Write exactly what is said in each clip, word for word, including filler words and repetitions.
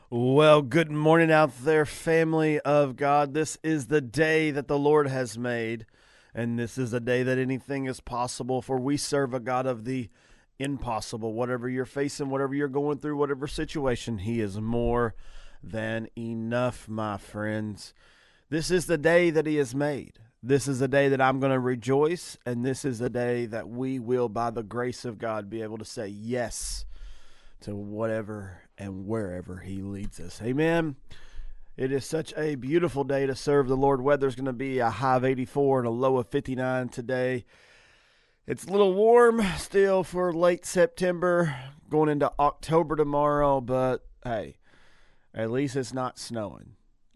Well, good morning out there, family of God. This is the day that the Lord has made, and this is a day that anything is possible, for we serve a God of the impossible. Whatever you're facing, whatever you're going through, whatever situation, He is more than enough, my friends. This is the day that He has made. This is the day that I'm going to rejoice, and this is the day that we will, by the grace of God, be able to say yes to whatever and wherever He leads us. Amen. It is such a beautiful day to serve the Lord. Weather's going to be a high of eighty-four and a low of fifty-nine today. It's a little warm still for late September, going into October tomorrow, but hey, at least it's not snowing.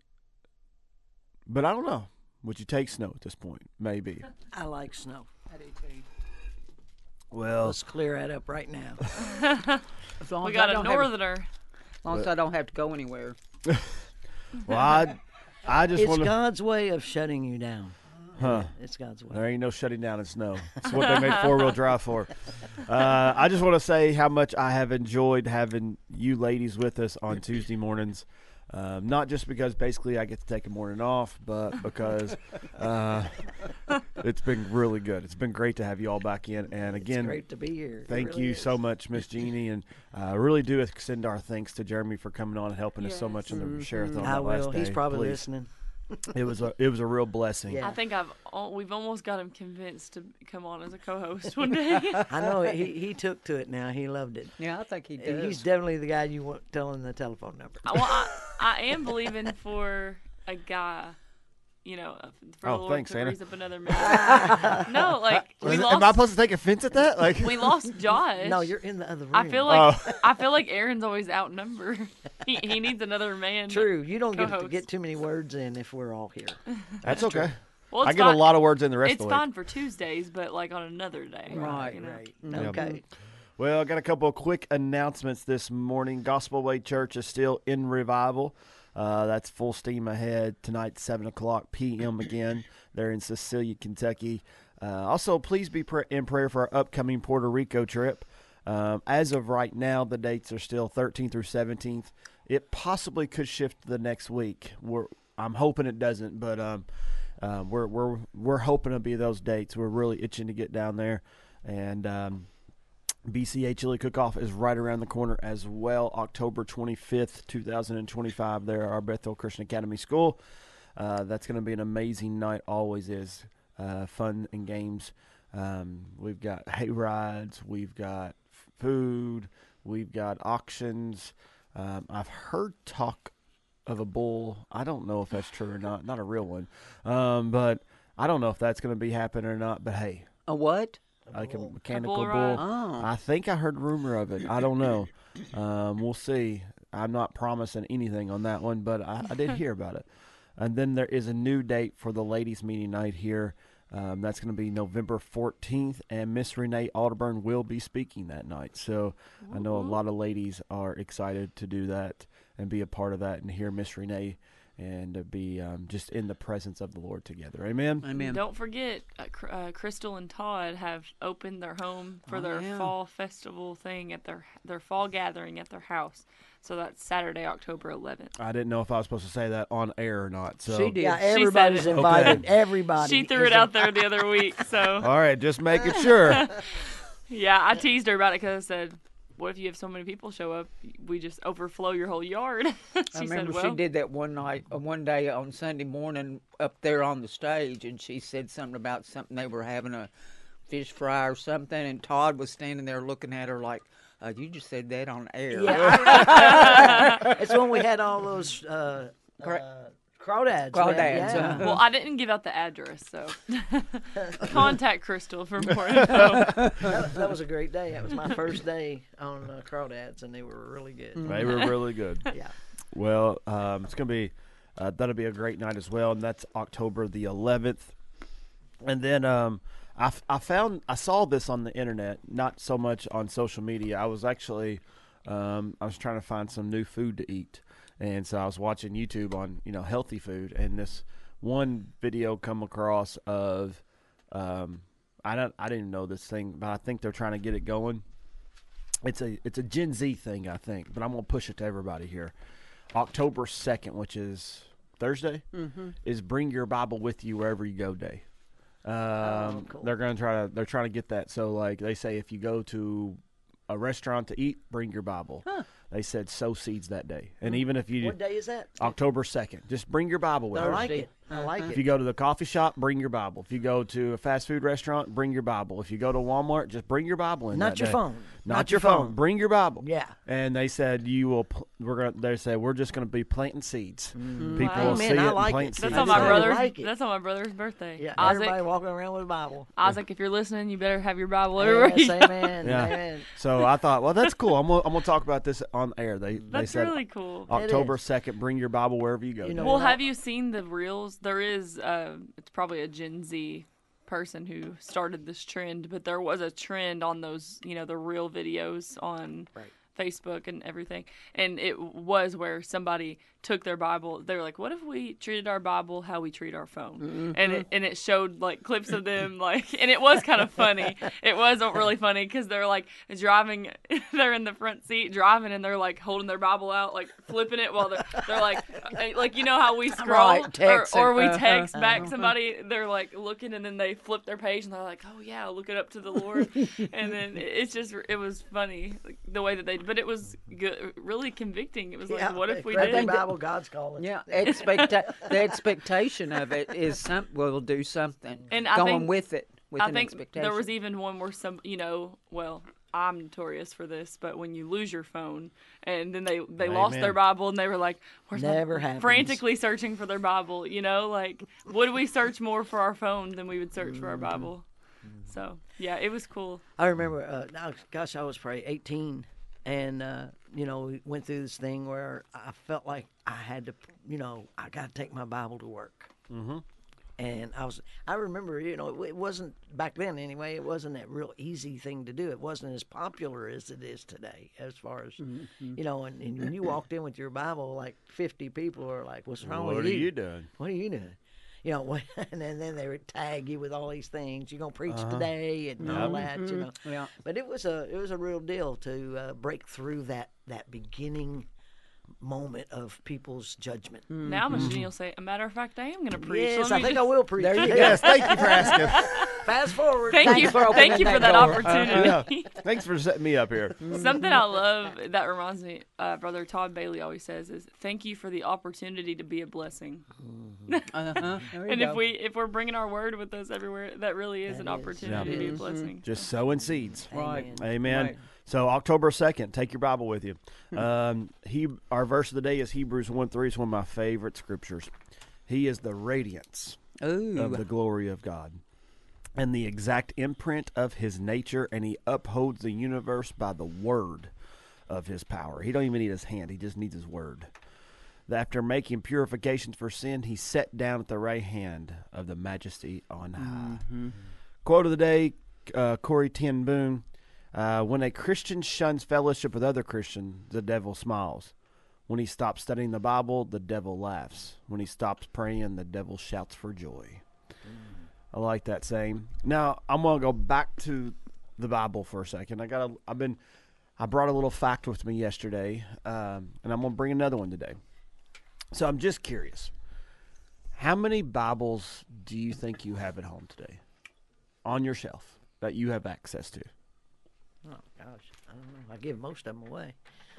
But I don't know. Would you take snow at this point? Maybe. I like snow. I do too. Well, Let's clear that up right now. As long We as I got a don't have- northerner. As long as I don't have to go anywhere. well, I, I just It's want to. God's way of shutting you down. Huh. It's God's way. There ain't no shutting down in snow. That's what they made four-wheel drive for. Uh, I just want to say how much I have enjoyed having you ladies with us on Tuesday mornings. Um, not just because basically I get to take a morning off, but because uh, it's been really good. It's been great to have you all back in. And again, It's great to be here. It thank really you is. so much, Miss Jeannie. And I uh, really do extend our thanks to Jeremy for coming on and helping us so Yes. much in the Mhm. share-a-thon I that last will. day. He's probably Please. listening. It was a it was a real blessing. Yeah. I think I've al- we've almost got him convinced to come on as a co-host one day. I know he he took to it now. He loved it. Yeah, I think he does. He's definitely the guy you want telling the telephone number. well, I, I am believing for a guy, you know, uh, for Oh, the Lord thanks, to Anna. raise up another man. no, like we Is- lost. Am I supposed to take offense at that? Like, we lost Josh. No, you're in the other room. I feel like Oh. I feel like Aaron's always outnumbered. He he needs another man. True. You don't get to co-host. get too many words in if we're all here. that's okay. Well, it's I get fine. a lot of words in the rest It's of the week. fine for Tuesdays, but like on another day. Right, you know? Right. Yeah. Okay. Well, I got a couple of quick announcements this morning. Gospel Way Church is still in revival. Uh, that's full steam ahead tonight, seven o'clock p.m. again. They're in Cecilia, Kentucky. Uh, also, please be pr- in prayer for our upcoming Puerto Rico trip. Um, as of right now, the dates are still thirteenth through seventeenth. It possibly could shift to the next week. We're, I'm hoping it doesn't, but um, uh, we're we're we're hoping to be those dates. We're really itching to get down there, and um, B C A Chili Cook-Off is right around the corner as well. October twenty-fifth, two thousand twenty-five. There, our Bethel Christian Academy School. Uh, that's going to be an amazing night. Always is uh, fun and games. Um, we've got hay rides. We've got food. We've got auctions. Um, I've heard talk of a bull. I don't know if that's true or not. Not a real one. Um, but I don't know if that's going to be happening or not. But hey, A what? like a bull. mechanical A bull bull. ride. Oh. I think I heard rumor of it. I don't know. Um, we'll see. I'm not promising anything on that one, but I, I did hear about it. And then there is a new date for the ladies' meeting night here. Um, that's going to be November fourteenth, and Miss Renee Alderburn will be speaking that night. So I know a lot of ladies are excited to do that and be a part of that and hear Miss Renee and to be um, just in the presence of the Lord together. Amen? Amen. Don't forget, uh, Cr- uh, Crystal and Todd have opened their home for Oh, their yeah. fall festival thing at their their fall gathering at their house. So that's Saturday, October eleventh. I didn't know if I was supposed to say that on air or not. So. She did. Yeah, said everybody's it. invited. Okay. Everybody. She threw is it out there the other week. So All right, just making sure. yeah, I teased her about it because I said, "What if you have so many people show up? We just overflow your whole yard." she I remember said, "Well, she did that one night, uh, one day on Sunday morning up there on the stage, and she said something about something they were having a fish fry or something, and Todd was standing there looking at her like, uh, "You just said that on air." Yeah. It's when we had all those uh, Cra- uh, crawdads. Crawdads, man. Yeah. uh-huh. Well, I didn't give out the address, so contact Crystal for more info." that, that was a great day. That was my first day on uh, crawdads, and they were really good. They were really good. Yeah. Well, um, it's going to be, uh, that'll be a great night as well, and that's October the eleventh. And then um, I, f- I found, I saw this on the internet, not so much on social media. I was actually, um, I was trying to find some new food to eat. And so I was watching YouTube on, you know, healthy food, and this one video come across of, um, I don't, I didn't know this thing, but I think they're trying to get it going. It's a, it's a Gen Z thing, I think, but I'm gonna push it to everybody here. October second, which is Thursday, Mm-hmm. is Bring Your Bible with You Wherever You Go Day. Um, Oh, cool. They're going to try to they're trying to get that. So like they say, if you go to a restaurant to eat, bring your Bible. Huh. They said sow seeds that day, and even if you What day is that? October second, just bring your Bible with I you. like Thursday. it. I like If it. you go to the coffee shop, bring your Bible. If you go to a fast food restaurant, bring your Bible. If you go to Walmart, just bring your Bible in. Not that your day. phone. Not, your phone. Bring your Bible. Yeah. And they said you will. pl- We're gonna. They said we're just going to be planting seeds. Mm. People Wow. will see Amen, I it and like plant it. seeds. That's on I my just brother's. like it. That's on my brother's birthday. Yeah. Isaac. Everybody walking around with a Bible. Isaac, if you're listening, you better have your Bible everywhere. you Yes, go. amen. Yeah. Amen. So I thought, well, that's cool. I'm gonna, I'm gonna talk about this on air. They they That's said really cool. October is. second, bring your Bible wherever you go. You know, Well, you know- have you seen the reels? There is, uh, it's probably a Gen Z person who started this trend, but there was a trend on those, you know, the real videos on Right. Facebook and everything. And it was where somebody took their Bible. They were like, what if we treated our Bible how we treat our phone? Mm-hmm. And it, and it showed like clips of them, like, and it was kind of funny. It wasn't really funny because they're like driving, they're in the front seat driving and they're like holding their Bible out, like flipping it while they're, they're like, like, you know how we scroll Right, or, texting. or we Uh-huh. text back somebody, they're like looking and then they flip their page and they're like, oh yeah, look it up to the Lord. And then it's just, it was funny like, the way that they, but it was good, really convicting. It was like, Yeah, what if we grab did? the Bible, God's calling. Yeah, expecta- the expectation of it is some we'll do something. And I going think- with it with I an think expectation. there was even one where some, you know, well, I'm notorious for this, but when you lose your phone and then they they lost Amen. their Bible and they were like, where's my-" Never happens. frantically searching for their Bible, you know, like would we search more for our phone than we would search for our Bible? So yeah, it was cool. I remember, uh, now, gosh, I was probably eighteen, and uh, you know, we went through this thing where I felt like I had to, you know, I got to take my Bible to work. Mm-hmm. And I was, I remember, you know, it, it wasn't back then anyway. It wasn't that real easy thing to do. It wasn't as popular as it is today, as far as, you know. And, and when you walked in with your Bible, like fifty people are like, "What's wrong What with are you? you doing? What are you doing?" You know, and then, then they would tag you with all these things. You're gonna preach Uh-huh. today and all that, you know. Yeah. But it was a it was a real deal to uh, break through that that beginning moment of people's judgment. Now Michelle will say, a matter of fact, I am going to preach. Yes, Let I me think I just- will preach. There you go. Yes, thank you for asking. Fast forward. Thank you, for thank opening you for that that door. opportunity. Yeah. Thanks for setting me up here. Something I love that reminds me, uh, Brother Todd Bailey always says is, "Thank you for the opportunity to be a blessing." Uh-huh. There you And go. if we if we're bringing our word with us everywhere, that really is That an is. opportunity Yeah. to be a blessing. Just sowing seeds. Right. Amen. Right. So October second, take your Bible with you. Um, he, our verse of the day is Hebrews one three. It's one of my favorite scriptures. He is the radiance Ooh. of the glory of God and the exact imprint of his nature, and he upholds the universe by the word of his power. He don't even need his hand. He just needs his word. After making purifications for sin, he sat down at the right hand of the majesty on high. Quote of the day, uh, Corey Ten Boom. Uh, when a Christian shuns fellowship with other Christians, the devil smiles. When he stops studying the Bible, the devil laughs. When he stops praying, the devil shouts for joy. I like that saying. Now I'm gonna go back to the Bible for a second. I got. A, I've been. I brought a little fact with me yesterday, um, and I'm gonna bring another one today. So I'm just curious. How many Bibles do you think you have at home today, on your shelf, that you have access to? Oh gosh, I don't know. I give most of them away.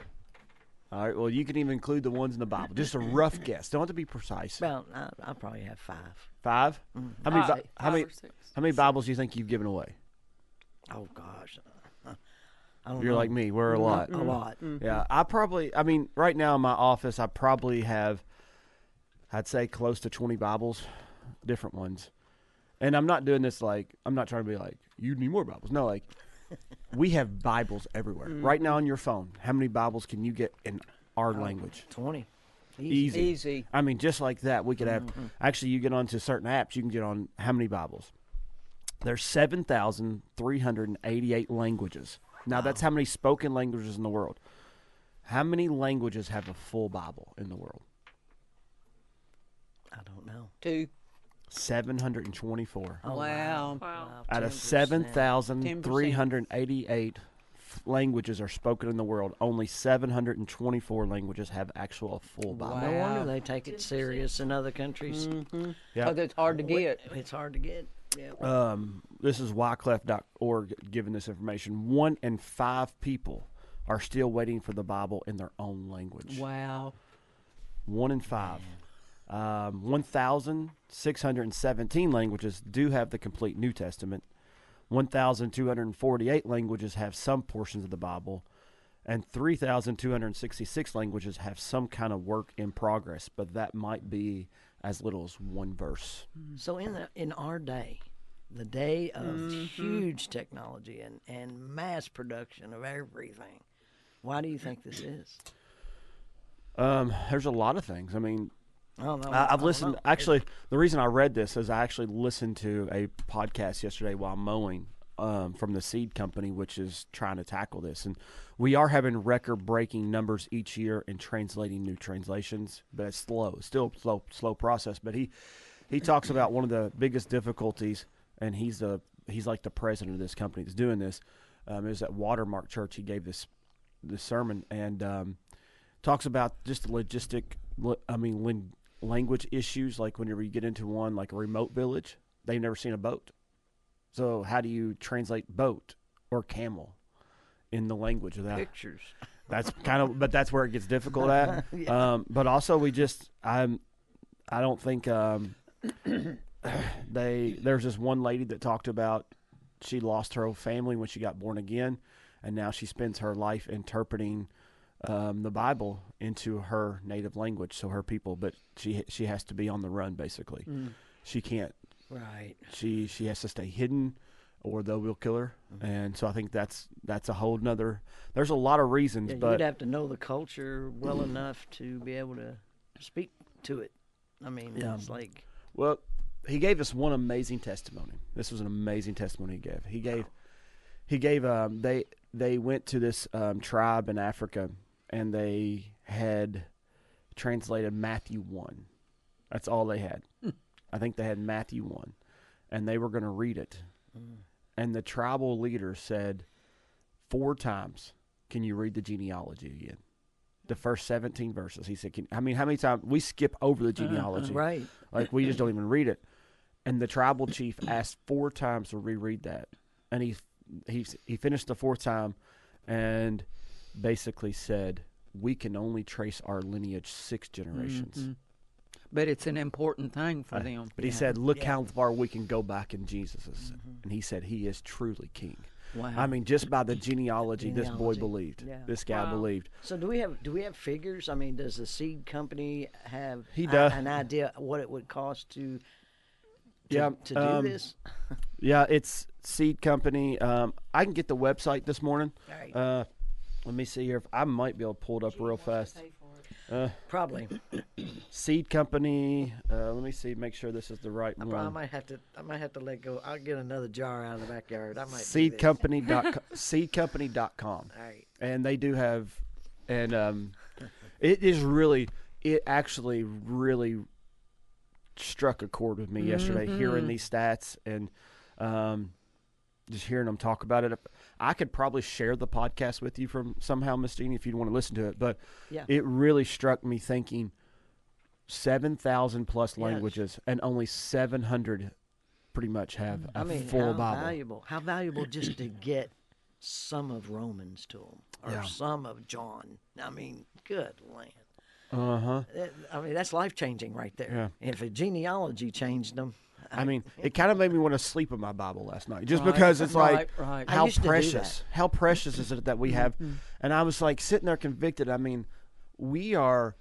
All right. Well, you can even include the ones in the Bible. Just a rough guess. Don't have to be precise. Well, I, I probably have five. Five. How many? Uh, Bi- how five many? or six. How many Bibles do you think you've given away? Oh gosh, uh, I don't You're know. like me. We're a lot. A lot. Yeah, I probably. I mean, right now in my office, I probably have, I'd say, close to twenty Bibles, different ones. And I'm not doing this like I'm not trying to be like you need more Bibles. No, like we have Bibles everywhere. Right now on your phone, how many Bibles can you get in our language? Twenty. Easy. Easy. I mean, just like that, we could have. Actually, you get onto certain apps, you can get on how many Bibles? There's seven thousand three hundred eighty-eight languages. Now, that's how many spoken languages in the world. How many languages have a full Bible in the world? I don't know. Two. seven hundred twenty-four. Oh, Wow. Wow. Out of ten percent. seven thousand three hundred eighty-eight languages are spoken in the world, only seven hundred twenty-four languages have actual full Bible. No wonder Wow. they take it serious in other countries. Mm-hmm. Yeah. Because it's hard to get. It's hard to get. Yeah. Um, this is wyclef dot org giving this information. One in five people are still waiting for the Bible in their own language. Wow. One in five. Um, one thousand six hundred seventeen languages do have the complete New Testament. one thousand two hundred forty-eight languages have some portions of the Bible. And three thousand two hundred sixty-six languages have some kind of work in progress, but that might be as little as one verse. So in the, in our day, the day of huge technology and, and mass production of everything, why do you think this is? Um, there's a lot of things. I mean, I don't know. I, I I've don't listened. know. Actually, the reason I read this is I actually listened to a podcast yesterday while mowing um, from the Seed Company, which is trying to tackle this. And we are having record-breaking numbers each year in translating new translations, but it's slow. It's still a slow, slow process. But he he talks about one of the biggest difficulties, and he's the he's like the president of this company that's doing this. Um, it was at Watermark Church. He gave this this sermon and um, talks about just the logistic. I mean, lin- language issues, like whenever you get into one, like a remote village, they've never seen a boat. So how do you translate boat or camel in the language of that? Pictures. That's kind of, but that's where it gets difficult at. Yeah. Um, but also, we just, I'm, I don't think um, they. There's this one lady that talked about she lost her whole family when she got born again, and now she spends her life interpreting um, the Bible into her native language, so her people. But she she has to be on the run, basically. Mm. She can't. Right. She she has to stay hidden, or they will kill her. Mm-hmm. And so I think that's that's a whole nother. There's a lot of reasons, Yeah, but you'd have to know the culture well enough to be able to speak to it. I mean, Yeah. it's like well, he gave us one amazing testimony. This was an amazing testimony he gave. He gave he gave um they they went to this um, tribe in Africa, and they had translated Matthew one. That's all they had. I think they had Matthew one, and they were going to read it. Mm. And the tribal leader said four times, "Can you read the genealogy again?" The first seventeen verses. He said, Can, I mean, how many times we skip over the genealogy? right. Like, we just don't even read it. And the tribal chief asked four times to reread that. And he, he, he finished the fourth time and basically said, "We can only trace our lineage six generations." Mhm. But it's an important thing for Uh, them. But he Yeah. said, "Look Yeah. how far we can go back in Jesus." Mm-hmm. And he said, "He is truly king." Wow. I mean, just by the genealogy, this boy Genealogy. believed. Yeah. This guy Wow. believed. So do we have do we have figures? I mean, does the seed company have He a- does. an idea what it would cost to to, Yeah, to do um, this? Yeah, it's Seed Company. Um, I can get the website this morning. All right. Uh, let me see here. If I might be able to pull it up real fast. Uh, Probably. Seed Company. Uh, let me see. Make sure this is the right I, prob- I one. might have to. I might have to let go. I'll get another jar out of the backyard. I might. do Seed this. Company dot seed company dot com. All right. And they do have, and um, it is really, it actually really struck a chord with me yesterday, hearing these stats and um, just hearing them talk about it. I could probably share the podcast with you from somehow, Miss Jeannie, if you'd want to listen to it. But Yeah. it really struck me thinking seven thousand plus Yes. languages, and only seven hundred pretty much have a I mean, full how Bible. valuable? How valuable just to get some of Romans to them, or Yeah. some of John. I mean, good land. Uh huh. That- I mean, that's life changing right there. Yeah. If a genealogy changed them, I mean, it kind of made me want to sleep in my Bible last night, just Right, because it's like, right, right. I how used to do precious, that. how precious is it that we have? Mm-hmm. And I was like sitting there convicted. I mean, we are,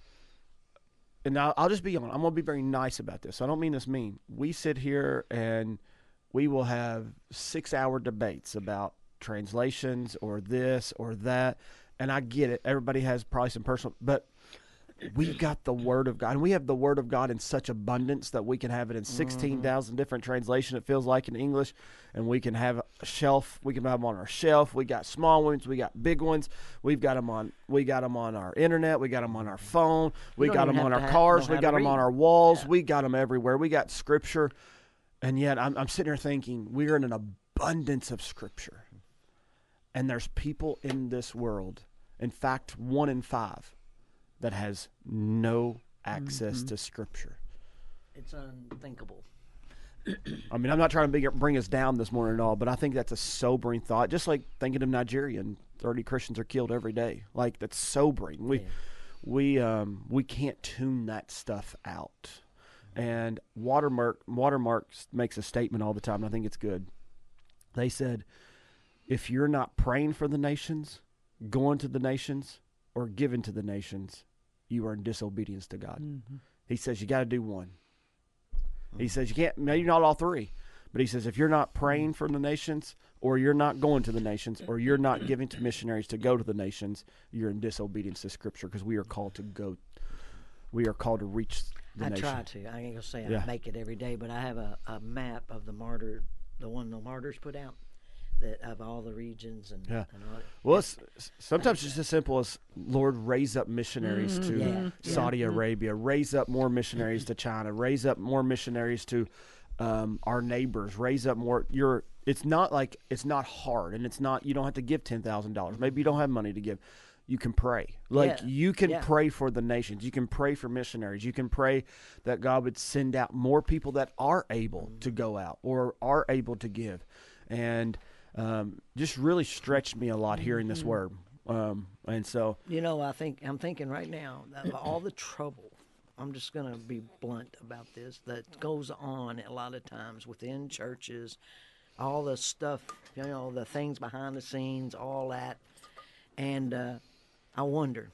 and I'll, I'll just be on. I'm gonna be very nice about this. I don't mean this mean. We sit here and we will have six-hour debates about translations or this or that, and I get it. Everybody has probably some personal, but we've got the Word of God, and we have the Word of God in such abundance that we can have it in sixteen thousand different translations, it feels like, in English, and we can have a shelf. We can have them on our shelf. We got small ones. We got big ones. We've got them on. We got them on our internet. We got them on our phone. We don't got even them on have our to ha- cars. know We how got to them on read. our walls. Yeah. We got them everywhere. We got Scripture, and yet I'm, I'm sitting here thinking we're in an abundance of Scripture. And there's people in this world, in fact, one in five, that has no access Mm-hmm. to Scripture. It's unthinkable. I mean, I'm not trying to bring, bring us down this morning at all, but I think that's a sobering thought. Just like thinking of Nigeria, and thirty Christians are killed every day. Like, that's sobering. We Yeah. we um we can't tune that stuff out. And Watermark Watermark makes a statement all the time, and I think it's good. They said, if you're not praying for the nations, going to the nations, or giving to the nations, you are in disobedience to God. Mm-hmm. He says you got to do one. He says you can't, maybe not all three, but he says if you're not praying for the nations, or you're not going to the nations, or you're not giving to missionaries to go to the nations, you're in disobedience to Scripture, because we are called to go. We are called to reach the I nation. try to. I ain't gonna say Yeah. I make it every day, but I have a, a map of the martyr, the one the martyrs put out, that of all the regions and, Yeah. and all that. Well, it's, sometimes it's as simple as, Lord, raise up missionaries to Yeah. Saudi Yeah. Arabia, raise up more missionaries to China, raise up more missionaries to um, our neighbors, raise up more. You're, it's not like, it's not hard, and it's not, you don't have to give ten thousand dollars. Maybe you don't have money to give. You can pray. Like, Yeah. you can Yeah. pray for the nations. You can pray for missionaries. You can pray that God would send out more people that are able to go out or are able to give. And um, just really stretched me a lot hearing this word. Um, and so, You know, I think I'm thinking right now that all the trouble. I'm just going to be blunt about this. That goes on a lot of times within churches, all the stuff, you know, the things behind the scenes, all that, and uh, I wonder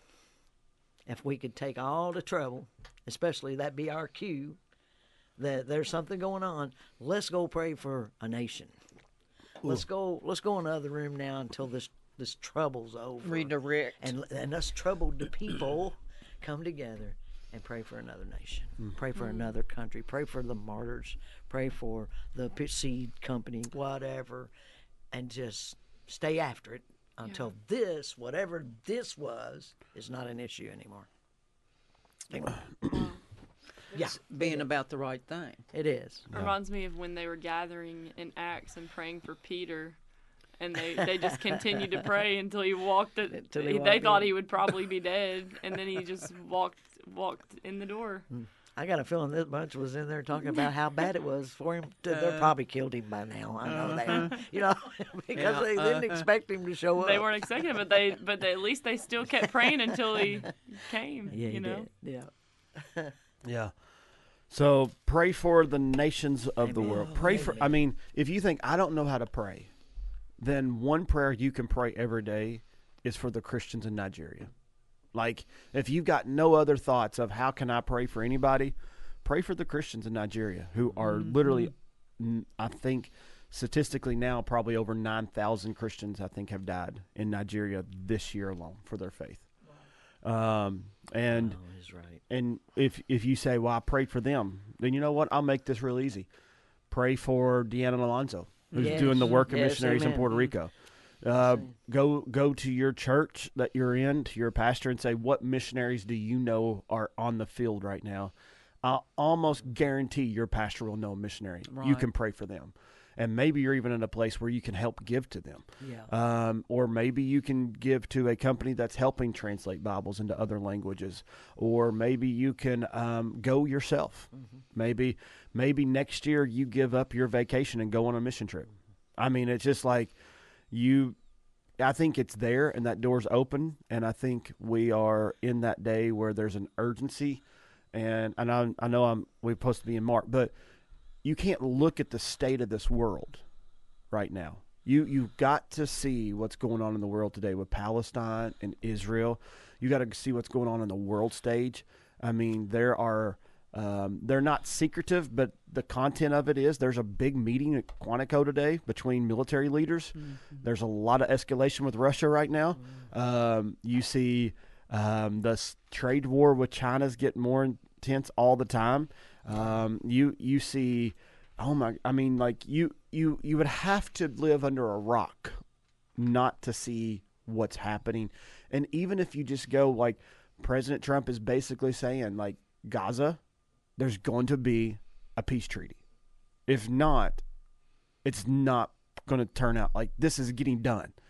if we could take all the trouble, especially that be our cue, that there's something going on. Let's go pray for a nation. Let's go. Let's go in the other room now until this this trouble's over. Redirect. And and us troubled people come together and pray for another nation. Pray for another country. Pray for the martyrs. Pray for the p- seed company, whatever, and just stay after it until this, whatever this was, is not an issue anymore. Anyway. Yeah, Being about the right thing. it is. Reminds me of when they were gathering in Acts and praying for Peter, and they, they just continued to pray until he walked. It, Until he they walked thought in. he would probably be dead, and then he just walked walked in the door. I got a feeling this bunch was in there talking about how bad it was for him. To, Uh, they probably killed him by now. I know that, you know, because Yeah, they didn't uh-huh. expect him to show up. They weren't expecting it, but they but they, at least they still kept praying until he came. Yeah, you he know. did. Yeah. yeah. So pray for the nations of the Amen. world. Pray for, I Amen. mean, if you think, I don't know how to pray, then one prayer you can pray every day is for the Christians in Nigeria. Like, if you've got no other thoughts of how can I pray for anybody, pray for the Christians in Nigeria who are literally, n- I think, statistically now, probably over nine thousand Christians, I think, have died in Nigeria this year alone for their faith. Um, and Oh, he's right. and if if you say, well, I prayed for them, then you know what? I'll make this real easy. Pray for Deanna Alonso, who's Yes. doing the work of Yes, missionaries in amen. Puerto Rico. Uh, go go to your church that you're in, to your pastor, and say, what missionaries do you know are on the field right now? I'll almost guarantee your pastor will know a missionary. You Right. can pray for them. And maybe you're even in a place where you can help give to them. Yeah. Um, or maybe you can give to a company that's helping translate Bibles into other languages. Or maybe you can um, go yourself. Maybe maybe next year you give up your vacation and go on a mission trip. I mean, it's just like you – I think it's there and that door's open. And I think we are in that day where there's an urgency. And, and I, I know I'm we're supposed to be in Mark, but – you can't look at the state of this world right now. You, you've got to see what's going on in the world today with Palestine and Israel. You got to see what's going on in the world stage. I mean, there are, um, they're not secretive, but the content of it is there's a big meeting at Quantico today between military leaders. Mm-hmm. There's a lot of escalation with Russia right now. Mm-hmm. Um, you see um, the s- trade war with China's getting more intense all the time. Um, you you see, oh my, I mean, like you you you would have to live under a rock not to see what's happening. And even if you just go like President Trump is basically saying, like, Gaza, there's going to be a peace treaty. If not, it's not going to turn out like this is getting done.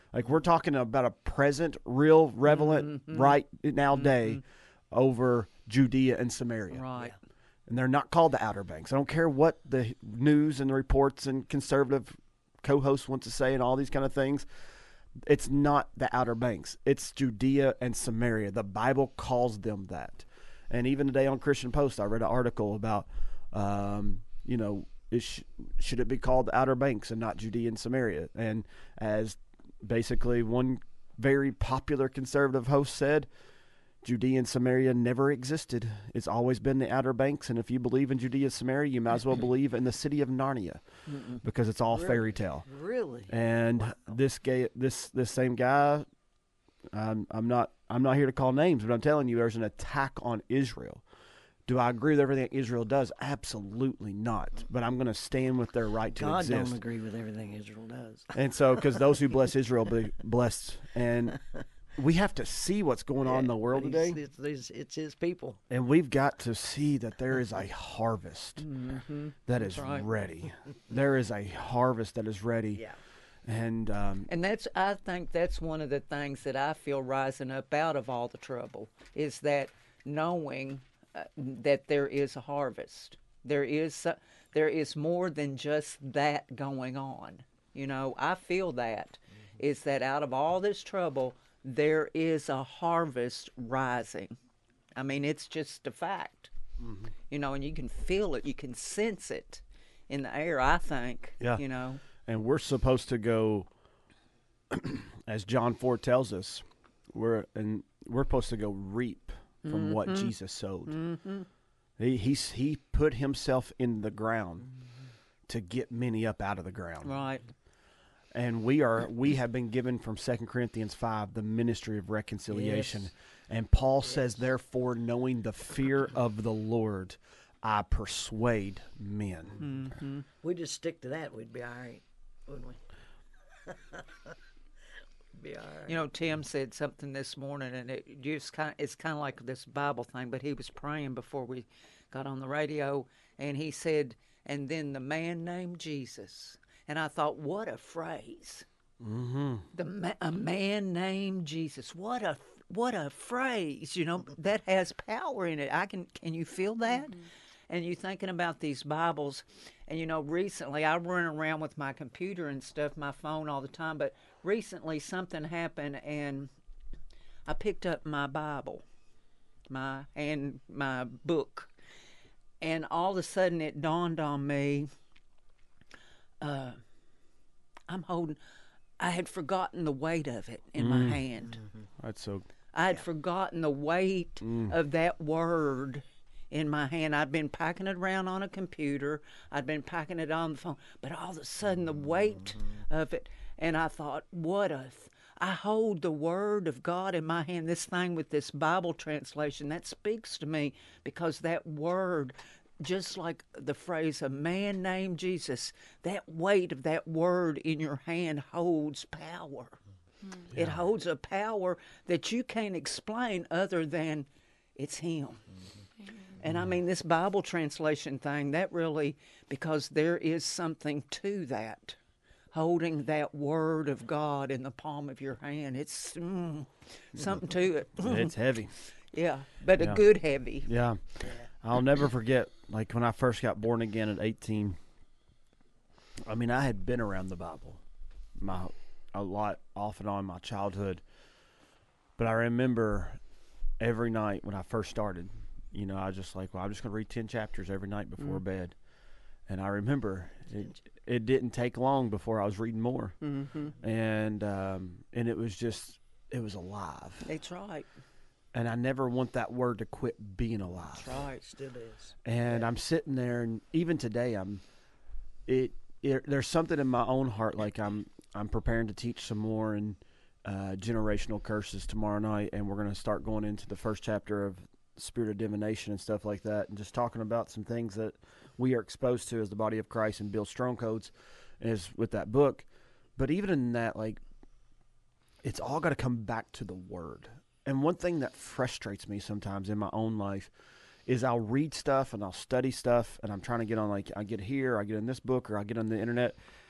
Like we're talking about a present, real, relevant, Mm-hmm. right now day over Judea and Samaria. Right. And they're not called the Outer Banks. I don't care what the news and the reports and conservative co-hosts want to say and all these kind of things. It's not the Outer Banks. It's Judea and Samaria. The Bible calls them that. And even today on Christian Post, I read an article about, um, you know, it sh- should it be called the Outer Banks and not Judea and Samaria? And as basically one very popular conservative host said, Judea and Samaria never existed. It's always been the Outer Banks, and if you believe in Judea and Samaria, you might as well believe in the city of Narnia, because it's all Really? fairy tale. Really? And this guy, this this same guy, I'm I'm not I'm not here to call names, but I'm telling you, there's an attack on Israel. Do I agree with everything Israel does? Absolutely not. But I'm going to stand with their right to God exist. don't agree with everything Israel does. And so, because those who bless Israel be blessed, and we have to see what's going on in the world But today, he's- It's, it's, it's his people. and we've got to see that there is a harvest that is right. ready. There is a harvest that is ready, Yeah. and um, And that's, I think that's one of the things that I feel rising up out of all the trouble is that knowing uh, that there is a harvest. There is uh, there is more than just that going on. You know, I feel that is that out of all this trouble, there is a harvest rising. I mean, it's just a fact. You know, and you can feel it, you can sense it in the air, I think. Yeah. You know. and we're supposed to go, as John four tells us, we're and we're supposed to go reap from Mm-hmm. what Jesus sowed. He he's, he put himself in the ground to get many up out of the ground. Right. And we are we have been given from Second Corinthians five the ministry of reconciliation. Yes. And Paul says, therefore, knowing the fear of the Lord, I persuade men. We just stick to that, we'd be all right, wouldn't we? Be all right. You know, Tim said something this morning, and it just kind it's kind of like this Bible thing. But he was praying before we got on the radio, and he said, "And then the man named Jesus." And I thought, what a phrase! Mm-hmm. The ma- a man named Jesus. What a what a phrase! You know, that has power in it. I can. Can you feel that? And you thinking about these Bibles, and you know, recently I run around with my computer and stuff, my phone all the time, but recently something happened and I picked up my Bible, my and my book, and all of a sudden it dawned on me, uh, I'm holding, I had forgotten the weight of it in my hand. That's so. I had forgotten the weight of that word in my hand. I'd been packing it around on a computer. I'd been packing it on the phone. But all of a sudden, the weight of it, and I thought, what a... Th- I hold the Word of God in my hand. This thing with this Bible translation, that speaks to me because that word, just like the phrase, a man named Jesus, that weight of that word in your hand holds power. It holds a power that you can't explain other than it's Him. And I mean, this Bible translation thing, that really, because there is something to that, holding that Word of God in the palm of your hand. It's mm, something to it. It's heavy. Yeah, but Yeah. a good heavy. Yeah. I'll never forget, like, when I first got born again at eighteen, I mean, I had been around the Bible my a lot, off and on, my childhood. But I remember every night when I first started, you know, I was just like, well, I'm just going to read ten chapters every night before bed. And I remember it, it didn't take long before I was reading more. Mm-hmm. And um, and it was just, it was alive. That's right. And I never want that word to quit being alive. That's right. Still is. And I'm sitting there, and even today, I'm. It, it there's something in my own heart, like I'm I'm preparing to teach some more in uh, generational curses tomorrow night, and we're going to start going into the first chapter of Spirit of Divination and stuff like that, and just talking about some things that we are exposed to as the body of Christ and Bill Strongcodes is with that book. But even in that, like, it's all got to come back to the Word. And one thing that frustrates me sometimes in my own life is I'll read stuff and I'll study stuff, and I'm trying to get on, like, I get here, I get in this book, or I get on the internet,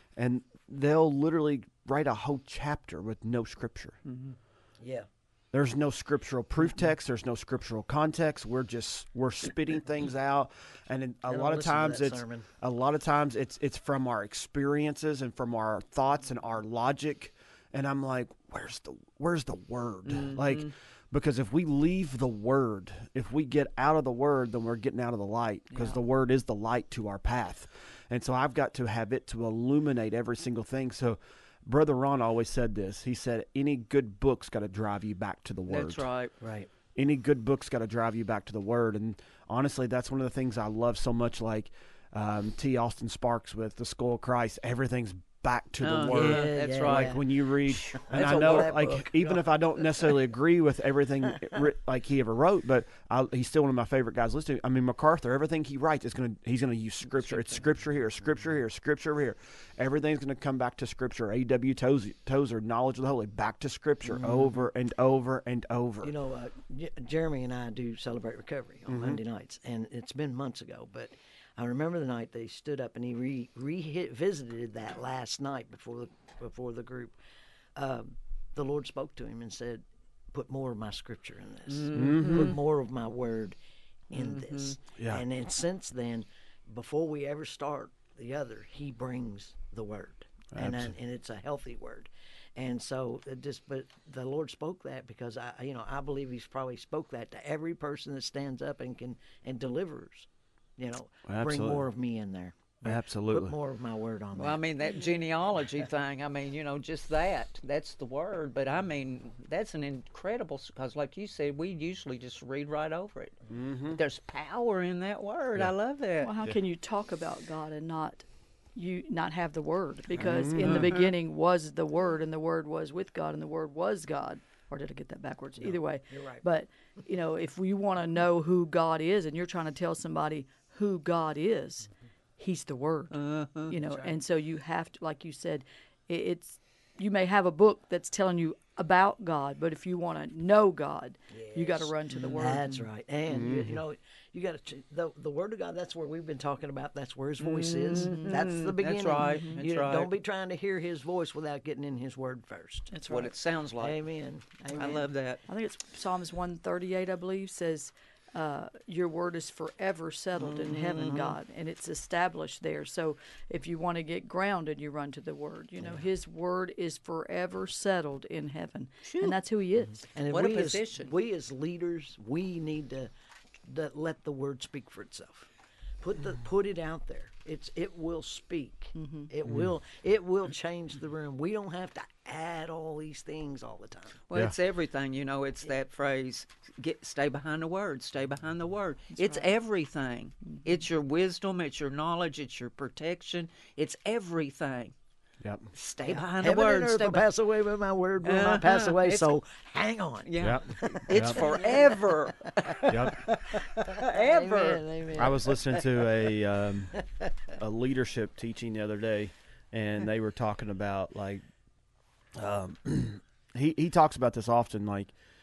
and they'll literally write a whole chapter with no scripture. Yeah. There's no scriptural proof text. There's no scriptural context. We're just we're spitting things out, and in, a I don't lot of listen to times that it's sermon. a lot of times it's it's from our experiences and from our thoughts and our logic. And I'm like, where's the where's the word? Like, because if we leave the word, if we get out of the word, then we're getting out of the light, because Yeah. the word is the light to our path. And so I've got to have it to illuminate every single thing. So Brother Ron always said this. He said, any good book's got to drive you back to the word. That's right. Right. Any good book's got to drive you back to the word. And honestly, that's one of the things I love so much, like um, T. Austin Sparks with The Skull of Christ. Everything's back to the Oh, word. yeah, Yeah, that's yeah, right. Like when you read, and That's I a know, word like book. even if I don't necessarily agree with everything it writ- like he ever wrote, but I, he's still one of my favorite guys listening. I mean, MacArthur, everything he writes is gonna he's gonna use scripture. It's scripture here, scripture here, scripture here. Everything's gonna come back to scripture. A W Tozer, Tozer, knowledge of the holy, back to scripture over and over and over. You know, uh, J- Jeremy and I do Celebrate Recovery on Mm-hmm. Monday nights, and it's been months ago, but I remember the night they stood up and he re- revisited that last night before the before the group. Um, the Lord spoke to him and said, "Put more of my scripture in this. Mm-hmm. Put more of my word in this." Yeah. And then since then, before we ever start the other, he brings the word, and and, and it's a healthy word. And so it just, but the Lord spoke that because I, you know, I believe He's probably spoke that to every person that stands up and can and delivers. You know, bring Absolutely. more of me in there. Absolutely. Put more of my word on Well, I that. mean, that genealogy thing, I mean, you know, just that, that's the word. But I mean, that's an incredible, because like you said, we usually just read right over it. Mm-hmm. There's power in that word. I love that. Well, how can you talk about God and not you not have the word? Because in the beginning was the word, and the word was with God, and the word was God. Or did I get that backwards? Either way. you're right. But, you know, if you want to know who God is and you're trying to tell somebody who God is, He's the Word. You know, and so you have to, like you said, it, it's you may have a book that's telling you about God, but if you want to know God, you got to run to the Word. That's right. And you, you know, you got to the the word of God. That's where we've been talking about. That's where His voice is. That's the beginning. right. You That's don't- right. Don't be trying to hear His voice without getting in His word first. That's What right. it sounds like. Amen. Amen. I love that. I think it's Psalms one thirty-eight, I believe, says, uh, your word is forever settled in heaven, God, and it's established there. So if you want to get grounded, you run to the word. You know, His word is forever settled in heaven, and that's who He is. And if What a we as, position. we as leaders, we need to, to let the word speak for itself. Put the put it out there. It's it will speak. It will it will change the room. We don't have to add all these things all the time. Well, Yeah. it's everything, you know. It's that phrase: "Get stay behind the word, stay behind the word." It's everything. It's your wisdom, it's your knowledge, it's your protection, it's everything. Yep. Stay behind Heaven the word. and earth Stay will be- pass away, but my word will not pass Uh-huh. away. It's- So hang on. yeah, Yep. it's Yep. forever, Yep. ever. Amen. Amen. I was listening to a um, a leadership teaching the other day, and they were talking about like um, he he talks about this often. Like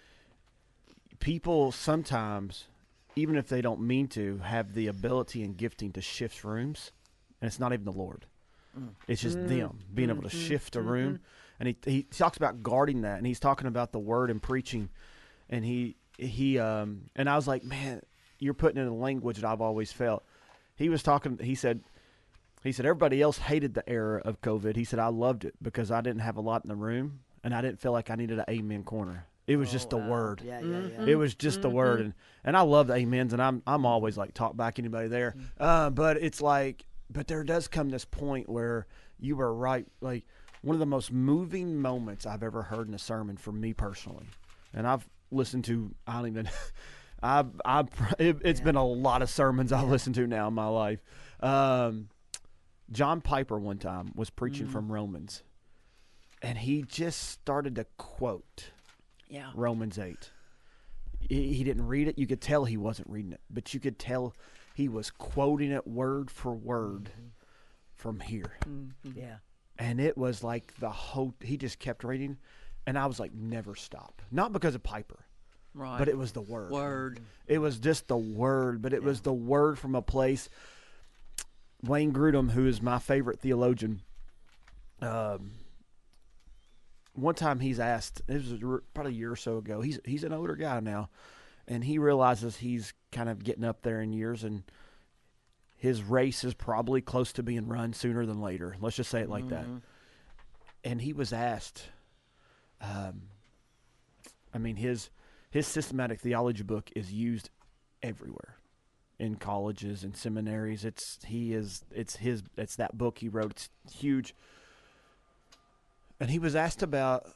people sometimes, even if they don't mean to, have the ability and gifting to shift rooms, and it's not even the Lord. It's just them being able to shift a room, and he he talks about guarding that, and he's talking about the word and preaching, and he he um and I was like, man, you're putting in a language that I've always felt. He was talking. He said, he said everybody else hated the era of COVID. He said I loved it because I didn't have a lot in the room, and I didn't feel like I needed an amen corner. It was just the wow. word. Yeah, yeah, yeah. It was just the word, and and I love the amens, and I'm I'm always like talk back anybody there, uh, but it's like, but there does come this point where you were right, like one of the most moving moments I've ever heard in a sermon for me personally, and I've listened to I don't even, I've I've it, it's been a lot of sermons I've listened to now in my life. Um, John Piper one time was preaching from Romans, and he just started to quote Yeah. Romans eight. He, he didn't read it. You could tell he wasn't reading it, but you could tell he was quoting it word for word from here. Yeah. And it was like the whole, he just kept reading, and I was like, never stop. Not because of Piper, Right. but it was the word. word. It was just the word, but it was the word from a place. Wayne Grudem, who is my favorite theologian, um, one time he's asked, it was a- probably a year or so ago, he's he's an older guy now, and he realizes he's kind of getting up there in years, and his race is probably close to being run sooner than later. Let's just say it like that. And he was asked, um, I mean, his his systematic theology book is used everywhere, in colleges and seminaries. It's he is it's his it's that book he wrote. It's huge. And he was asked about,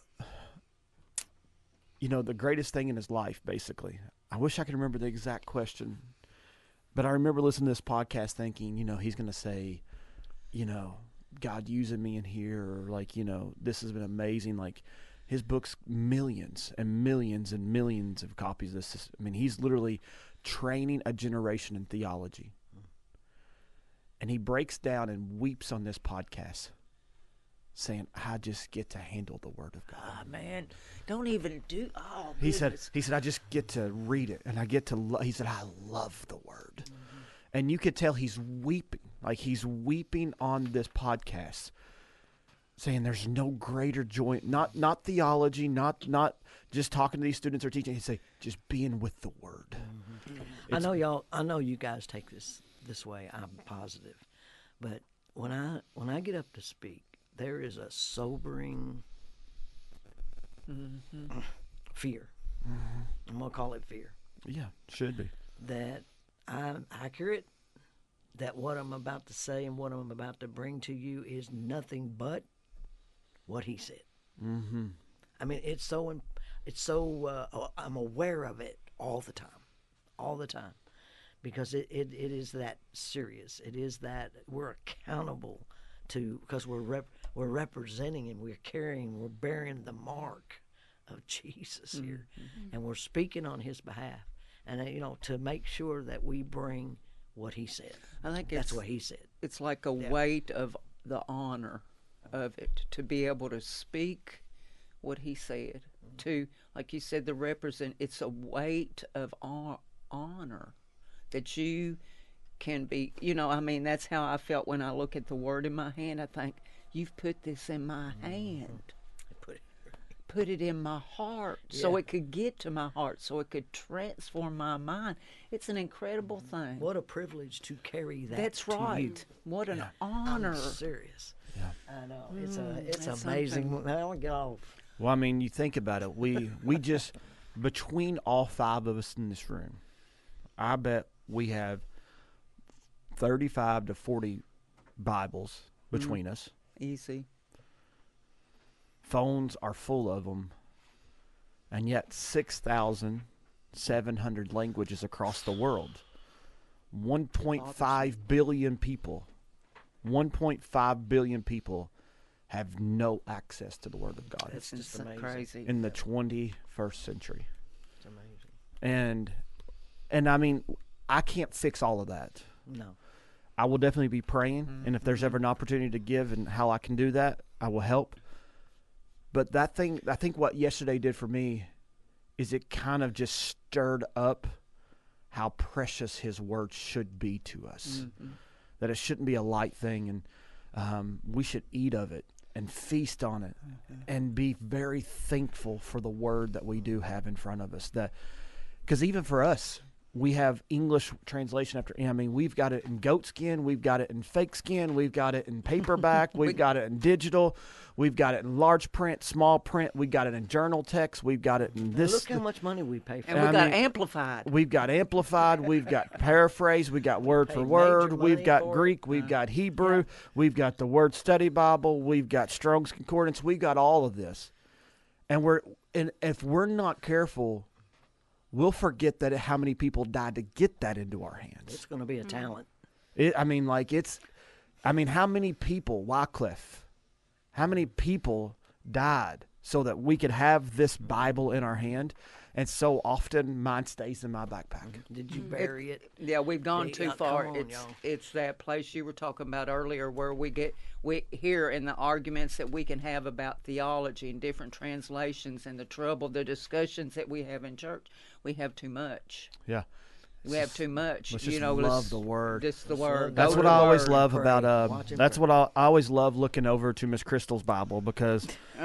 you know, the greatest thing in his life, basically. I wish I could remember the exact question, but I remember listening to this podcast thinking, you know, he's going to say, you know, God using me in here, or like, you know, this has been amazing. Like, his book's millions and millions and millions of copies of this. I mean, he's literally training a generation in theology. And he breaks down and weeps on this podcast, saying, I just get to handle the Word of God. Oh, man, don't even do. Oh, He said, goodness. he said, I just get to read it, and I get to, lo-. he said, I love the Word. Mm-hmm. And you could tell he's weeping, like he's weeping on this podcast, saying there's no greater joy, not not theology, not not just talking to these students or teaching. He'd say, just being with the Word. I know y'all. I know you guys take this this way. I'm positive, but when I when I get up to speak, there is a sobering Mm-hmm. fear. Mm-hmm. I'm gonna call it fear Yeah, should be. that I'm accurate. That what I'm about to say and what I'm about to bring to you is nothing but what he said. Mm-hmm. I mean, it's so im- it's so uh, I'm aware of it all the time, all the time, because it, it, it is that serious. It is that we're accountable to, because we're rep, we're representing and we're carrying, we're bearing the mark of Jesus here, Mm-hmm. and we're speaking on his behalf, and uh, you know, to make sure that we bring what he said. I think That's it's, what he said. it's like a weight of the honor of it to be able to speak what he said. To, like you said, the represent. It's a weight of hon- honor that you can be. You know, I mean, that's how I felt when I look at the word in my hand. I think, you've put this in my hand. Put it. Put it in my heart so Yeah. it could get to my heart, so it could transform my mind. It's an incredible thing. What a privilege to carry that. That's to you. right. What an honor. I'm serious. Yeah. I know. It's a it's that's amazing. I don't get off. Well, I mean, you think about it. We we just, between all five of us in this room, I bet we have thirty-five to forty Bibles between us. Easy. Phones are full of them, and yet six thousand seven hundred languages across the world. one point five billion people, one point five billion people have no access to the Word of God That's It's just so amazing. crazy. in the twenty-first century. It's amazing. And, and I mean, I can't fix all of that. No. I will definitely be praying, and if there's ever an opportunity to give and how I can do that, I will help. But that thing, I think what yesterday did for me is it kind of just stirred up how precious His Word should be to us. Mm-hmm. That it shouldn't be a light thing, and um, we should eat of it and feast on it and be very thankful for the Word that we do have in front of us. That, because even for us, we have English translation after, I mean, we've got it in goat skin, we've got it in fake skin, we've got it in paperback, we've got it in digital, we've got it in large print, small print, we've got it in journal text, we've got it in this. Look how much money we pay for. And it. we I got mean, amplified. We've got amplified, we've got paraphrase, we've got word Pay for major word, we've money got for it. Greek, we've got Hebrew, we've got the Word Study Bible, we've got Strong's Concordance, we've got all of this. And we're and if we're not careful, we'll forget that how many people died to get that into our hands. It's going to be a talent. It, I mean, like it's, I mean, how many people, Wycliffe, how many people died so that we could have this Bible in our hand? And so often mine stays in my backpack. Did you bury it? Yeah, we've gone Yeah, too yeah, far. come on, it's y'all. it's that place you were talking about earlier where we get we hear in the arguments that we can have about theology and different translations and the trouble, the discussions that we have in church. We have too much. Yeah. We have too much. Let's you just know, love let's- the word. Just the Let's word. love That's Go what to I the always word. love pray. about uh. Watch and That's pray. what I, I always love looking over to Miss Crystal's Bible because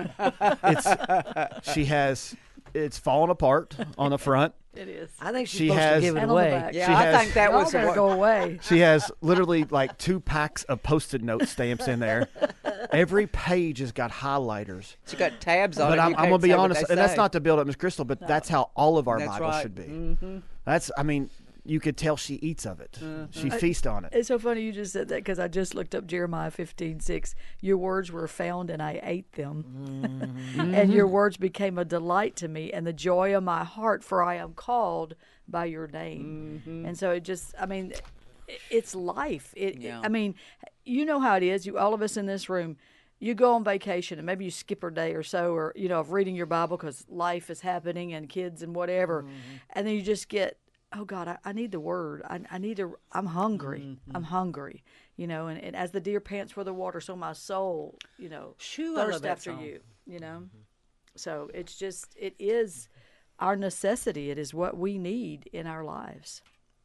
it's she has it's fallen apart on the front. It is. I think she's She supposed has- to give it And on the away. back. Yeah, She I has- think that Y'all was better what, go away. She has literally like two packs of post-it note stamps in there. Every page has got highlighters. she got tabs on But it. I'm, You I'm gonna can't be say what honest, they and that's say. not to build up Miss Crystal, but that's how all of our That's Bibles right. should be. Mm-hmm. That's, I mean, you could tell she eats of it. She feasts on it. It's so funny you just said that because I just looked up Jeremiah fifteen six. Your words were found and I ate them. And your words became a delight to me and the joy of my heart, for I am called by your name. And so it just, I mean, i- it's life. It, Yeah. I mean, you know how it is. You, all of us in this room, you go on vacation and maybe you skip a day or so, or, you know, of reading your Bible because life is happening and kids and whatever. And then you just get, oh God, I, I need the word. I, I need to, I'm hungry. I'm hungry, you know, and, and as the deer pants for the water, so my soul, you know, Shoo, I love thirsts that after song. you, you know. So it's just, it is our necessity. It is what we need in our lives.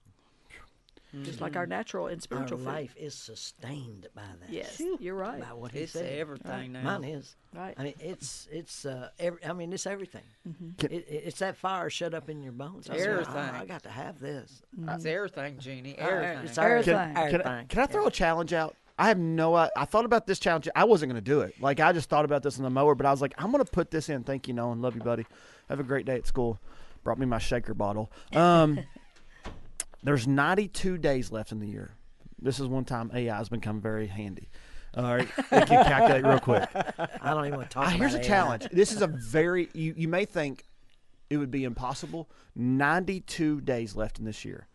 Just like our natural and Our spiritual food. life is sustained by that. Yes, you're right. By what he It's said. everything now. Mine is. Right. I mean, it's it's. Uh, every, I mean, it's everything. Can- It, it- it's that fire shut up in your bones. I said, Everything. "Oh, I got to have this. It's everything, Jeannie. Uh, Everything. It's Everything. everything. Can, I, everything. can I throw a challenge out? I have no. I, I thought about this challenge. I wasn't going to do it. Like I just thought about this on the mower, but I was like, I'm going to put this in. Thank you, Nolan. Love you, buddy. Have a great day at school. Brought me my shaker bottle. Um, there's ninety-two days left in the year. This is one time A I has become very handy. All right, it can calculate real quick. I don't even want to talk Ah, about here's a A I. challenge. This is a very. You, you may think it would be impossible. ninety-two days left in this year.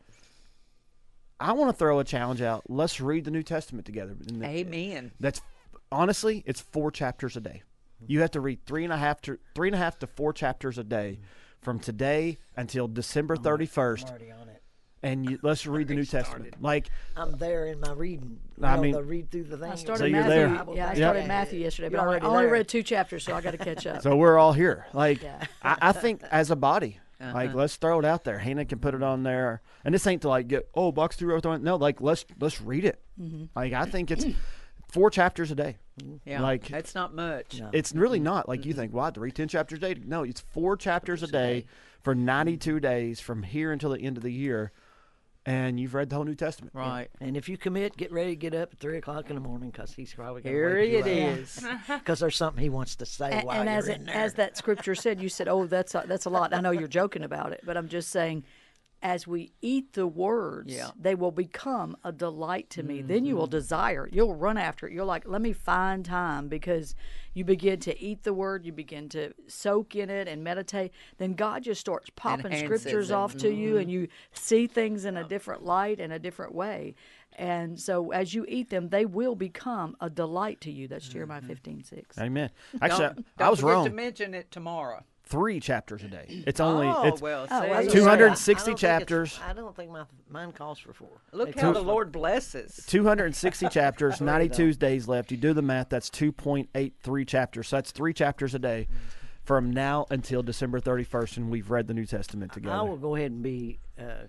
I want to throw a challenge out. Let's read the New Testament together. In the- Amen. That's honestly, it's four chapters a day. You have to read three and a half to three and a half to four chapters a day from today until December thirty I'm first, already on it. and you, let's read the New Testament. Like I'm there in my reading. You I know, mean- the read through the thing. I So started you're Matthew. there. Yeah, I Yep. started Matthew yesterday, but You're I only, already I only there. read two chapters, so I got to catch up. so, we're all here. Like Yeah. I, I think as a body, like Uh-huh. let's throw it out there. Hannah can put it on there, and this ain't to like get oh box through everything. No, like let's let's read it. Like I think it's four chapters a day. Yeah. Like- that's not much. No. It's really not like you think. Well, I have to read ten chapters a day. No, it's four chapters a day for ninety-two days from here until the end of the year, and you've read the whole New Testament. Right. And if you commit, get ready to get up at three o'clock in the morning because he's probably going to Here wake you it up. is. Because there's something he wants to say And, while and you're as in it, there. as that scripture said, you said, "Oh, that's a, that's a lot." I know you're joking about it, but I'm just saying, as we eat the words, Yeah. they will become a delight to me. Then you will desire. You'll run after it. You're like, "Let me find time," because you begin to eat the word, you begin to soak in it and meditate. Then God just starts popping Enhances scriptures it. off to you, and you see things in a different light and a different way. And so, as you eat them, they will become a delight to you. That's Jeremiah fifteen six. Amen. Actually, Don't, I was don't forget wrong. to mention it tomorrow. Three chapters a day. It's only oh, it's well, Oh, see? well, two hundred I sixty don't think it's- chapters. I don't think my mine calls for four. Look It how calls the for- Lord blesses. two hundred sixty chapters, There you ninety-two go. days left. You do the math, that's two point eight three chapters. So that's three chapters a day from now until December thirty-first, and we've read the New Testament together. I will go ahead and be, uh,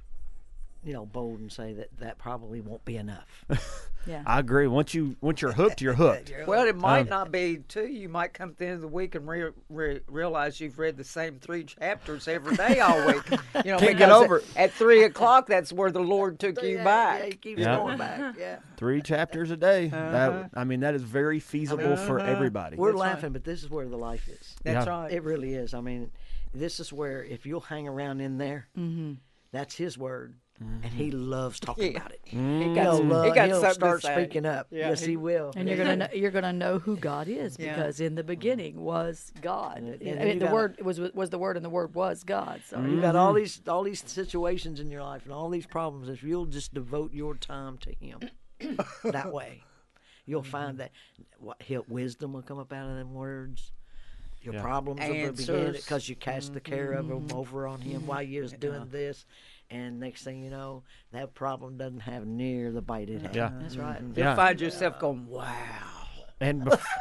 you know, bold and say that that probably won't be enough. Yeah. I agree. Once you once you're hooked, you're hooked. Well, it might Um, not be too. You might come to the end of the week and re- re- realize you've read the same three chapters every day all week. You know, Can't get because over it. At, at three o'clock, that's where the Lord took you Yeah, back. Yeah, he keeps Yeah. going back. Yeah. Three chapters a day. Uh-huh. That I mean, that is very feasible for everybody. We're That's right. laughing, but this is where the life is. That's Yeah. right. It really is. I mean, this is where if you'll hang around in there, that's his word, and he loves talking Yeah. about it. He He'll, got, love, he got he'll something start to say. speaking up. Yeah, yes, he- he, will. And you're gonna know, you're gonna know who God is Yeah. because in the beginning was God. And- I and mean, you the gotta- word was was the word, and the word was God. So You got all these all these situations in your life and all these problems. If you'll just devote your time to Him that way, you'll find that what he'll, wisdom will come up out of them words. Your Yeah. problems will begin Answers. because you cast the care of them over on Him while you was doing this, and next thing you know, that problem doesn't have near the bite it had. Yeah. that's right. You'll Yeah. find yourself going, wow. And bef-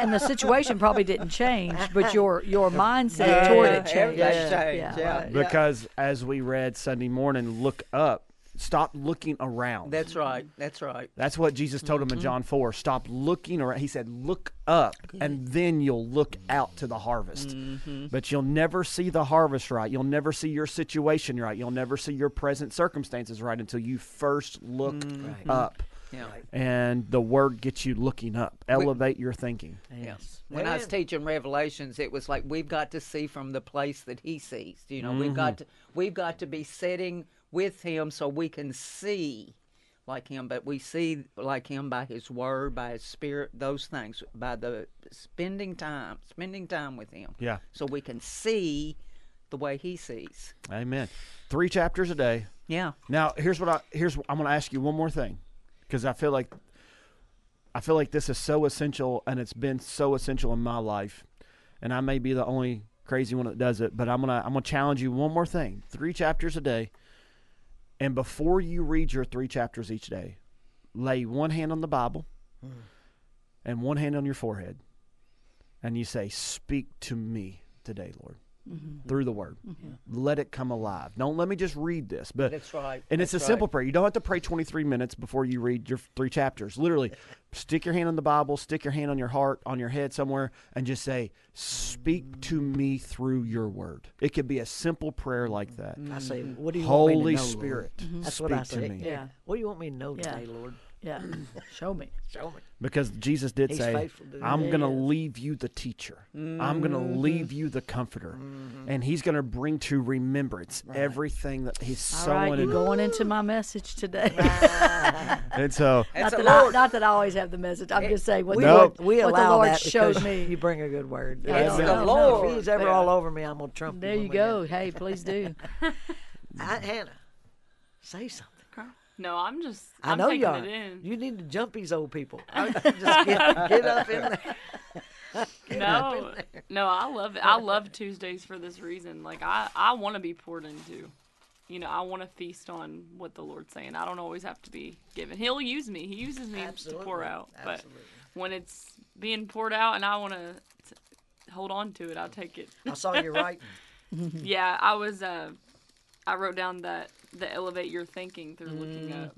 and the situation probably didn't change, but your your mindset Yeah, toward it changed. everything Yeah. changed, yeah. right. Because as we read Sunday morning, look up. Stop looking around. That's right. That's right. That's what Jesus told him in John four. Stop looking around. He said, look up, and then you'll look out to the harvest. But you'll never see the harvest right. You'll never see your situation right. You'll never see your present circumstances right until you first look up. Yeah. And the word gets you looking up. Elevate your thinking. Yes. When I was And- teaching Revelations, it was like we've got to see from the place that He sees. You know, we've got to we've got to be sitting with Him so we can see like Him. But we see like Him by His Word, by His Spirit, those things, by the spending time, spending time with Him. Yeah. So we can see the way He sees. Amen. Three chapters a day. Yeah. Now, here's what I here's I'm going to ask you one more thing, because I feel like I feel like this is so essential, and it's been so essential in my life, and I may be the only crazy one that does it, but I'm gonna I'm gonna challenge you one more thing: three chapters a day, and before you read your three chapters each day, lay one hand on the Bible and one hand on your forehead, and you say, "Speak to me today, Lord." Through the word. Let it come alive. Don't let me just read this. But That's right. And it's a That's simple right. prayer. You don't have to pray twenty-three minutes before you read your three chapters. Literally, stick your hand on the Bible, stick your hand on your heart, on your head somewhere, and just say, "Speak to me through your word." It could be a simple prayer like that. I say, what do you want me Holy to know, Lord? Spirit, That's speak what I to say. me. Yeah. What do you want me to know Yeah. today, Lord? Yeah, show me. Show me. Because Jesus did He's say, faithful to do I'm that. going to He is. leave you the teacher. I'm going to leave you the comforter. And he's going to bring to remembrance everything that he's All right, sowing. you're in- going into my message today. And so, not, That's that a I, Lord. not that I always have the message. I'm just saying what, We, the, No. Lord, we what the allow Lord that showed because me. you bring a good word. It's You the know, Lord. If he's ever Yeah. all over me, I'm going to trump him There when you we go. get- Hey, please do. I, Hannah, say something. No, I'm just. I I'm know taking you are. it in. You need to jump these old people. I- Just get, get up in there. Get up in No, there. no, I love it. I love Tuesdays for this reason. Like I, I want to be poured into. You know, I want to feast on what the Lord's saying. I don't always have to be given. He'll use me. He uses me to pour Absolutely. out. Absolutely. But when it's being poured out and I want to hold on to it, I'll take it. I saw you writing. Yeah, I was. Uh, I wrote down that the elevate your thinking through looking up.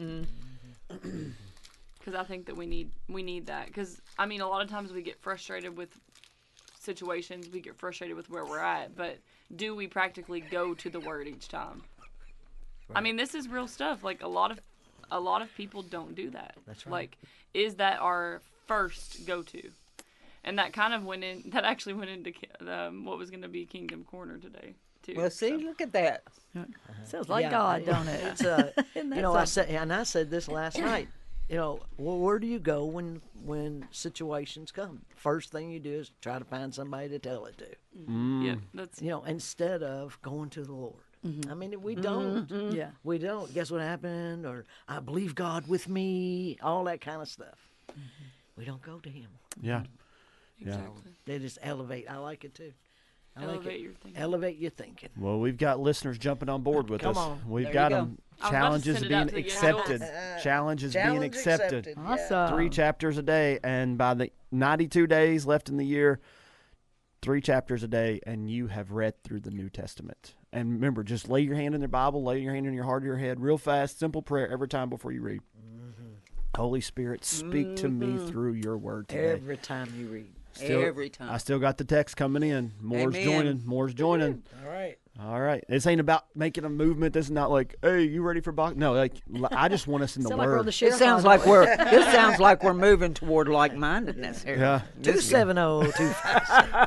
Because I think that we need we need that. Because I mean, a lot of times we get frustrated with situations. We get frustrated with where we're at. But do we practically go to the Word each time? I mean, this is real stuff. Like a lot of a lot of people don't do that. That's right. Like, is that our first go to? And that kind of went in. That actually went into ki- um, what was going to be Kingdom Corner today too. Well, see, So- look at that. Sounds like Yeah, God, I- don't it? It's uh, Isn't that you know, I something? said, and I said this last night. You know, well, where do you go when when situations come? First thing you do is try to find somebody to tell it to. Yeah, that's You know, instead of going to the Lord. I mean, we don't. Yeah. We don't. Guess what happened? Or I believe God with me. All that kind of stuff. We don't go to Him. yeah. Yeah. exactly. They just elevate. I like it too. I like Elevate it. your thinking. Elevate your thinking. Well, we've got listeners jumping on board with Come us. on. We've There got you go. them. I was about to Challenges send it being out to the young accepted. adults. Challenges being Challenge accepted. accepted. Awesome. Three chapters a day, and by the ninety-two days left in the year, three chapters a day, and you have read through the New Testament. And remember, just lay your hand in the Bible, lay your hand in your heart or your head, real fast, simple prayer every time before you read. Holy Spirit, speak to me through your word today. Every time you read. Still- Every time. I still got the text coming in. Moore's Amen. joining. Moore's joining. All right. All right. This ain't about making a movement. This is not like, hey, you ready for box? No, like l- I just want us in the Sound like we're on word. the It sheriff. sounds like we're. This sounds like we're moving toward like-mindedness here. yeah. Two seven zero two five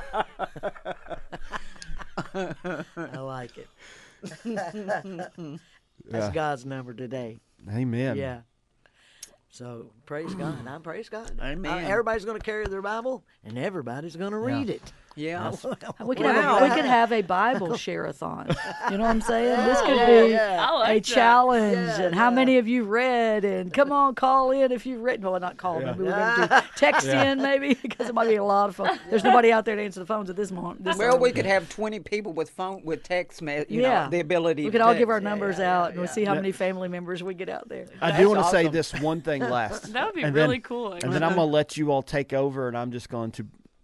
seven. I like it. That's Yeah. God's number today. Amen. Yeah. So praise God. I praise God. Amen. Uh, everybody's going to carry their Bible, and everybody's going to read it. Yeah. We could, have a, Wow. we could have a Bible share-a-thon. You know what I'm saying? This could Yeah, be yeah. I like a that. challenge. Yeah, and how yeah. many of you read? And come on, call in if you've written. Well, not call. Yeah. Maybe we're going to do text in, maybe, because it might be a lot of fun. There's nobody out there to answer the phones at this moment. This Well, time. we could have twenty people with phone with text, me- you Yeah. know, the ability. We to could all give text. our numbers out, and we'll see how Yeah. many family members we get out there. I That's do want to say awesome. this one thing last. That would be And really then- cool. And then I'm going to let you all take over, and I'm just going to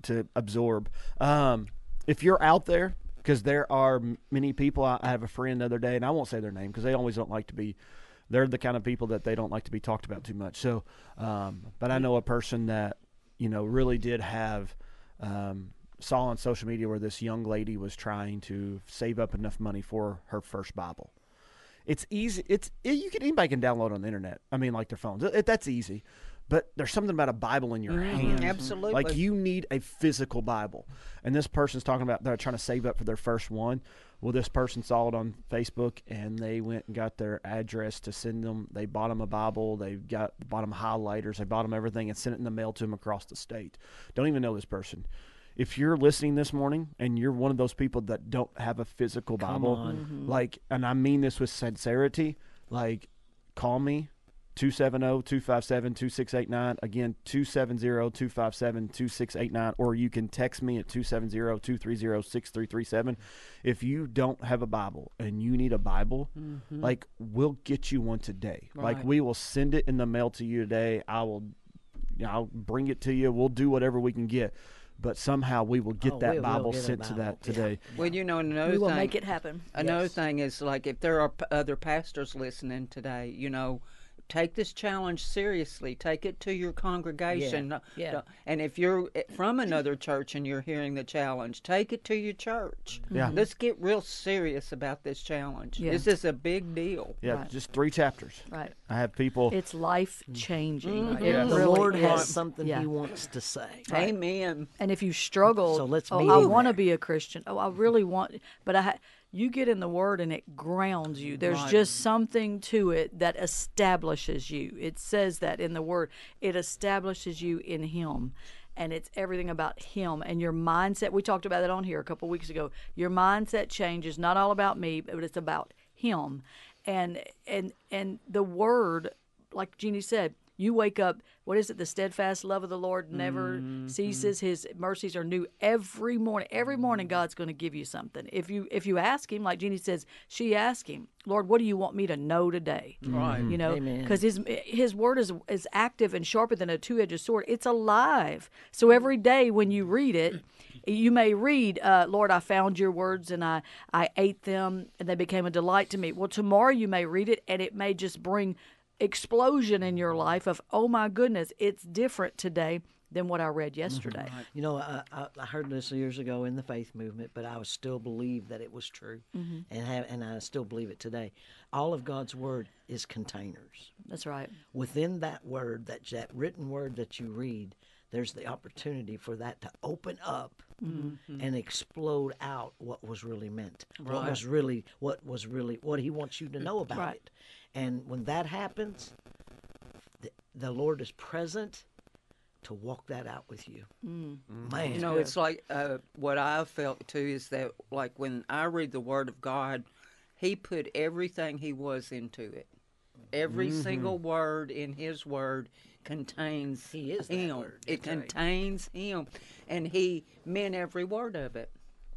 to absorb. Um, if you're out there, because there are m- many people. I, I have a friend the other day, and I won't say their name because they always don't like to be. They're the kind of people that they don't like to be talked about too much. So, um, but I know a person that you know really did have. Um, saw on social media where this young lady was trying to save up enough money for her first Bible. It's easy. It's it, you can anybody can download on the internet. I mean, like their phones. It, that's easy. But there's something about a Bible in your Mhm, hand. absolutely. Like you need a physical Bible. And this person's talking about they're trying to save up for their first one. Well, this person saw it on Facebook and they went and got their address to send them. They bought them a Bible. They got bought them highlighters. They bought them everything and sent it in the mail to them across the state. Don't even know this person. If you're listening this morning and you're one of those people that don't have a physical Bible, on. like, and I mean this with sincerity, like, call me, two seven zero, two five seven, two six eight nine. Again, two seven zero, two five seven, two six eight nine. Or you can text me at two seven zero, two three zero, six three three seven. If you don't have a Bible and you need a Bible, mm-hmm. like, we'll get you one today. Right. Like, we will send it in the mail to you today. I will, you know, I'll bring it to you. We'll do whatever we can get. But somehow we will get Oh, that we will Bible get a sent to Bible, that yeah. today. Well, you know, another We will thing, make it happen. Another Yes. thing is, like, if there are p- other pastors listening today, you know, take this challenge seriously. Take it to your congregation. Yeah, yeah. Don't- And if you're from another church and you're hearing the challenge, take it to your church. Yeah. Let's get real serious about this challenge. Yeah. This is a big deal. Yeah, Right. just three chapters. Right. I have people. It's life changing. Right. It The really Lord is. has something Yeah. He wants to say. Amen. And if you struggle, So let's oh, meet I him want to there. be a Christian. Oh, I really want, but I. Ha- you get in the Word and it grounds you. There's Right. just something to it that establishes you. It says that in the Word. It establishes you in Him. And it's everything about Him and your mindset. We talked about that on here a couple weeks ago. Your mindset change is not all about me, but it's about Him. And and and the Word, like Jeannie said, you wake up, what is it? The steadfast love of the Lord never Mm-hmm. ceases. His mercies are new every morning. Every morning God's going to give you something. If you if you ask Him, like Jeannie says, she asked Him, Lord, what do you want me to know today? Right. You know, Amen. because his his word is is active and sharper than a two-edged sword. It's alive. So every day when you read it, you may read, uh, Lord, I found your words and I, I ate them and they became a delight to me. Well, tomorrow you may read it and it may just bring explosion in your life of, oh my goodness, it's different today than what I read yesterday. You know, I, I, I heard this years ago in the faith movement, but I was still believed that it was true, and have, and I still believe it today. All of God's word is containers. That's right. Within that word, that that written word that you read, there's the opportunity for that to open up and explode out what was really meant, what was really, what was really, what He wants you to know about Right. it. And when that happens, the, the Lord is present to walk that out with you. Man, You know, it's like uh, what I've felt too is that, like, when I read the Word of God, He put everything He was into it. Every single word in His Word contains He is that Him. word. It That's right. contains Him, and He meant every word of it.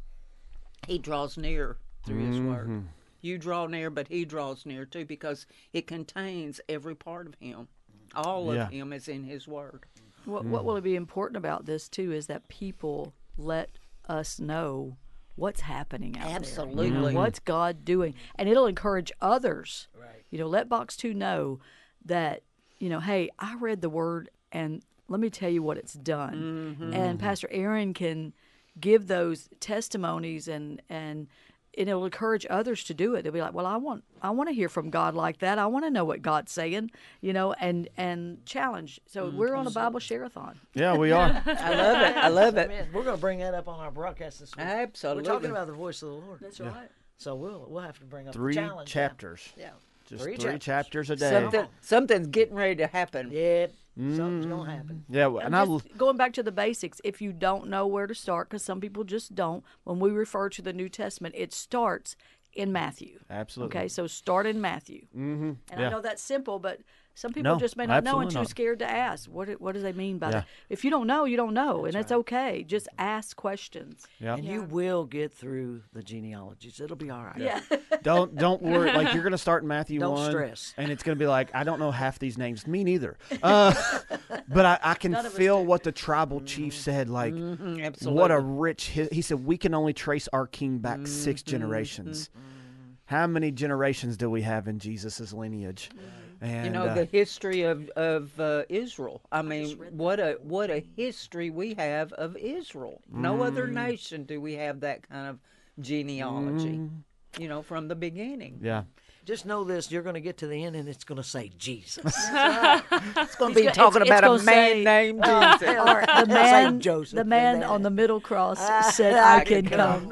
He draws near through His Word. You draw near, but He draws near too, because it contains every part of Him. All Yeah. of Him is in His Word. What, what will be important about this too is that people let us know what's happening out there. You know, Absolutely. what's God doing, and it'll encourage others. Right. You know, let Box Two know that, you know, hey, I read the Word, and let me tell you what it's done. And Pastor Aaron can give those testimonies, and and. And it'll encourage others to do it. They'll be like, "Well, I want, I want to hear from God like that. I want to know what God's saying, you know." And and challenge. So we're on a Bible share-a-thon. Yeah, we are. I love it. I love it. Man, we're going to bring that up on our broadcast this week. Absolutely. We're talking about the voice of the Lord. That's right. So we'll we'll have to bring up Three the challenge. chapters. Yeah. Just Three three, chapters. chapters a day. Something, something's getting ready to happen. Yeah. Something's going to happen. Yeah, well, and I l- Just going back to the basics, if you don't know where to start, because some people just don't, when we refer to the New Testament, it starts in Matthew. absolutely. Okay, so start in Matthew. Mm-hmm. And Yeah. I know that's simple, but Some people No, just may not know and absolutely too not. scared to ask. What do- what do they mean by Yeah. that? If you don't know, you don't know, and it's okay. Just ask questions. Yeah. And you will get through the genealogies. It'll be all right. Yeah. Don't don't worry. Like you're gonna start in Matthew Don't one, stress. and it's gonna be like I don't know half these names. Me neither. Uh, but I, I can None of us feel do. what the tribal chief said. Like Mm, absolutely. what a rich. Hi- he said we can only trace our king back six Mm-hmm. generations. How many generations do we have in Jesus' lineage? And You know uh, the history of of uh, Israel. I mean, what a what a history we have of Israel. No other nation do we have that kind of genealogy. You know, from the beginning. yeah. Just know this: you're going to get to the end, and it's going to say Jesus. It's going to be It's- talking it's about a gonna man say, named uh, Jesus. or the Say man, Joseph the and man then- on the middle cross said, "I can come."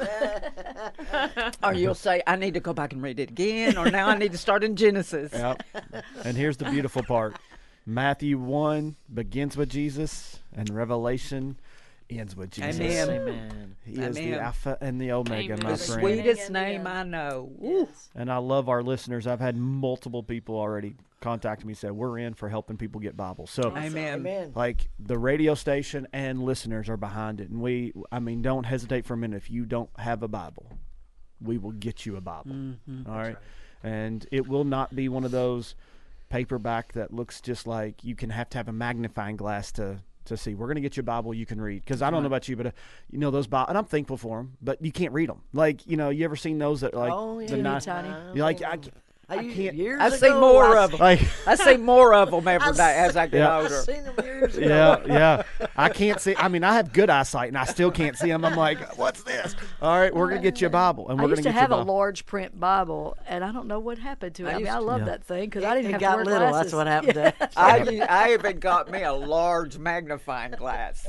Or you'll say, I need to go back and read it again, or now I need to start in Genesis. Yep. And here's the beautiful part. Matthew one begins with Jesus, and Revelation ends with Jesus. Amen. Amen. He is the Amen. Alpha and the Omega, Amen. my The friend. sweetest Amen. name I know. Woo. And I love our listeners. I've had multiple people already contact me and say, we're in for helping people get Bibles. So, Amen. Amen. like, the radio station and listeners are behind it. And we, I mean, don't hesitate for a minute. If you don't have a Bible, we will get you a Bible. Mm-hmm. All right? And it will not be one of those paperback that looks just like you can have to have a magnifying glass to to see. We're going to get you a Bible you can read. Because I don't know about you, but, uh, you know, those Bibles, and I'm thankful for them, but you can't read them. Like, you know, you ever seen those that, like, Oh, yeah. the ni- tiny. you're like, I, I, I used- can't- years I see ago, more I of them. like, I see more of them every I day as I get Yeah. older. I've seen them years ago. yeah, yeah. I can't see. I mean, I have good eyesight, and I still can't see them. I'm like, what's this? All right, we're going to get you a Bible, and I we're going used to to get have you a a Bible. large print Bible, and I don't know what happened to it. I I, mean, used I to- love Yeah. that thing because I It, didn't it have got to wear little. glasses. That's what happened to it. I, u- I even got me a large magnifying glass.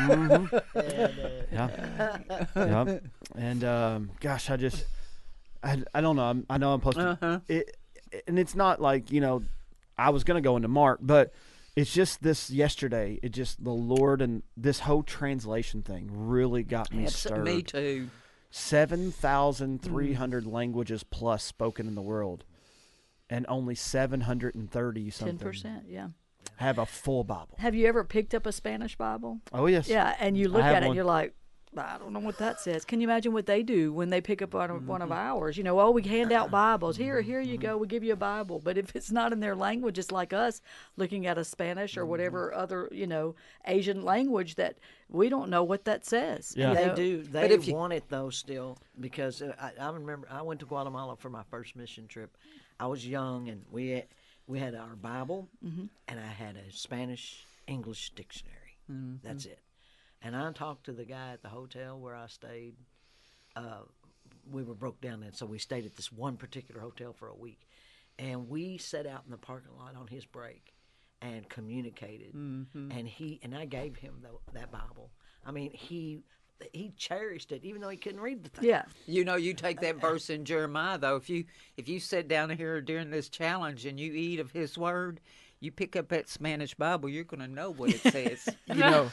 Yeah. yeah. And um, gosh, I just, I, I don't know. I'm, I know I'm supposed to. Uh-huh. It, and it's not like, you know, I was going to go into Mark, but it's just this yesterday. It just the Lord and this whole translation thing really got me stirred. Me too. Seven thousand three hundred languages plus spoken in the world, and only seven hundred and thirty something Ten percent, yeah. have a full Bible. Have you ever picked up a Spanish Bible? Oh yes. Yeah, and you look have at it one. and you're like, I don't know what that says. Can you imagine what they do when they pick up one of, one of ours? You know, oh, we hand out Bibles. Here, here you go. We give you a Bible. But if it's not in their language, it's like us looking at a Spanish or whatever other, you know, Asian language that we don't know what that says. Yeah. you They know? do. They if you- want it though still because uh, I, I remember I went to Guatemala for my first mission trip. I was young and we had, we had our Bible and I had a Spanish English dictionary. That's it. And I talked to the guy at the hotel where I stayed. Uh, we were broke down then, so we stayed at this one particular hotel for a week, and we sat out in the parking lot on his break and communicated. And he and I gave him the, that Bible. I mean, he he cherished it, even though he couldn't read the thing. Yeah. You know, you take that verse in Jeremiah though. If you if you sit down here during this challenge and you eat of His word, you pick up that Spanish Bible, you're going to know what it says. You know.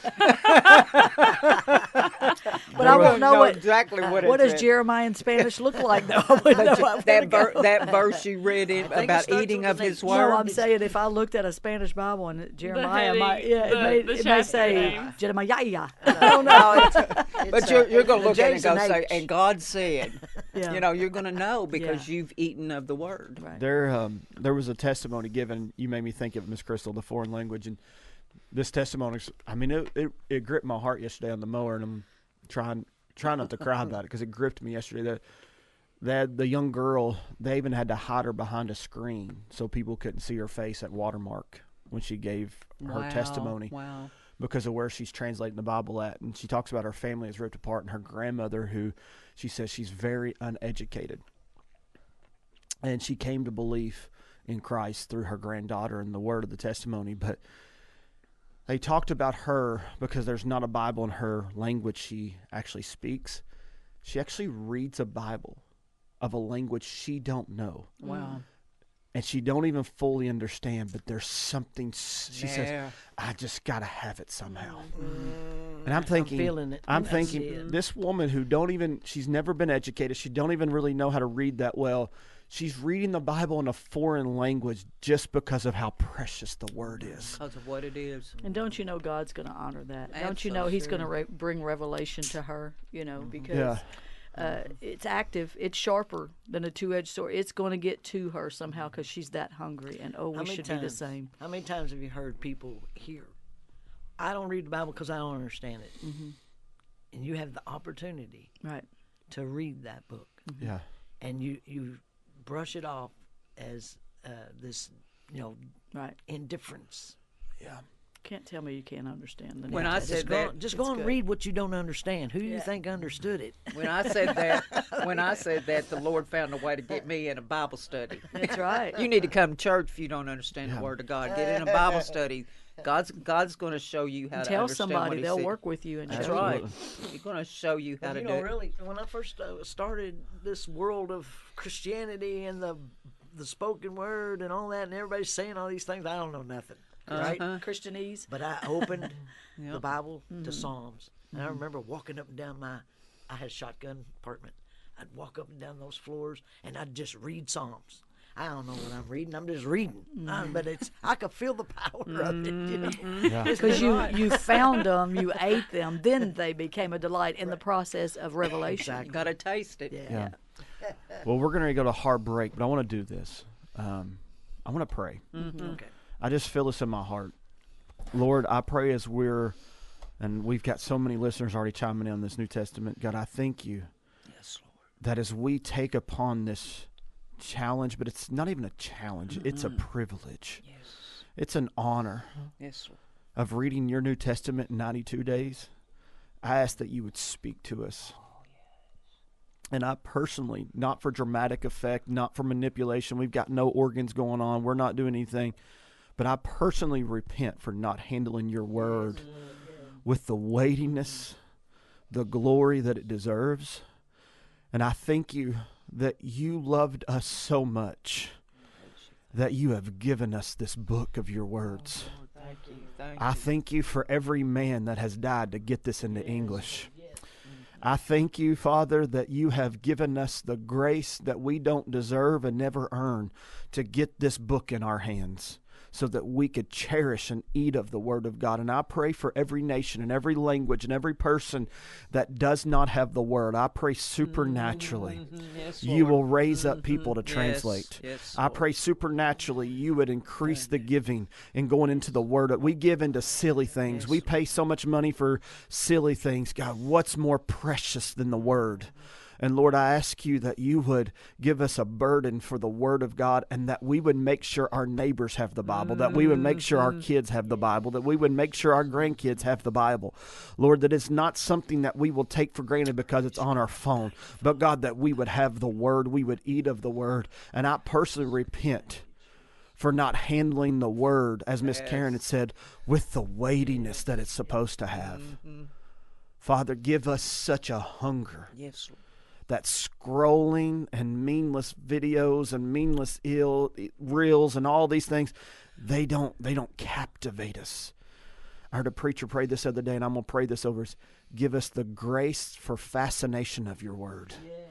But I won't know what, exactly what it what does says. Jeremiah in Spanish look like, though. I wouldn't know But where that to ver- go. that verse you read in think it about starts eating with of an His H. word. No, I'm saying if I looked at a Spanish Bible and Jeremiah heading, might, yeah, the- it may, the it may chapter say names. Jeremiah. I don't know. But It's, you're, uh, you're going to the look at it and J's go and say, H. and God said, Yeah. you know, you're going to know because Yeah. you've eaten of the word. Right. There, um, there was a testimony given. You made me think of Miss Crystal, the foreign language, and this testimony. I mean, it, it it gripped my heart yesterday on the mower, and I'm trying trying not to cry about it because it gripped me yesterday. That that the young girl, they even had to hide her behind a screen so people couldn't see her face at Watermark when she gave her Wow, testimony Wow. because of where she's translating the Bible at. And she talks about her family is ripped apart and her grandmother, who she says she's very uneducated. And she came to belief in Christ through her granddaughter and the word of the testimony. But they talked about her because there's not a Bible in her language she actually speaks. She actually reads a Bible of a language she don't know. Wow. And she don't even fully understand, but there's something, s- she says, Yeah. I just got to have it somehow. And I'm thinking, feeling it. I'm I thinking, see it. this woman who don't even, she's never been educated, she don't even really know how to read that well. she's reading the Bible in a foreign language just because of how precious the Word is. Because of what it is. And don't you know God's going to honor that? That's Don't you so know He's going to true. re- bring revelation to her? You know, because Yeah. uh, it's active. It's sharper than a two-edged sword. It's going to get to her somehow because she's that hungry. And oh, we How many should be the times- same. How many times have you heard people here? I don't read the Bible because I don't understand it. Mm-hmm. And you have the opportunity Right. to read that book, Yeah. and you you brush it off as uh, this, you know, Right. indifference. Yeah. Can't tell me you can't understand the When New I Just said go, that- on- just It's go and good. read what you don't understand. Who do you Yeah. think understood it? When I said that, when I said that, the Lord found a way to get me in a Bible study. That's right. You need to come to church if you don't understand Yeah. the Word of God. Get in a Bible study. God's God's going to show you how to Tell understand what somebody, He they'll said. work with you and That's show you. right. He's going to show you how you to do know, it. really, when I first uh, started this world of Christianity and the the spoken word and all that, and everybody's saying all these things, I don't know nothing, right? Uh-huh. Christianese. But I opened the Yep. Bible Mm-hmm. to Psalms, and I remember walking up and down my, I had a shotgun apartment. I'd walk up and down those floors, and I'd just read Psalms. I don't know what I'm reading. I'm just reading, Uh, but it's I could feel the power of it. You know? Yeah. Because you, you found them, you ate them, then they became a delight in the process of revelation. You got to taste it. Yeah. Well, we're going to go to a hard break, but I want to do this. Um, I want to pray. Okay. I just feel this in my heart. Lord, I pray as we're, and we've got so many listeners already chiming in on this New Testament. God, I thank you Yes, Lord. that as we take upon this challenge, but it's not even a challenge, it's a privilege. Yes. It's an honor Yes. Lord. of reading your New Testament in ninety-two days. I ask that you would speak to us. And I personally, not for dramatic effect, not for manipulation, we've got no organs going on, we're not doing anything, but I personally repent for not handling your word with the weightiness, the glory that it deserves. And I thank you that you loved us so much that you have given us this book of your words. Thank you. Thank I you. thank you for every man that has died to get this into English. I thank you, Father, that you have given us the grace that we don't deserve and never earn to get this book in our hands so that we could cherish and eat of the Word of God. And I pray for every nation and every language and every person that does not have the Word. I pray supernaturally Yes, you Lord. will raise up people to Yes, translate. yes, I Lord. pray supernaturally you would increase the giving and going into the Word. We give into silly things. We pay so much money for silly things. God, what's more precious than the Word? And Lord, I ask you that you would give us a burden for the Word of God and that we would make sure our neighbors have the Bible, that we would make sure our kids have the Bible, that we would make sure our grandkids have the Bible. Lord, that it's not something that we will take for granted because it's on our phone, but God, that we would have the Word, we would eat of the Word. And I personally repent for not handling the Word, as Miss Karen had said, with the weightiness that it's supposed to have. Father, give us such a hunger Yes, Lord. that scrolling and meaningless videos and meaningless ill reels and all these things, they don't they don't captivate us. I heard a preacher pray this the other day, and I'm going to pray this over us. Give us the grace for fascination of your word.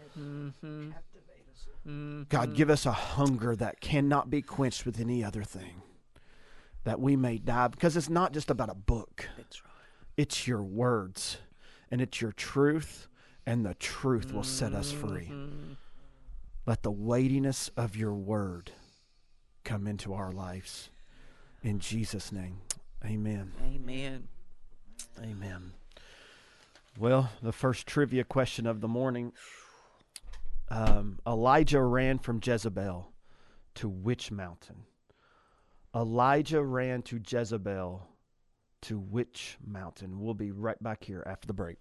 God, give us a hunger that cannot be quenched with any other thing, that we may die, because it's not just about a book. That's right. It's your words, and it's your truth, and the truth will set us free. Let the weightiness of your word come into our lives. In Jesus' name, amen. Amen. Amen. Well, the first trivia question of the morning. Um, Elijah ran from Jezebel to which mountain? Elijah ran to Jezebel to which mountain? We'll be right back here after the break.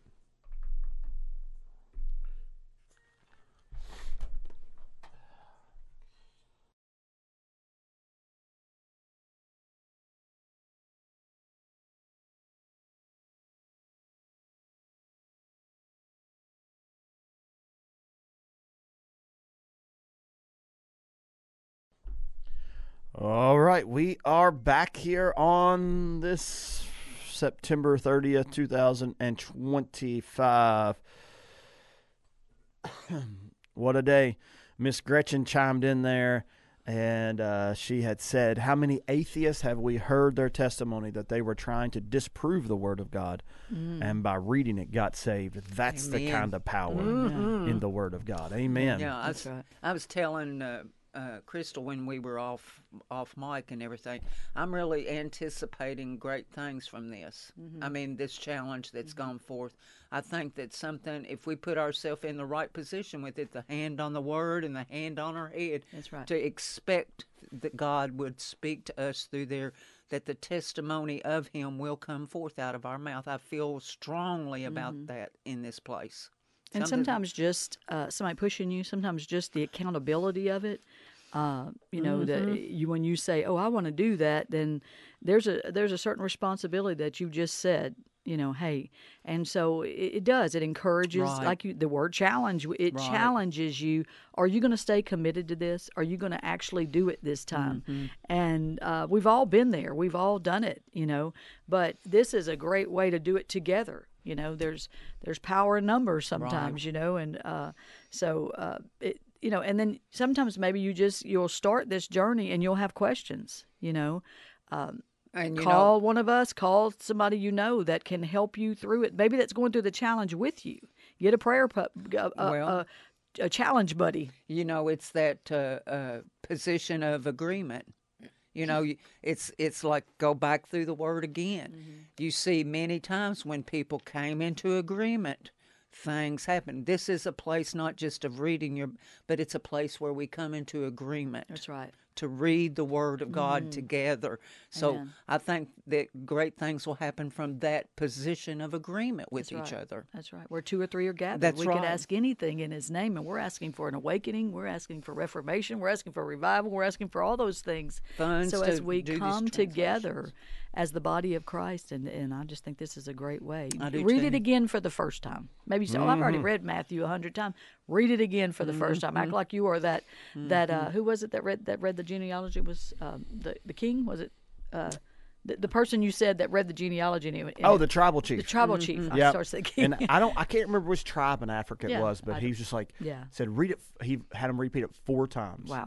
All right, we are back here on this September thirtieth, two thousand twenty-five. What a day. Miss Gretchen chimed in there, and uh, she had said, how many atheists have we heard their testimony that they were trying to disprove the Word of God, mm. and by reading it got saved? That's Amen. The kind of power mm-hmm. in the Word of God. Amen. Yeah, I That's was, right. I was telling uh, uh, Crystal when we were off off mic and everything, I'm really anticipating great things from this. Mm-hmm. I mean, this challenge that's mm-hmm. gone forth. I think that something, if we put ourselves in the right position with it, the hand on the Word and the hand on our head, that's right. to expect that God would speak to us through there, that the testimony of Him will come forth out of our mouth. I feel strongly about mm-hmm. that in this place. And Something, sometimes just uh, somebody pushing you, sometimes just the accountability of it. Uh, you know, mm-hmm. that you when you say, "Oh, I want to do that," then there's a there's a certain responsibility that you just said. You know, hey, and so it, it does. It encourages, right. like you, the word challenge. It right. challenges you. Are you going to stay committed to this? Are you going to actually do it this time? Mm-hmm. And uh, we've all been there. We've all done it. You know, but this is a great way to do it together. You know, there's there's power in numbers sometimes. Right. You know, and uh, so uh, it. You know, and then sometimes maybe you just you'll start this journey and you'll have questions. You know. Um, And you call know, one of us, call somebody you know that can help you through it. Maybe that's going through the challenge with you. Get a prayer, pu- a, well, a, a challenge buddy. You know, it's that uh, uh, position of agreement. You know, it's it's like go back through the Word again. Mm-hmm. You see many times when people came into agreement, things happen. This is a place not just of reading your, but it's a place where we come into agreement. That's right. To read the Word of God mm. together. So Amen. I think that great things will happen from that position of agreement with That's each right. other. That's right. Where two or three are gathered, That's we right. can ask anything in His name, and we're asking for an awakening. We're asking for reformation. We're asking for revival. We're asking for all those things. Funds so as we do come together as the body of Christ, and, and I just think this is a great way. I do Read too. it again for the first time. Maybe you say, mm-hmm. "Oh, I've already read Matthew a hundred times." Read it again for the mm-hmm. first time. Act like you are that. Mm-hmm. That uh, who was it that read that read the genealogy? Was um, the the king? Was it? Uh, The, the person you said that read the genealogy. And it, oh, the tribal chief. The tribal mm-hmm. chief. I yep. started thinking. And I don't. I can't remember which tribe in Africa yeah, it was, but I he was just like, yeah. said, read it. He had him repeat it four times. Wow.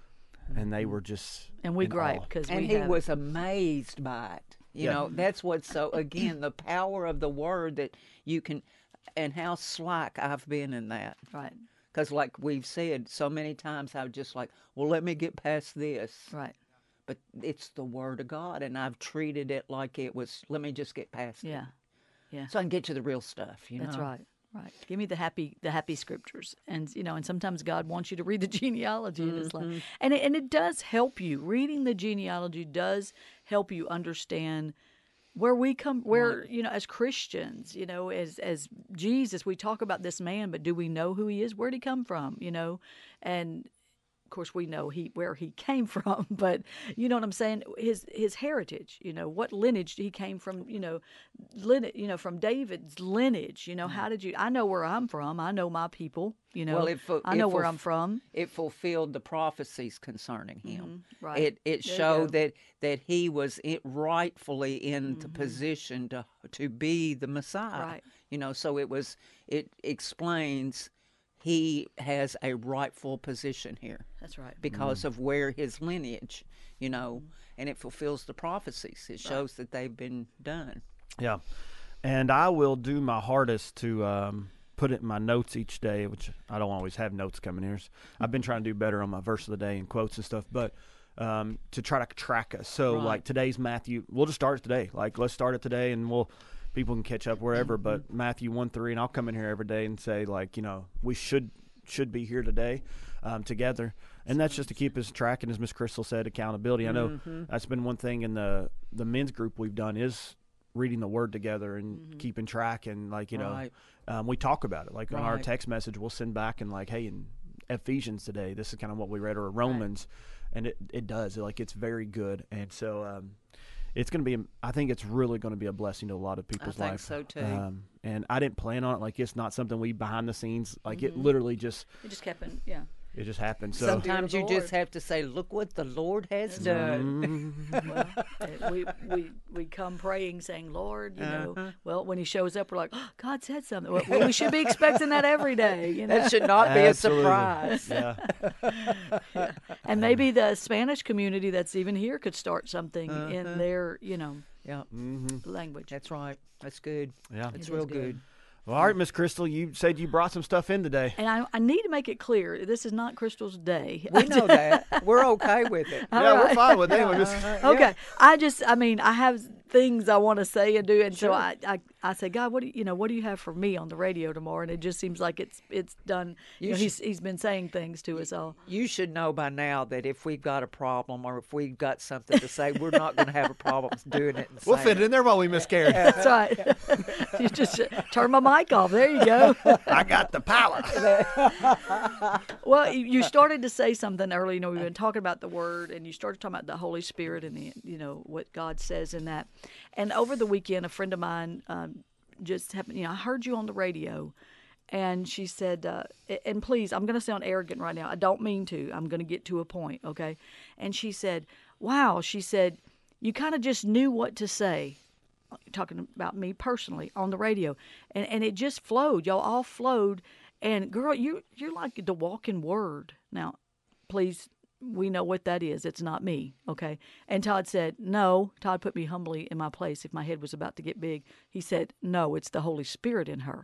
And they were just. And we in gripe awe. because and we he have was amazed by it. You Yeah. know, that's what's so again the power of the Word that you can, and how slack I've been in that. right. Because, like we've said so many times, I'm just like, well, let me get past this. Right. But it's the Word of God, and I've treated it like it was, let me just get past Yeah. it. Yeah. So I can get to the real stuff, you That's know? right. Right. Give me the happy the happy scriptures. And you know, and sometimes God wants you to read the genealogy mm-hmm. and it's like and it, and it does help you. Reading the genealogy does help you understand where we come where, right. you know, as Christians, you know, as as Jesus, we talk about this man, but do we know who he is? Where'd he come from? You know? And of course, we know he where he came from, but you know what I'm saying. His his heritage, you know, what lineage he came from. You know, lineage, you know, from David's lineage. You know, mm-hmm. how did you? I know where I'm from. I know my people. You know, well, it fu- I know it where fulf- I'm from. It fulfilled the prophecies concerning him. Mm-hmm. Right. It it There showed that that he was it rightfully in mm-hmm. the position to to be the Messiah. Right. You know, so it was. It explains. He has a rightful position here. That's right. Because mm. of where his lineage, you know, mm. and it fulfills the prophecies. It shows right. that they've been done. Yeah. And I will do my hardest to um, put it in my notes each day, which I don't always have notes coming here. I've been trying to do better on my verse of the day and quotes and stuff, but um, to try to track us. So, right. like today's Matthew, we'll just start it today. Like, let's start it today, and we'll people can catch up wherever, mm-hmm. but Matthew one three, and I'll come in here every day and say, like, you know, we should should be here today um, together. And that's just to keep us track, and as Miss Crystal said, accountability. I know mm-hmm. that's been one thing in the, the men's group we've done is reading the Word together and mm-hmm. keeping track. And, like, you right. know, um, we talk about it. Like, right. on our text message, we'll send back and, like, hey, in Ephesians today, this is kind of what we read, or Romans. Right. And it, it does. Like, it's very good. And so um, it's going to be, I think it's really going to be a blessing to a lot of people's I think life. so, too. Um, and I didn't plan on it. Like, it's not something we behind the scenes. Like, mm-hmm. it literally just. It just kept in, yeah. it just happens. So Sometimes you Spirit of the just have to say, "Look what the Lord has done." Well, uh, we, we we come praying, saying, "Lord, you know." Uh-huh. Well, when He shows up, we're like, oh, "God said something." Well, well, we should be expecting that every day, you know. That should not be Absolutely. a surprise. Yeah. And maybe the Spanish community that's even here could start something Uh-huh. in their, you know, Yeah, language. that's right. That's good. Yeah. It's It real is good. good. Well, all right, Miss Crystal, you said you brought some stuff in today. And I, I need to make it clear, this is not Crystal's day. We know that. We're okay with it. Yeah, we're fine with that. We're just- Okay. I just, I mean, I have things I want to say and do, and so Sure. I, I, I say, God, what do you, you know, what do you have for me on the radio tomorrow? And it just seems like it's, it's done. You, You know, should- he's, he's been saying things to us all. You should know by now that if we've got a problem or if we've got something to say, we're not going to have a problem doing it. And We'll saying fit it in there while we miscarry. That's right. You just uh, turn my mic off. There you go. I got the power. Well, you you started to say something earlier. You know, we've been talking about the Word, and you started talking about the Holy Spirit and the, you know, what God says in that. And over the weekend, a friend of mine um, just happened. You know, I heard you on the radio, and she said, uh, and please, I'm going to sound arrogant right now. I don't mean to. I'm going to get to a point, okay? And she said, "Wow," she said, "you kind of just knew what to say." Talking about me personally on the radio, and and it just flowed. Y'all all flowed, and girl, you you're like the walking word. Now, please, we know what that is. It's not me, okay? And Todd said, "No." Todd put me humbly in my place. If my head was about to get big, he said, "No, it's the Holy Spirit in her."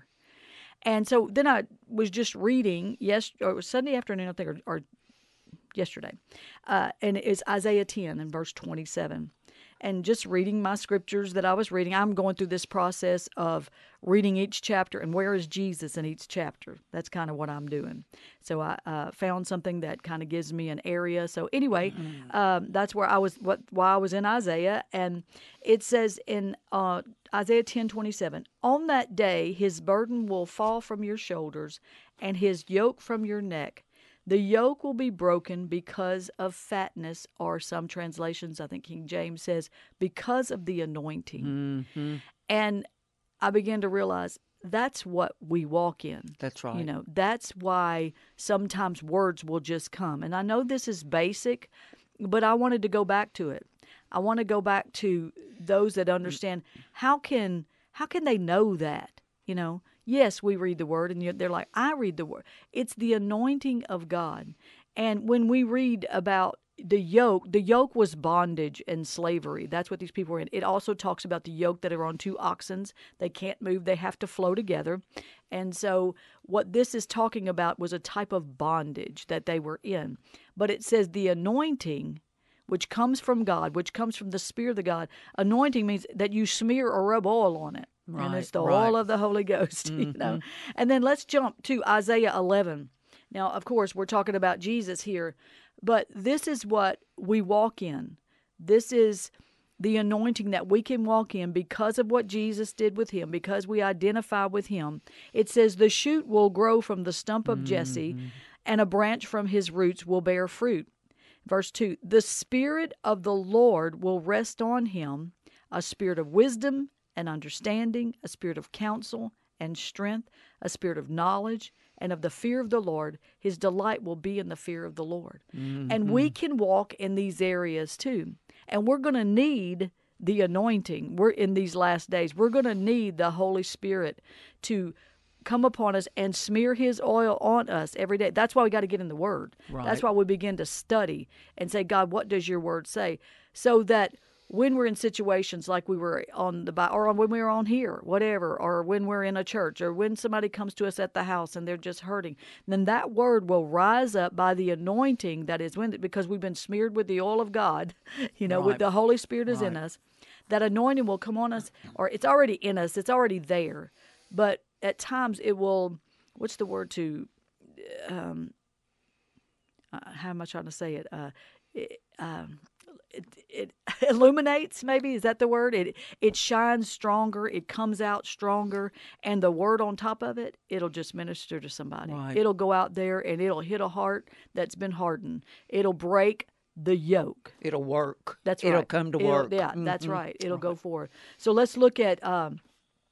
And so then I was just reading yes, or it was Sunday afternoon, I think, or, or yesterday, uh, and it's Isaiah ten and verse twenty-seven. And just reading my scriptures that I was reading, I'm going through this process of reading each chapter and where is Jesus in each chapter. That's kind of what I'm doing. So I uh, found something that kind of gives me an area. So anyway, um, that's where I was. What why I was in Isaiah, and it says in uh, Isaiah ten twenty-seven, "On that day, his burden will fall from your shoulders, and his yoke from your neck. The yoke will be broken because of fatness," or some translations, I think King James says, because of the anointing. Mm-hmm. And I began to realize that's what we walk in. That's right. You know, that's why sometimes words will just come. And I know this is basic, but I wanted to go back to it. I want to go back to those that understand how can how can they know that, you know? Yes, we read the Word, and they're like, I read the Word. It's the anointing of God. And when we read about the yoke, the yoke was bondage and slavery. That's what these people were in. It also talks about the yoke that are on two oxens. They can't move. They have to flow together. And so what this is talking about was a type of bondage that they were in. But it says the anointing, which comes from God, which comes from the Spirit of the God. Anointing means that you smear or rub oil on it. Right, and it's the right. oil of the Holy Ghost, you know. And then let's jump to Isaiah eleven. Now, of course, we're talking about Jesus here, but this is what we walk in. This is the anointing that we can walk in because of what Jesus did with him, because we identify with him. It says, "The shoot will grow from the stump of Jesse, and a branch from his roots will bear fruit." Verse two, "The Spirit of the Lord will rest on him, a spirit of wisdom and understanding, a spirit of counsel and strength, a spirit of knowledge and of the fear of the Lord. His delight will be in the fear of the Lord." Mm-hmm. And we can walk in these areas too. And we're going to need the anointing. We're in these last days. We're going to need the Holy Spirit to come upon us and smear his oil on us every day. That's why we got to get in the Word. Right. That's why we begin to study and say, God, what does your Word say? So that when we're in situations like we were on the or when we were on here, whatever, or when we're in a church, or when somebody comes to us at the house and they're just hurting, then that word will rise up by the anointing that is with it, because we've been smeared with the oil of God, you know, Right. with the Holy Spirit is in Right. us. That anointing will come on us, or it's already in us, it's already there. But at times it will, what's the word to, um, uh, how am I trying to say it? Uh, it um, It, it illuminates, maybe, is that the word? It it shines stronger, it comes out stronger, and the word on top of it, it'll just minister to somebody. Right. It'll go out there and it'll hit a heart that's been hardened. It'll break the yoke. It'll work. That's It'll right. come to It'll- work. Yeah, that's Mhm. right. It'll go forward. So let's look at, um,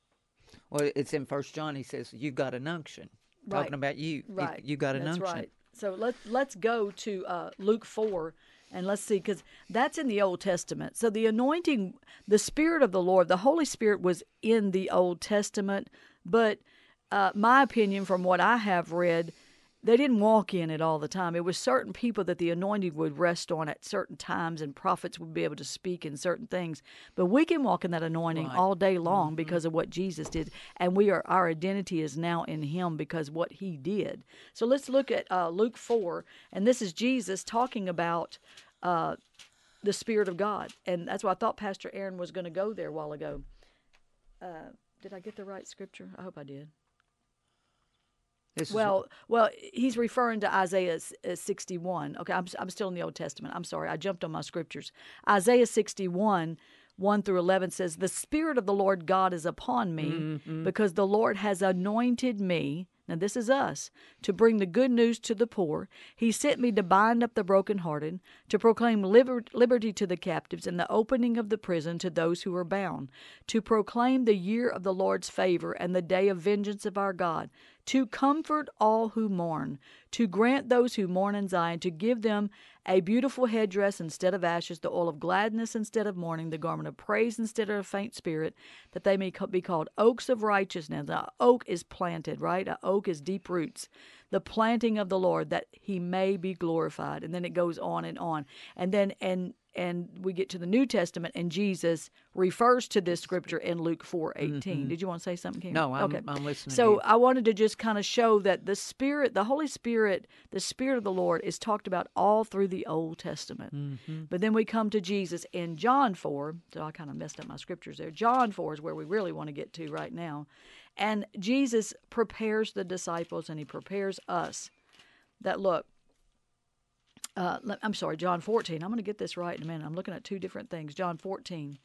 Well, it's in First John. He says, "You've got an unction." Right. Talking about you. You- right. You got an That's unction. right. So let's let's go to uh, Luke four, and let's see, because that's in the Old Testament. So the anointing, the Spirit of the Lord, the Holy Spirit was in the Old Testament, but uh, my opinion from what I have read, they didn't walk in it all the time. It was certain people that the anointing would rest on at certain times, and prophets would be able to speak in certain things. But we can walk in that anointing Right. all day long Mm-hmm. because of what Jesus did, and we are our identity is now in Him because what He did. So let's look at uh, Luke four, and this is Jesus talking about uh, the Spirit of God, and that's why I thought Pastor Aaron was going to go there a while ago. Uh, did I get the right scripture? I hope I did. This is Well, well, he's referring to Isaiah uh, sixty-one. Okay, I'm, I'm still in the Old Testament. I'm sorry, I jumped on my scriptures. Isaiah sixty-one, one through eleven says, "The Spirit of the Lord God is upon me, Mm-hmm. because the Lord has anointed me." Now, this is us, to bring the good news to the poor. He sent me to bind up the brokenhearted, to proclaim liber- liberty to the captives, and the opening of the prison to those who are bound, to proclaim the year of the Lord's favor and the day of vengeance of our God, to comfort all who mourn, to grant those who mourn in Zion, to give them a beautiful headdress instead of ashes, the oil of gladness instead of mourning, the garment of praise instead of a faint spirit, that they may be called oaks of righteousness. Now, oak is planted, right? An oak is deep roots. The planting of the Lord, that He may be glorified. And then it goes on and on. And then, and and we get to the New Testament, and Jesus refers to this scripture in Luke four eighteen. Mm-hmm. Did you want to say something, Kim? No, I'm, okay. I'm listening. to So you. I wanted to just kind of show that the Spirit, the Holy Spirit, the Spirit of the Lord is talked about all through the Old Testament. Mm-hmm. But then we come to Jesus in John four. So I kind of messed up my scriptures there. John four is where we really want to get to right now. And Jesus prepares the disciples, and He prepares us that, look, uh, let- I'm sorry, John fourteen. I'm going to get this right in a minute. I'm looking at two different things. John fourteen.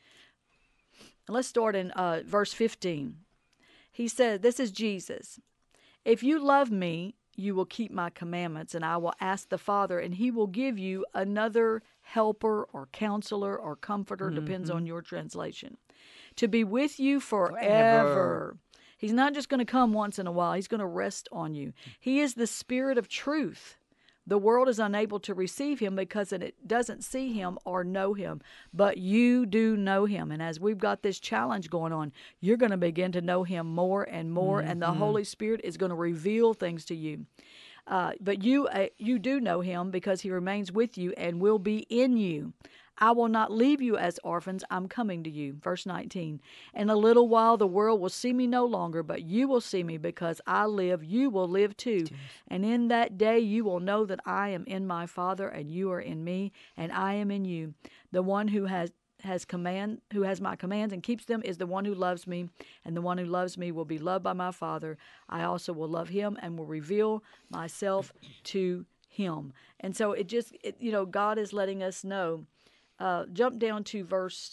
And let's start in uh, verse fifteen. He said, this is Jesus. "If you love me, you will keep my commandments, and I will ask the Father, and He will give you another helper or counselor or comforter," depends on your translation, "to be with you forever." Forever. He's not just going to come once in a while. He's going to rest on you. He is the Spirit of truth. The world is unable to receive Him because it doesn't see Him or know Him, but you do know Him. And as we've got this challenge going on, you're going to begin to know Him more and more, and the Holy Spirit is going to reveal things to you. Uh, but you uh, you do know Him because He remains with you and will be in you. "I will not leave you as orphans. I'm coming to you." Verse nineteen. "In a little while the world will see me no longer, but you will see me, because I live. You will live too. And in that day you will know that I am in my Father, and you are in me, and I am in you. The one who has has command who has my commands and keeps them is the one who loves me, and the one who loves me will be loved by my Father. I also will love him and will reveal myself to him." And so it just it, you know God is letting us know. Uh, jump down to verse,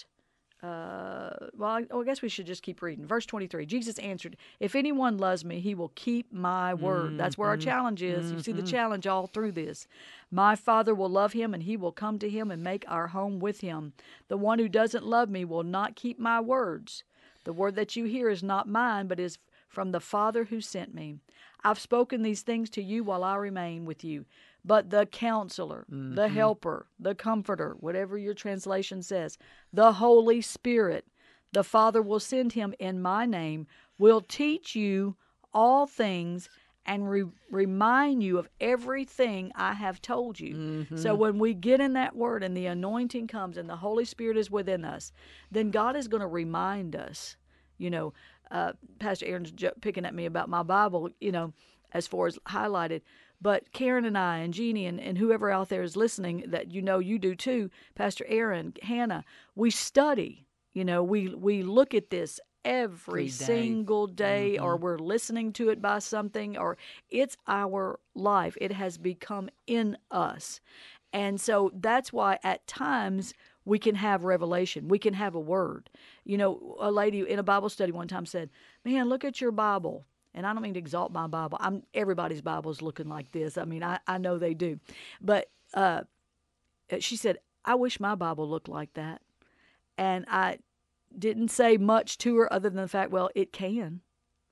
uh, well, I, oh, I guess we should just keep reading. Verse twenty-three, Jesus answered, "If anyone loves me, he will keep my word." Mm-hmm. That's where our challenge is. Mm-hmm. You see the challenge all through this. "My Father will love him, and he will come to him and make our home with him. The one who doesn't love me will not keep my words. The word that you hear is not mine, but is from the Father who sent me. I've spoken these things to you while I remain with you. But the Counselor, mm-hmm. the Helper, the Comforter, whatever your translation says, the Holy Spirit, the Father will send him in my name, will teach you all things and re- remind you of everything I have told you." Mm-hmm. So when we get in that word and the anointing comes and the Holy Spirit is within us, then God is going to remind us. You know, uh, Pastor Aaron's picking at me about my Bible, you know, as far as highlighted. But Karen and I and Jeannie and, and whoever out there is listening that you know you do too, Pastor Aaron, Hannah, we study. You know, we we look at this every day. single day, mm-hmm. or we're listening to it by something, or it's our life. It has become in us. And so that's why at times we can have revelation. We can have a word. You know, a lady in a Bible study one time said, "Man, look at your Bible." And I don't mean to exalt my Bible. I'm everybody's Bible is looking like this. I mean, I, I know they do. But uh, she said, "I wish my Bible looked like that." And I didn't say much to her other than the fact, well, it can.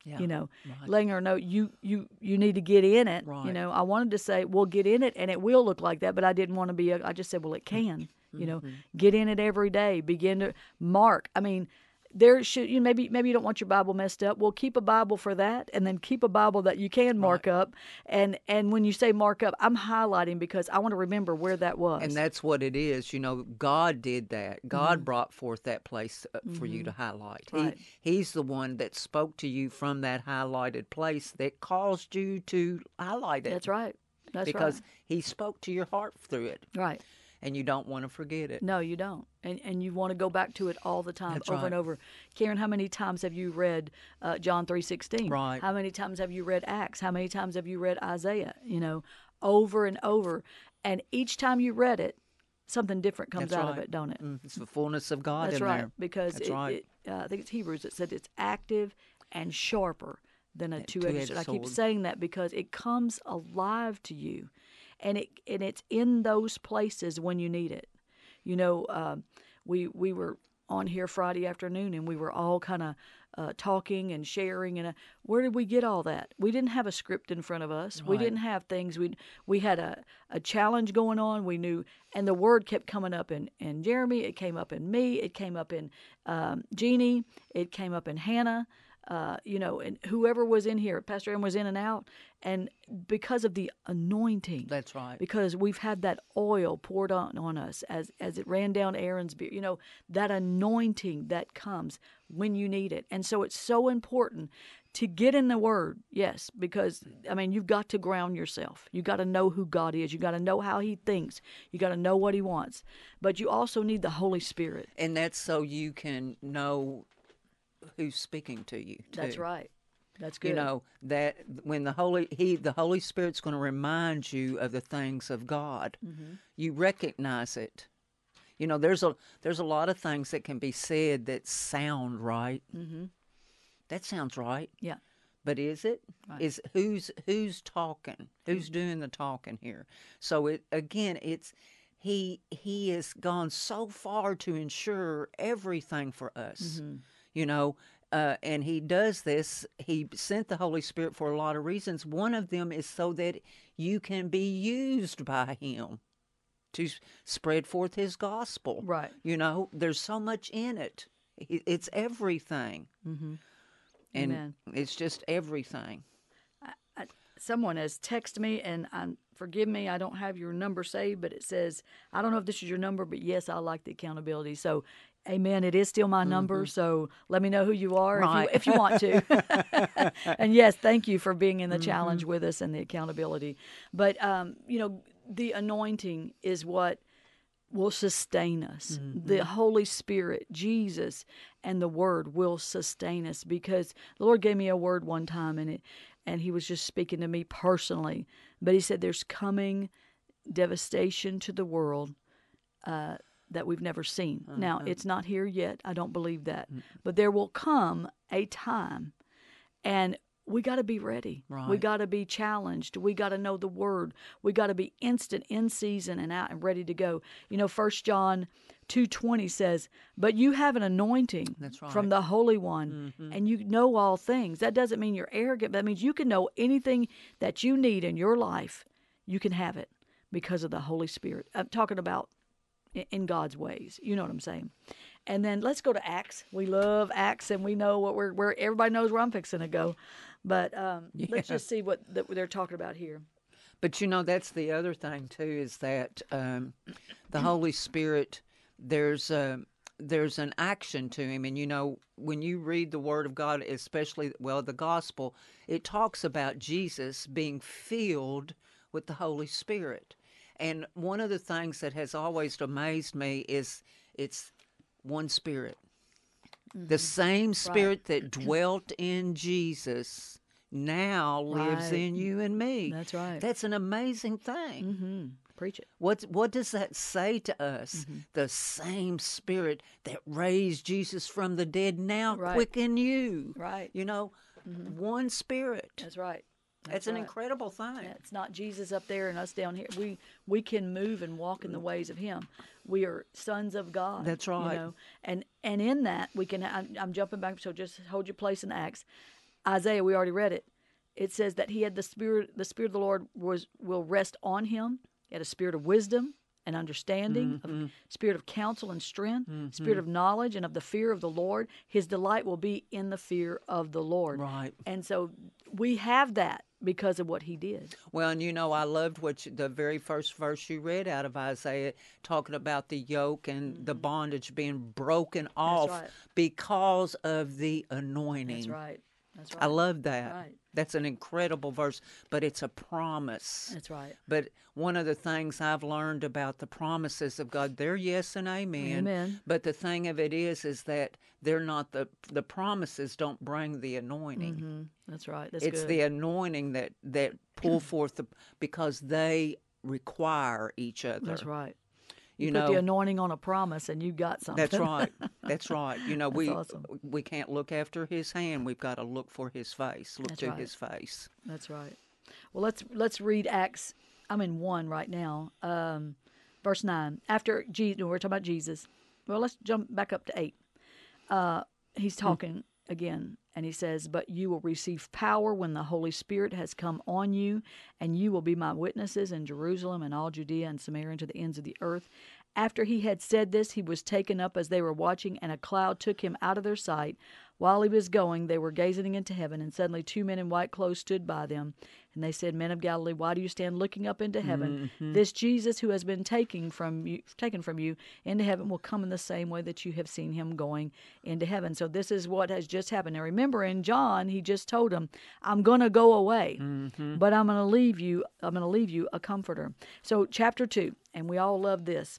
Yeah, You know, right. letting her know you you you need to get in it. You Right. know, I wanted to say, well, get in it, and it will look like that, but I didn't want to be. A, I just said, well, it can. You know, get in it every day. Begin to mark. I mean, there should you know, maybe maybe you don't want your Bible messed up. Well, keep a Bible for that, and then keep a Bible that you can mark up. And and when you say mark up, I'm highlighting because I want to remember where that was. And that's what it is. You know, God did that. God brought forth that place uh, for you to highlight. Right. He He's the one that spoke to you from that highlighted place that caused you to highlight it. That's right. That's because He spoke to your heart through it. right. Right. And you don't want to forget it. No, you don't, and and you want to go back to it all the time, That's over right. and over. Karen, how many times have you read uh, John three sixteen? Right. How many times have you read Acts? How many times have you read Isaiah? You know, over and over, and each time you read it, something different comes That's out of right. it, don't it? Mm, it's the fullness of God That's in right, there. because That's it, right. it, uh, I think it's Hebrews that said it's active and sharper than a That two-edged two-edged sword. I keep sword. saying that because it comes alive to you, and it and it's in those places when you need it. You know, um, we we were on here Friday afternoon, and we were all kind of uh, talking and sharing. And uh, where did we get all that? We didn't have a script in front of us. We Right. didn't have things. We we had a, a challenge going on. We knew, and the word kept coming up in, in Jeremy. It came up in me. It came up in um, Jeannie. It came up in Hannah. Uh, you know, and whoever was in here, Pastor Aaron was in and out, and because of the anointing, That's right. because we've had that oil poured on, on us as as it ran down Aaron's beard, you know, that anointing that comes when you need it. And so it's so important to get in the Word, yes, because, I mean, you've got to ground yourself. You got to know who God is. You got to know how He thinks. You got to know what He wants. But you also need the Holy Spirit. And that's so you can know who's speaking to you, too. That's right. That's good. You know that when the Holy He the Holy Spirit's going to remind you of the things of God, Mm-hmm. you recognize it. You know, there's a there's a lot of things that can be said that sound right. Mm-hmm. That sounds right, Yeah. but is it? Right. Is who's who's talking? Who's doing the talking here? So it again, it's he he has gone so far to ensure everything for us. Mm-hmm. You know, uh, and he does this. He sent the Holy Spirit for a lot of reasons. One of them is so that you can be used by Him to s- spread forth His gospel. Right. You know, there's so much in it. It- It's everything. Mm-hmm. And Amen. it's just everything. I, someone has texted me, and I'm, forgive me, I don't have your number saved, but it says, I don't know if this is your number, but yes, I like the accountability. So, amen, it is still my number, so let me know who you are Right. if, you, if you want to. And yes, thank you for being in the challenge with us and the accountability. But, um, you know, the anointing is what will sustain us. The Holy Spirit, Jesus, and the Word will sustain us, because the Lord gave me a word one time, and it, and He was just speaking to me personally. But He said, "There's coming devastation to the world uh, that we've never seen." Now, it's not here yet. I don't believe that, but there will come a time, and we got to be ready. We Right. got to be challenged. We got to know the Word. We got to be instant, in season, and out and ready to go. You know, First John two twenty says, "But you have an anointing That's right. from the Holy One, and you know all things." That doesn't mean you're arrogant. That means you can know anything that you need in your life. You can have it because of the Holy Spirit. I'm talking about i- in God's ways. You know what I'm saying? And then let's go to Acts. We love Acts, and we know what we're where everybody knows where I'm fixing to go. But um, let's just see what that they're talking about here. But you know, that's the other thing too, is that um, the Holy Spirit, there's a, there's an action to Him, and you know, when you read the Word of God, especially well the Gospel, it talks about Jesus being filled with the Holy Spirit. And one of the things that has always amazed me is it's one Spirit. The same Spirit that dwelt in Jesus now lives Right. in you and me. That's right. That's an amazing thing. Mm-hmm. Preach it. What what does that say to us? The same Spirit that raised Jesus from the dead now Right. quicken you. Right. You know, one Spirit. That's right. That's, an right. incredible thing. Yeah, it's not Jesus up there and us down here. We we can move and walk in the ways of Him. We are sons of God. That's right. You know? And and in that we can. I'm, I'm jumping back, so just hold your place in Acts. Isaiah, we already read it. It says that he had the spirit. The spirit of the Lord was will rest on him. He had a spirit of wisdom and understanding, Mm-hmm. of spirit of counsel and strength, spirit of knowledge and of the fear of the Lord. His delight will be in the fear of the Lord. Right. And so we have that because of what he did. Well, and you know, I loved what you, the very first verse you read out of Isaiah, talking about the yoke and the bondage being broken off right. because of the anointing. That's right. That's right. I love that. Right. That's an incredible verse, but it's a promise. That's right. But one of the things I've learned about the promises of God, they're yes and amen. Amen. But the thing of it is, is that they're not the the promises don't bring the anointing. Mm-hmm. That's right. That's It's good. the anointing that that pull forth the because they require each other. That's right. You, You, know, put the anointing on a promise, and you got something. that's right. That's right. You know, we awesome. we can't look after His hand. We've got to look for His face. Look That's to right. His face. That's right. Well, let's let's read Acts. I'm in one right now, um, verse nine. After Jesus, we're talking about Jesus. Well, let's jump back up to eight. Uh, he's talking again, and he says, "But you will receive power when the Holy Spirit has come on you, and you will be my witnesses in Jerusalem and all Judea and Samaria and to the ends of the earth." After he had said this, he was taken up as they were watching, and a cloud took him out of their sight. While he was going, they were gazing into heaven, and suddenly two men in white clothes stood by them. And they said, "Men of Galilee, why do you stand looking up into heaven? Mm-hmm. This Jesus who has been taken from you, taken from you into heaven will come in the same way that you have seen him going into heaven." So this is what has just happened. Now remember, in John, he just told them, "I'm going to go away, Mm-hmm. but I'm going to leave you. I'm going to leave you a comforter." So chapter two, and we all love this.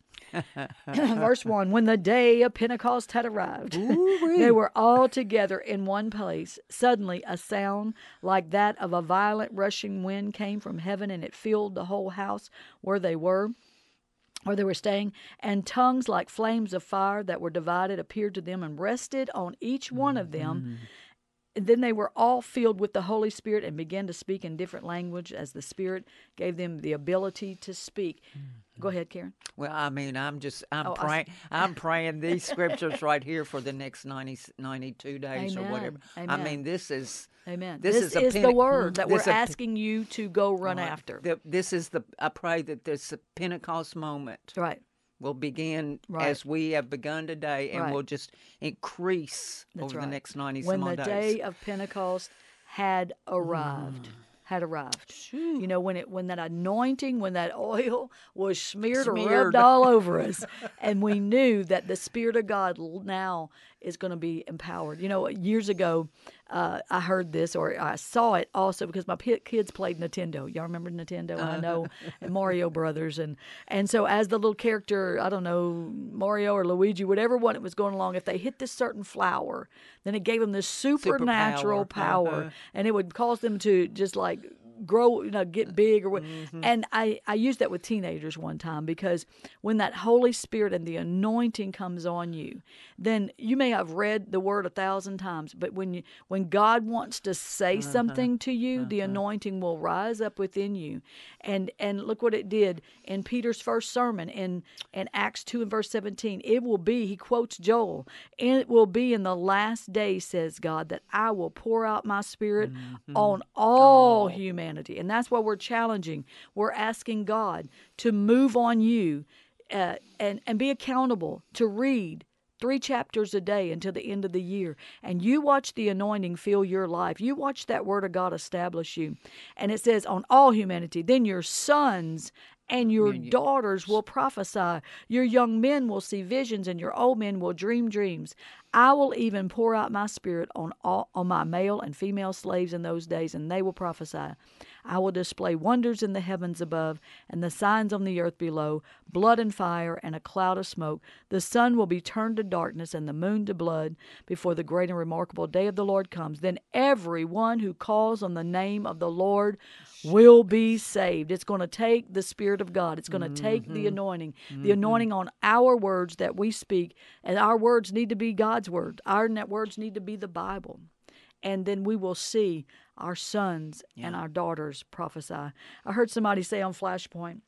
Verse one, when the day of Pentecost had arrived, they were all together in one place. Suddenly a sound like that of a violent rushing wind came from heaven, and it filled the whole house where they were, where they were staying, and tongues like flames of fire that were divided appeared to them and rested on each one of them. And then they were all filled with the Holy Spirit and began to speak in different language as the Spirit gave them the ability to speak. Go ahead, Karen. Well, I mean, I'm just, I'm Oh, I praying, I'm praying these scriptures right here for the next ninety, ninety-two days Amen. or whatever. I Amen. mean, this is, Amen. This This, is a is, pen- the word that we're this a- asking you to go run right, after. the- this is the, I pray that this Pentecost moment Right. will begin Right. as we have begun today, and Right. will just increase That's over right. the next ninety When some the odd days. day of Pentecost had arrived. Had arrived. You know, when it when that anointing, when that oil was smeared, or Smeared. rubbed all over us, and we knew that the Spirit of God l- now is going to be empowered. You know, years ago, uh, I heard this, or I saw it also, because my p- kids played Nintendo. Y'all remember Nintendo? I know, and Mario Brothers, and and so as the little character, I don't know, Mario or Luigi, whatever one it was going along, if they hit this certain flower, then it gave them this supernatural Superpower. power, Uh-huh. and it would cause them to just like grow, you know, get big or what. Mm-hmm. And I, I used that with teenagers one time, because when that Holy Spirit and the anointing comes on you, then you may have read the word a thousand times, but when you when God wants to say Uh-huh. something to you, the anointing will rise up within you. And and look what it did in Peter's first sermon in, in Acts two and verse seventeen. It will be, he quotes Joel, "And it will be in the last days, says God, that I will pour out my Spirit Mm-hmm. on all humanity." And that's what we're challenging. We're asking God to move on you uh, and, and be accountable to read three chapters a day until the end of the year. And you watch the anointing fill your life. You watch that word of God establish you. And it says on all humanity, then your sons and your daughters will prophesy. Your young men will see visions, and your old men will dream dreams. I will even pour out my Spirit on all on my male and female slaves in those days, and they will prophesy. I will display wonders in the heavens above and the signs on the earth below, blood and fire and a cloud of smoke. The sun will be turned to darkness and the moon to blood before the great and remarkable day of the Lord comes. Then everyone who calls on the name of the Lord will be saved. It's going to take the Spirit of God. It's going to take the anointing, the anointing on our words that we speak. And our words need to be God's words. Our net words need to be the Bible. And then we will see our sons and our daughters prophesy. I heard somebody say on Flashpoint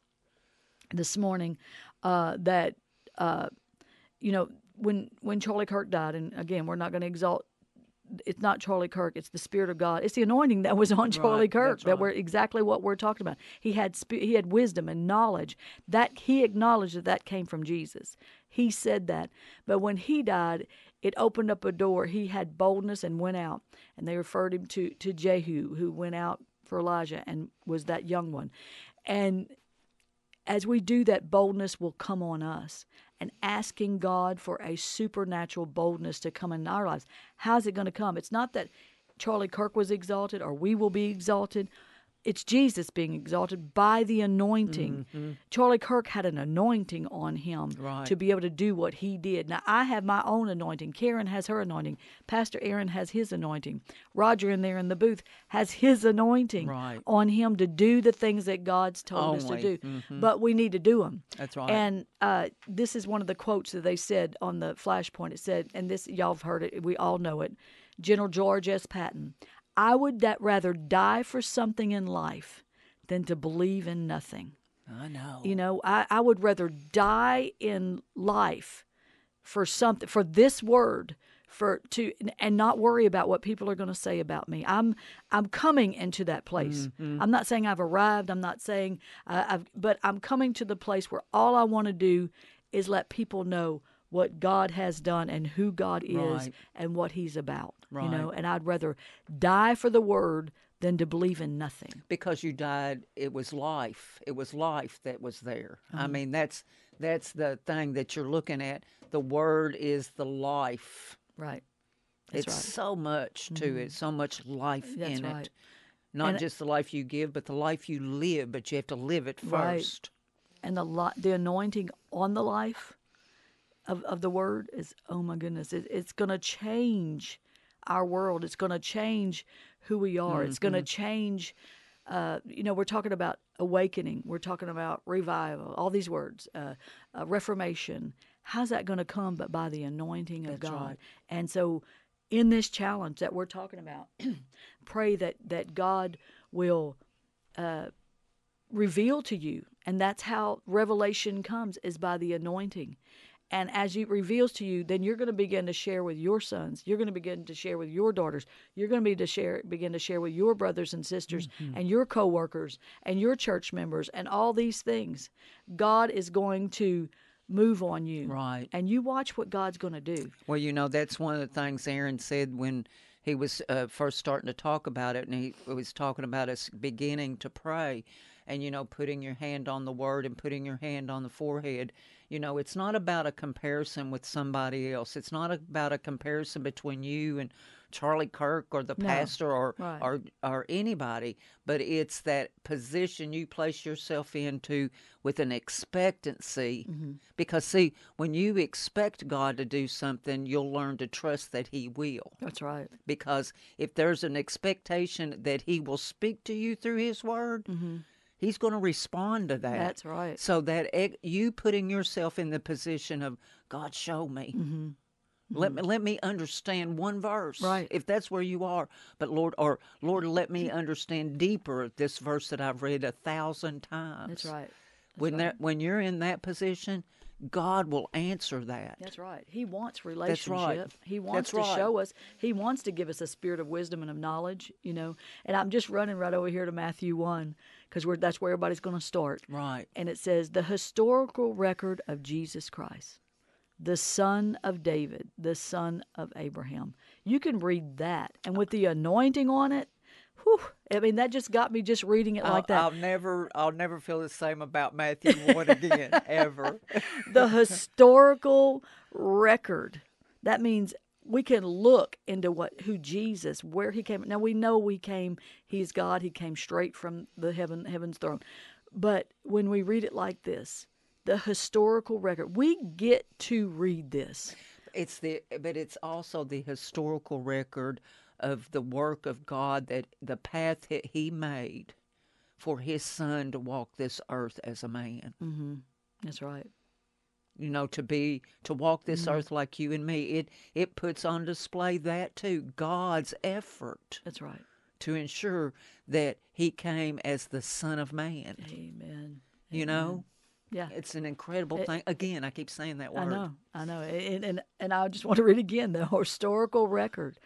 this morning uh, that, uh, you know, when when Charlie Kirk died, and again, we're not going to exalt it's not Charlie Kirk. It's the Spirit of God. It's the anointing that was on Charlie Right, Kirk that's that right. we're exactly what we're talking about. He had spi- he had wisdom and knowledge. That he acknowledged that that came from Jesus. He said that. But when he died, it opened up a door. He had boldness and went out. And they referred him to to Jehu, who went out for Elijah and was that young one. And as we do that, boldness will come on us. And asking God for a supernatural boldness to come in our lives. How's it going to come? It's not that Charlie Kirk was exalted or we will be exalted. It's Jesus being exalted by the anointing. Mm-hmm. Charlie Kirk had an anointing on him Right. to be able to do what he did. Now, I have my own anointing. Karen has her anointing. Pastor Aaron has his anointing. Roger in there in the booth has his anointing Right. on him to do the things that God's told us to Only. do. Mhm. But we need to do them. That's right. And uh, this is one of the quotes that they said on the flashpoint. It said, and this, y'all have heard it, we all know it, General George S. Patton, I would that rather die for something in life than to believe in nothing. I know. You know, I, I would rather die in life for something, for this word, for to and not worry about what people are going to say about me. I'm I'm coming into that place. Mm-hmm. I'm not saying I've arrived. I'm not saying uh, I've, but I'm coming to the place where all I want to do is let people know what God has done and who God is Right. and what He's about. You Right. know, and I'd rather die for the word than to believe in nothing. Because you died, it was life. It was life that was there. I Mm-hmm. mean, that's that's the thing that you're looking at. The word is the life. Right. That's it's right. Mm-hmm. so much to it, so much life That's in right. it. Not And- just the life you give, but the life you live, but you have to live it Right. first. And the lo- the anointing on the life of, of the word is, oh my goodness, it, it's going to change our world. It's going to change who we are. It's going to change, uh, you know, we're talking about awakening. We're talking about revival, all these words, uh, uh, reformation. How's that going to come but by the anointing of That's God? right. And so in this challenge that we're talking about, pray that, that God will uh, reveal to you. And that's how revelation comes, is by the anointing. And as it reveals to you, then you're going to begin to share with your sons. You're going to begin to share with your daughters. You're going to be to share, begin to share with your brothers and sisters and your coworkers and your church members and all these things. God is going to move on you. Right. And you watch what God's going to do. Well, you know, that's one of the things Aaron said when he was uh, first starting to talk about it, and he was talking about us beginning to pray and, you know, putting your hand on the word and putting your hand on the forehead. You know, it's not about a comparison with somebody else. It's not about a comparison between you and Charlie Kirk or the No. pastor or, Right. or or anybody, but it's that position you place yourself into with an expectancy. Mm-hmm. Because, see, when you expect God to do something, you'll learn to trust that He will. That's right. Because if there's an expectation that He will speak to you through His Word, He's going to respond to that. Mm-hmm. That's right. So that ex- you putting yourself in the position of, God, show me. Mm-hmm. Let me let me understand one verse, Right. if that's where you are. But Lord, or Lord, let me understand deeper this verse that I've read a thousand times. That's right. when right. that when you're in that position, God will answer that. That's right. He wants relationship. right. He wants That's to right. show us. He wants to give us a spirit of wisdom and of knowledge, you know. And I'm just running right over here to Matthew one because we're that's where everybody's going to start. Right. And it says, the historical record of Jesus Christ, the son of David, the son of Abraham. You can read that. And with the anointing on it, whew, I mean, that just got me just reading it like I'll, that. I'll never I'll never feel the same about Matthew one again, ever. The historical record. That means we can look into what who Jesus, where he came. Now we know he came, he's God, he came straight from the heaven heaven's throne. But when we read it like this, the historical record, we get to read this. It's the but it's also the historical record of the work of God, that the path that He made for His Son to walk this earth as a man. Mm-hmm. That's right. You know, to be to walk this Mm-hmm. earth like you and me. It it puts on display that too, God's effort That's right. to ensure that He came as the Son of Man. Amen. You know, Yeah. it's an incredible It- thing. Again, I keep saying that word. I know, I know, and, and and I just want to read again the historical record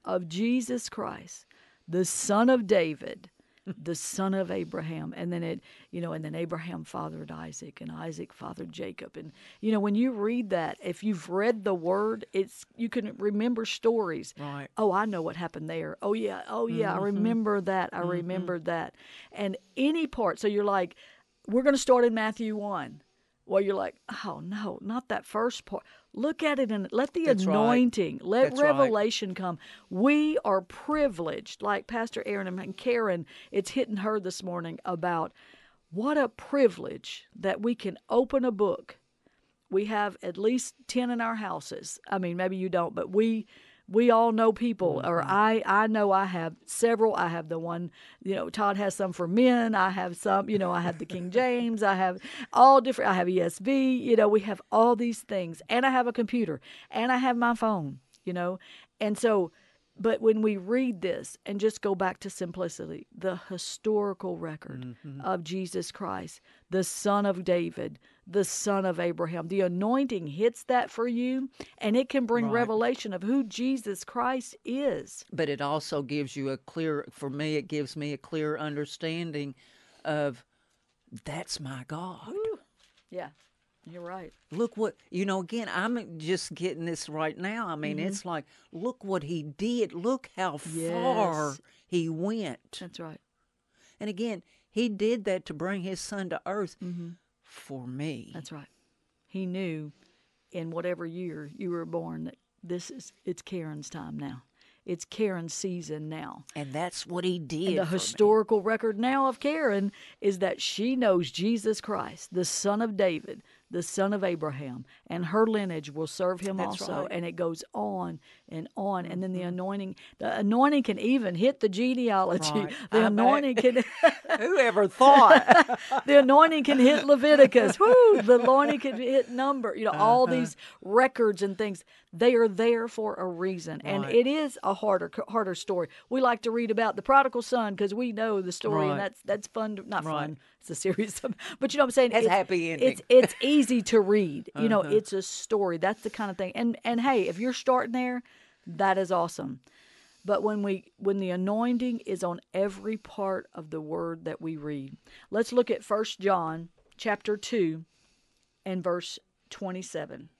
of Jesus Christ, the son of David, the son of Abraham. And then it, you know, and then Abraham fathered Isaac, and Isaac fathered Jacob. And, you know, when you read that, if you've read the word, it's, you can remember stories. Right. Oh, I know what happened there. Oh, yeah. Oh, yeah. Mm-hmm. I remember that. I mm-hmm. remembered that. And any part. So you're like, we're going to start in Matthew one. Well, you're like, oh, no, not that first part. Look at it and let the That's anointing, right. let That's revelation right. come. We are privileged, like Pastor Aaron and Karen, it's hitting her this morning about what a privilege that we can open a book. We have at least ten in our houses. I mean, maybe you don't, but we we all know people, mm-hmm. or I, I know I have several. I have the one, you know, Todd has some for men. I have some, you know, I have the King James. I have all different, I have E S V, you know, we have all these things. And I have a computer. And I have my phone, you know. And so, but when we read this and just go back to simplicity, the historical record mm-hmm. of Jesus Christ, the son of David, the son of Abraham, the anointing hits that for you, and it can bring right. revelation of who Jesus Christ is. But it also gives you a clear, for me, it gives me a clear understanding of that's my God. Ooh. Yeah. You're right. Look what, you know, again, I'm just getting this right now. I mean, mm-hmm. it's like, look what he did. Look how yes. far he went. That's right. And again, he did that to bring his son to earth mm-hmm. for me. That's right. He knew in whatever year you were born that this is, it's Karen's time now. It's Karen's season now. And that's what he did. And the historical me. record now of Karen is that she knows Jesus Christ, the son of David, the son of Abraham, and her lineage will serve him that's also. Right. And it goes on and on. And then the anointing, the anointing can even hit the genealogy. Right. The I anointing bet. can. Whoever thought? The anointing can hit Leviticus. Woo! The anointing can hit number. You know, uh-huh. all these records and things. They are there for a reason. Right. And it is a harder harder story. We like to read about the prodigal son because we know the story, right. and that's that's fun. To, not right. fun. It's a serious, but you know what I'm saying? It's, it's happy ending. It's it's easy to read. You know, uh-huh. it's a story. That's the kind of thing. And and hey, if you're starting there, that is awesome. But when we when the anointing is on every part of the word that we read, let's look at First John chapter two and verse twenty-seven.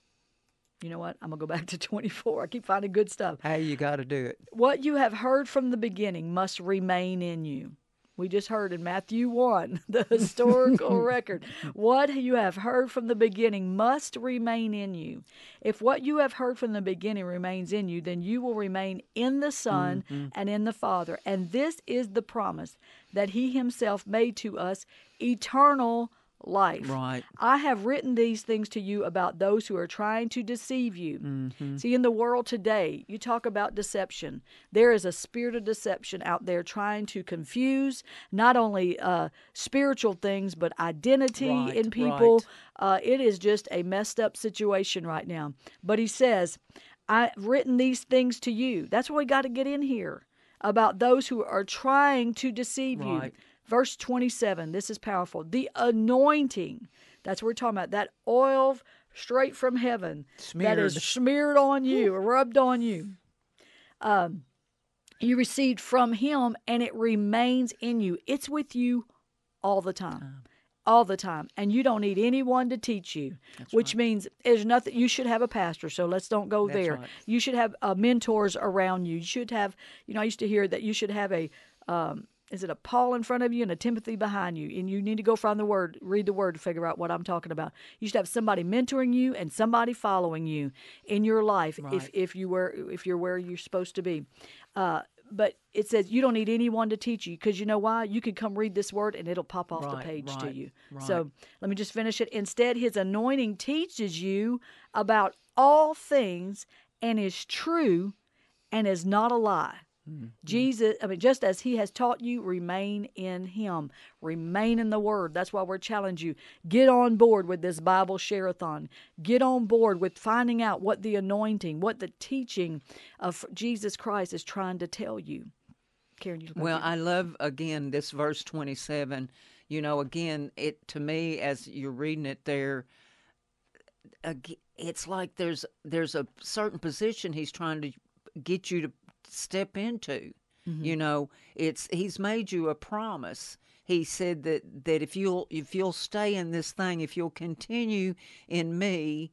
You know what? I'm going to go back to twenty-four. I keep finding good stuff. Hey, you got to do it. What you have heard from the beginning must remain in you. We just heard in Matthew one, the historical record. What you have heard from the beginning must remain in you. If what you have heard from the beginning remains in you, then you will remain in the Son mm-hmm. and in the Father. And this is the promise that he himself made to us, eternal life. Right. I have written these things to you about those who are trying to deceive you. Mm-hmm. See, in the world today, you talk about deception. There is a spirit of deception out there trying to confuse not only uh, spiritual things, but identity right, in people. Right. Uh, it is just a messed up situation right now. But he says, I've written these things to you. That's what we got to get in here, about those who are trying to deceive right. you. Verse twenty-seven, this is powerful. The anointing, that's what we're talking about, that oil straight from heaven smeared. That is smeared on you, or rubbed on you. Um, you received from him, and it remains in you. It's with you all the time. Um, all the time. And you don't need anyone to teach you, which right. means there's nothing. You should have a pastor, so let's don't go that's there. Right. You should have uh, mentors around you. You should have, you know, I used to hear that you should have a, um, is it a Paul in front of you and a Timothy behind you? And you need to go find the word, read the word to figure out what I'm talking about. You should have somebody mentoring you and somebody following you in your life right. if, if you were if you're where you're supposed to be. Uh, but it says you don't need anyone to teach you, because you know why? You could come read this word and it'll pop off right, the page right, to you. Right. So let me just finish it. Instead, his anointing teaches you about all things and is true and is not a lie. Mm-hmm. Jesus, I mean, just as he has taught you, remain in him. Remain in the word. That's why we're challenging you. Get on board with this Bible share-a-thon. Get on board with finding out what the anointing, what the teaching of Jesus Christ is trying to tell you. Karen, you Well, I love, again, this verse twenty-seven. You know, again, it to me, as you're reading it there, it's like there's there's a certain position he's trying to get you to step into. You know, it's He's made you a promise. He said that, that if you'll if you'll stay in this thing, if you'll continue in me,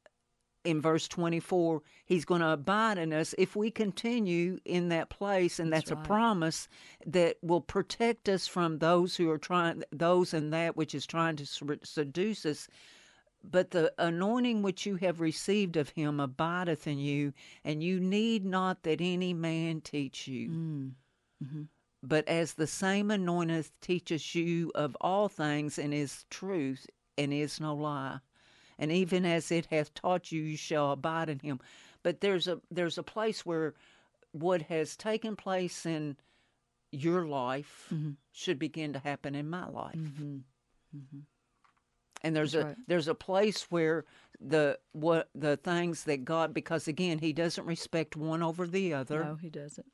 in verse twenty-four, He's going to abide in us if we continue in that place, and that's, That's a right. promise that will protect us from those who are trying, those and that which is trying to seduce us. But the anointing which you have received of Him abideth in you, and you need not that any man teach you. Mm. Mm-hmm. But as the same anointing teaches you of all things, and is truth, and is no lie, and even as it hath taught you, you shall abide in Him. But there's a there's a place where what has taken place in your life Mm-hmm. should begin to happen in my life. Mm-hmm. Mm-hmm. And there's That's a right. there's a place where the what the things that God, because again, He doesn't respect one over the other. No, He doesn't.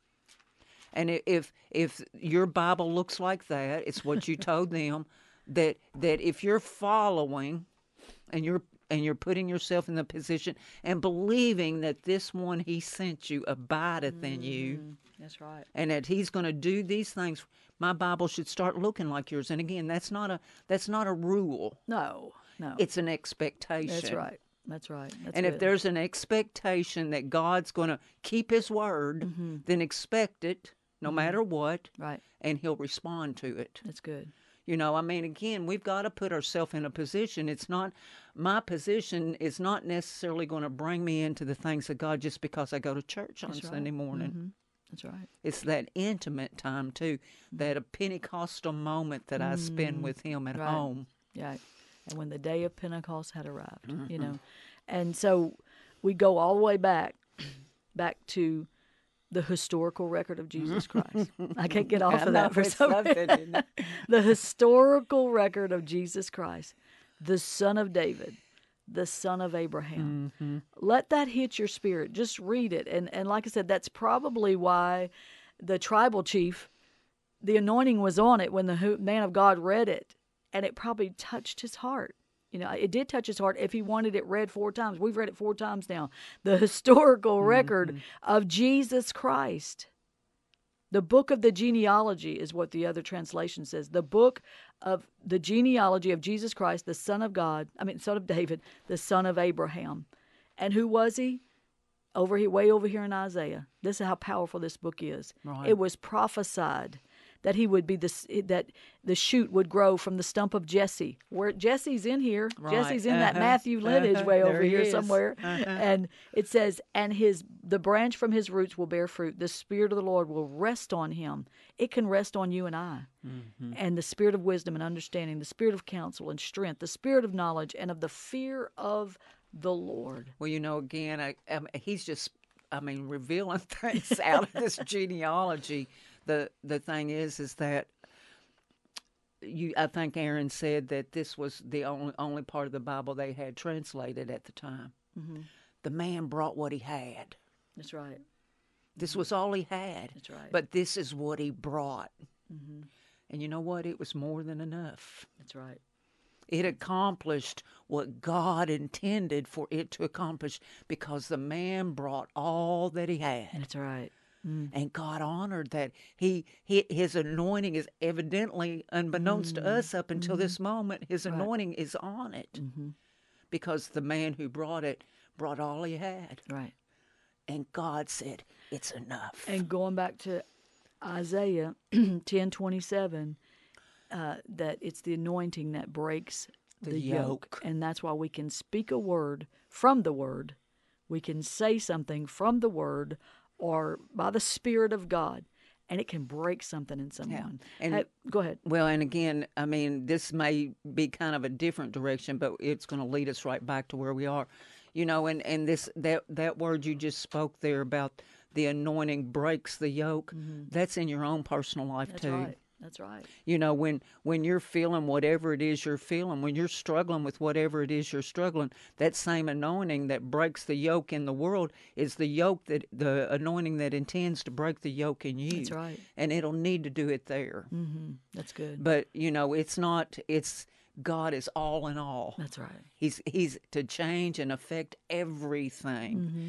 And i- if if your Bible looks like that, it's what you told them, that that if you're following and you're and you're putting yourself in the position and believing that this one He sent you abideth in you, Mm, that's right. and that He's going to do these things, my Bible should start looking like yours. And again, that's not a that's not a rule. No, no. It's an expectation. That's right. That's right. That's And if good. there's an expectation that God's going to keep His word, Mm-hmm. then expect it no matter what, Right. and He'll respond to it. That's good. You know, I mean, again, we've got to put ourselves in a position. It's not, my position is not necessarily going to bring me into the things of God just because I go to church on That's right. Sunday morning. Mm-hmm. That's right. It's that intimate time, too, that a Pentecostal moment that I spend with Him at Right. home. Yeah. And when the day of Pentecost had arrived, Mm-hmm. you know. And so we go all the way back, back to the historical record of Jesus Christ. I can't get off I of that know, for it's some something, reason. isn't it? The historical record of Jesus Christ, the son of David, the son of Abraham. Mm-hmm. Let that hit your spirit. Just read it. And and like I said, that's probably why the tribal chief, the anointing was on it when the hu- man of God read it, and it probably touched his heart. You know, it did touch his heart if he wanted it read four times. We've read it four times now. The historical record of Jesus Christ. The book of the genealogy is what the other translation says. The book of the genealogy of Jesus Christ, the son of God, I mean, son of David, the son of Abraham. And who was he? Over here, way over here in Isaiah. This is how powerful this book is. Right. It was prophesied that he would be the that the shoot would grow from the stump of Jesse. Where Jesse's in here, Right. Jesse's in that Uh-huh. Matthew lineage Uh-huh. way There over he here is. somewhere. Uh-huh. And it says, and his the branch from his roots will bear fruit. The Spirit of the Lord will rest on him. It can rest on you and I. Mm-hmm. And the Spirit of wisdom and understanding, the Spirit of counsel and strength, the Spirit of knowledge and of the fear of the Lord. Well, you know, again, I, I mean, he's just, I mean, revealing things out of this genealogy. The the thing is, is that you, I think Aaron said that this was the only only part of the Bible they had translated at the time. Mm-hmm. The man brought what he had. That's right. This was all he had. That's right. But this is what he brought. Mm-hmm. And you know what? It was more than enough. That's right. It accomplished what God intended for it to accomplish because the man brought all that he had. That's right. Mm. And God honored that. He, he His anointing is evidently, unbeknownst to us up until this moment, His Right. anointing is on it. Mm-hmm. Because the man who brought it brought all he had. Right. And God said, it's enough. And going back to Isaiah ten twenty-seven, uh, that it's the anointing that breaks the, The yoke. yoke. And that's why we can speak a word from the word. We can say something from the word or by the Spirit of God, and it can break something in someone. And- Hey, go ahead. Well, and again, I mean, this may be kind of a different direction, but it's going to lead us right back to where we are. You know, and, and this that, that word you just spoke there about the anointing breaks the yoke, that's in your own personal life That's too. right. That's right. You know, when when you're feeling whatever it is you're feeling, when you're struggling with whatever it is you're struggling, that same anointing that breaks the yoke in the world is the yoke that the anointing that intends to break the yoke in you. That's right. And it'll need to do it there. Mm-hmm. That's good. But you know, it's not. It's God is all in all. That's right. He's he's to change and affect everything. Mm-hmm.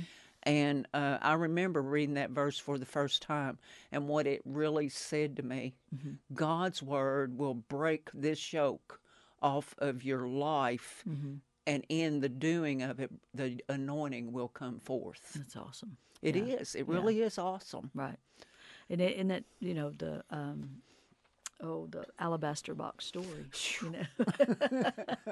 And uh, I remember reading that verse for the first time, and what it really said to me, Mm-hmm. God's word will break this yoke off of your life, Mm-hmm. and in the doing of it, the anointing will come forth. That's awesome. It Yeah. is. It really is awesome. Right. And it, and it, you know, the um, oh, the alabaster box story. You know,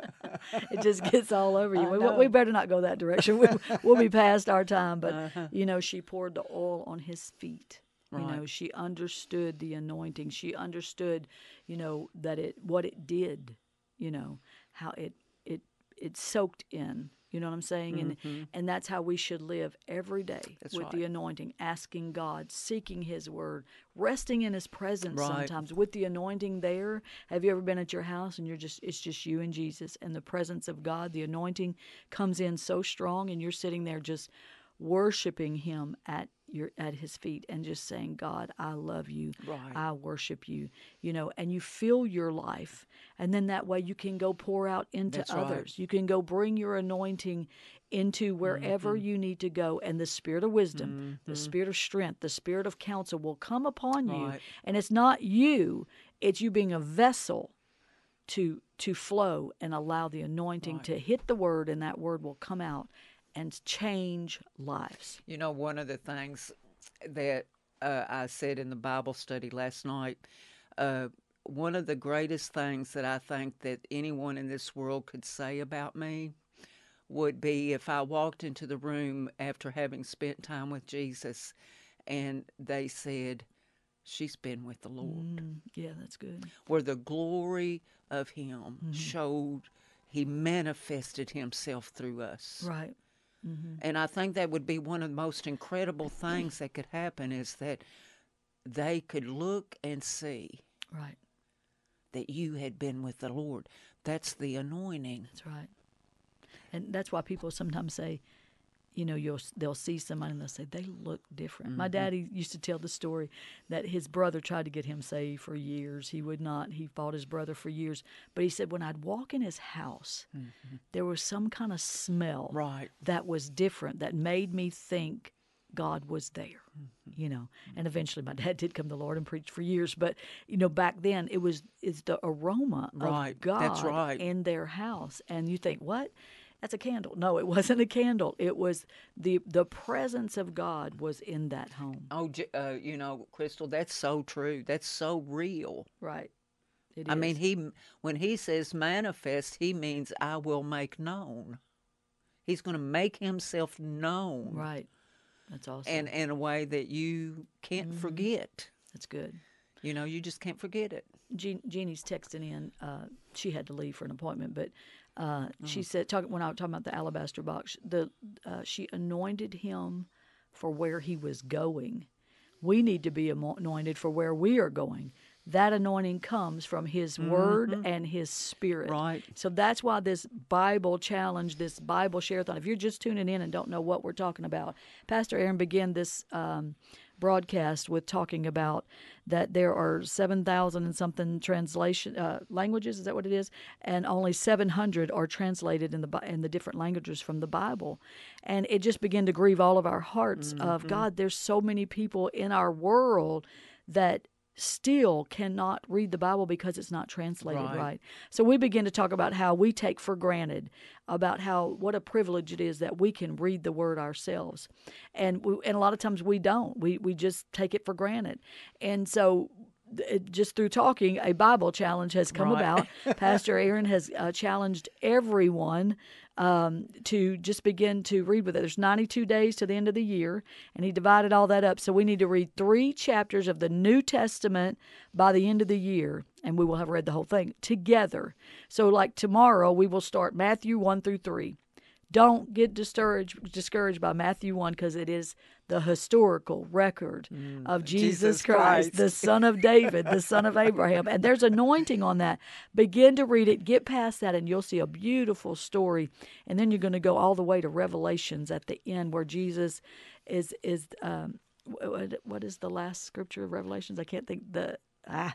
it just gets all over you. I We, know. we better not go that direction. We, we'll be past our time. But Uh-huh. you know, she poured the oil on his feet. You know, Right. she understood the anointing. She understood, you know, that it what it did. You know, how it it it soaked in. You know what I'm saying? And and that's how we should live every day Mm-hmm. That's with right. the anointing, asking God, seeking His word, resting in His presence. Right. Sometimes with the anointing there. Have you ever been at your house and you're just it's just you and Jesus and the presence of God? The anointing comes in so strong, and you're sitting there just worshiping Him at your at His feet and just saying, God, I love you. Right. I worship you. You know, and you fill your life, and then that way you can go pour out into That's right. others. You can go bring your anointing into wherever Mm-hmm. you need to go, and the spirit of wisdom, the spirit of strength, the spirit of counsel will come upon you. Right. And it's not you, it's you being a vessel to to flow and allow the anointing Right. to hit the word, and that word will come out and change lives. You know, one of the things that uh, I said in the Bible study last night, uh, one of the greatest things that I think that anyone in this world could say about me would be if I walked into the room after having spent time with Jesus and they said, she's been with the Lord. Mm, yeah, that's good. Where the glory of Him showed, He manifested Himself through us. Right. And I think that would be one of the most incredible things that could happen is that they could look and see Right. that you had been with the Lord. That's the anointing. That's right. And that's why people sometimes say, you know, you'll they'll see somebody and they'll say they look different. My daddy used to tell the story that his brother tried to get him saved for years. He would not. He fought his brother for years. But he said when I'd walk in his house, there was some kind of smell Right. that was different that made me think God was there. You know, and eventually my dad did come to the Lord and preached for years. But you know, back then it was it's the aroma Right. of God That's right. in their house, and you think, what? That's a candle. No, it wasn't a candle. It was the the presence of God was in that home. Oh, J- uh, you know, Crystal, that's so true. That's so real. Right. It I is. mean, he when he says manifest, he means I will make known. He's going to make himself known. Right. That's awesome. And in a way that you can't forget. That's good. You know, you just can't forget it. Jean, Jeannie's texting in. Uh, she had to leave for an appointment, but uh, she said, talk, when I was talking about the alabaster box, the uh, she anointed him for where he was going. We need to be amo- anointed for where we are going. That anointing comes from His Word and His Spirit. Right. So that's why this Bible challenge, this Bible share-a-thon, if you're just tuning in and don't know what we're talking about, Pastor Aaron began this um, broadcast with talking about that there are seven thousand and something translation uh, languages, is that what it is? And only seven hundred are translated in the Bi- in the different languages from the Bible. And it just began to grieve all of our hearts of, God, there's so many people in our world that still cannot read the Bible because it's not translated right. Right. So we begin to talk about how we take for granted, about how what a privilege it is that we can read the Word ourselves, and we, and a lot of times we don't. We we just take it for granted, and so. It, just through talking, a Bible challenge has come Right. about. Pastor Aaron has uh, challenged everyone um, to just begin to read with it. There's ninety-two days to the end of the year, and he divided all that up. So we need to read three chapters of the New Testament by the end of the year, and we will have read the whole thing together. So like tomorrow, we will start Matthew one through three. Don't get discouraged discouraged by Matthew one, because it is the historical record of Jesus, Jesus Christ, Christ. the Son of David, the Son of Abraham. And there's anointing on that. Begin to read it, get past that, and you'll see a beautiful story. And then you're going to go all the way to Revelations at the end, where Jesus is, is um, what, what is the last scripture of Revelations? I can't think the, ah,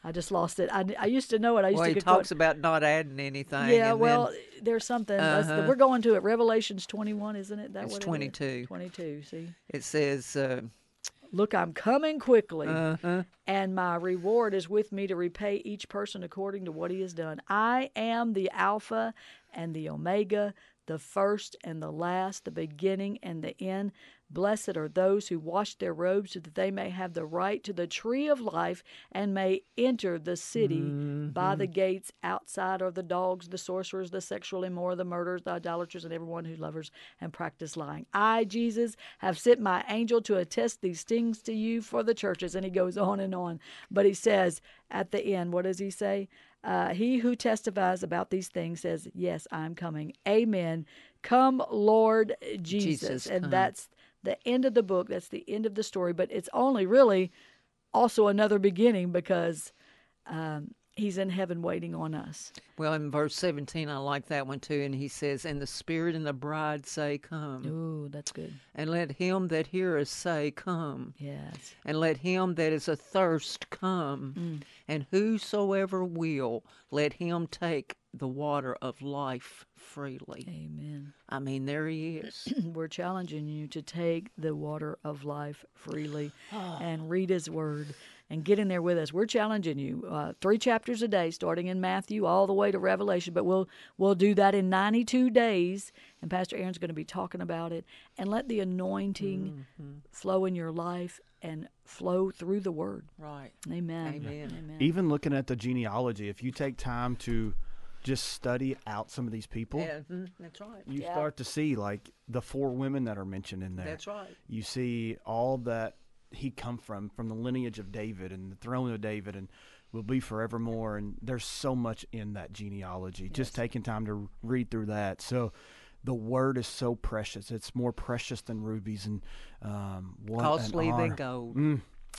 I just lost it. I, I used to know it. I used Well, to he get going- talks about not adding anything. Yeah, and well, then there's something. That's the- Uh-huh. we're going to it. Revelations twenty-one, isn't it? That It's what it is? twenty-two. twenty-two. See, it says, uh, look, I'm coming quickly, uh-huh. and my reward is with me to repay each person according to what he has done. I am the Alpha and the Omega, the first and the last, the beginning and the end. Blessed are those who wash their robes so that they may have the right to the tree of life and may enter the city Mm-hmm. by the gates. Outside are the dogs, the sorcerers, the sexual immoral, the murderers, the idolaters, and everyone who lovers and practice lying. I, Jesus, have sent my angel to attest these things to you for the churches. And he goes on and on. But he says at the end, what does he say? Uh, he who testifies about these things says, yes, I'm coming. Amen. Come, Lord Jesus. Jesus, and come. that's the end of the book. That's the end of the story. But it's only really also another beginning because um, he's in heaven waiting on us. Well, in verse seventeen, I like that one too. And he says, and the Spirit and the bride say, come. Ooh, that's good. And let him that heareth say, come. Yes. And let him that is athirst come. Mm. And whosoever will, let him take the water of life freely. Amen. I mean, there he is. We're challenging you to take the water of life freely and read his word and get in there with us. We're challenging you. Uh, three chapters a day, starting in Matthew all the way to Revelation, but we'll we'll do that in ninety-two days, and Pastor Aaron's going to be talking about it. And let the anointing flow in your life and flow through the word. Right. Amen. Amen. Amen. Even looking at the genealogy, if you take time to just study out some of these people, Yeah, mhm, that's right. you Yeah. start to see like the four women that are mentioned in there. That's right. You see all that he come from, from the lineage of David and the throne of David, and will be forevermore. And there's so much in that genealogy. Just taking time to read through that. So the word is so precious. It's more precious than rubies, and um, what an Costly than honor. gold. Mm,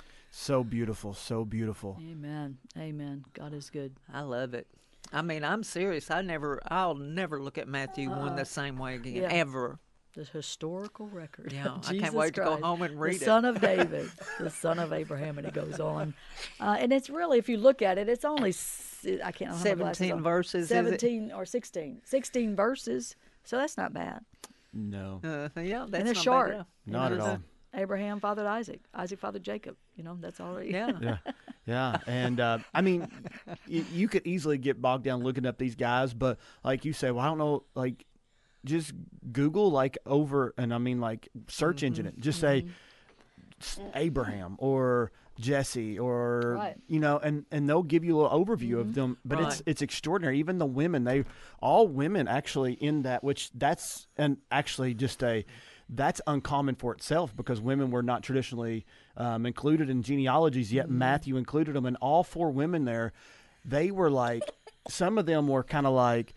so beautiful, so beautiful. Amen. Amen. God is good. I love it. I mean, I'm serious. I never, I'll never look at Matthew one the same way again, Yeah. ever. The historical record. Yeah, of I can't Jesus wait to go Christ, home and read the it. son of David, the son of Abraham, and it goes on. Uh, and it's really, if you look at it, it's only s- I can't. I don't have my glasses seventeen on. verses, is it? Seventeen or sixteen. Sixteen verses. So that's not bad. No, Uh, yeah, that's and they're not short. bad enough. You not know, at all. Abraham fathered Isaac. Isaac fathered Jacob. You know, that's already. Yeah. Yeah, yeah, and uh, I mean, y- you could easily get bogged down looking up these guys, but like you say, well, I don't know, like just Google like over, and I mean like search engine it, just say s- Abraham or Jesse or Right. you know, and and they'll give you a little overview of them, but it's Right. it's extraordinary. Even the women, they all women actually in that, which that's and actually just a. That's uncommon for itself because women were not traditionally um, included in genealogies, yet Matthew included them. And all four women there, they were like, some of them were kind of like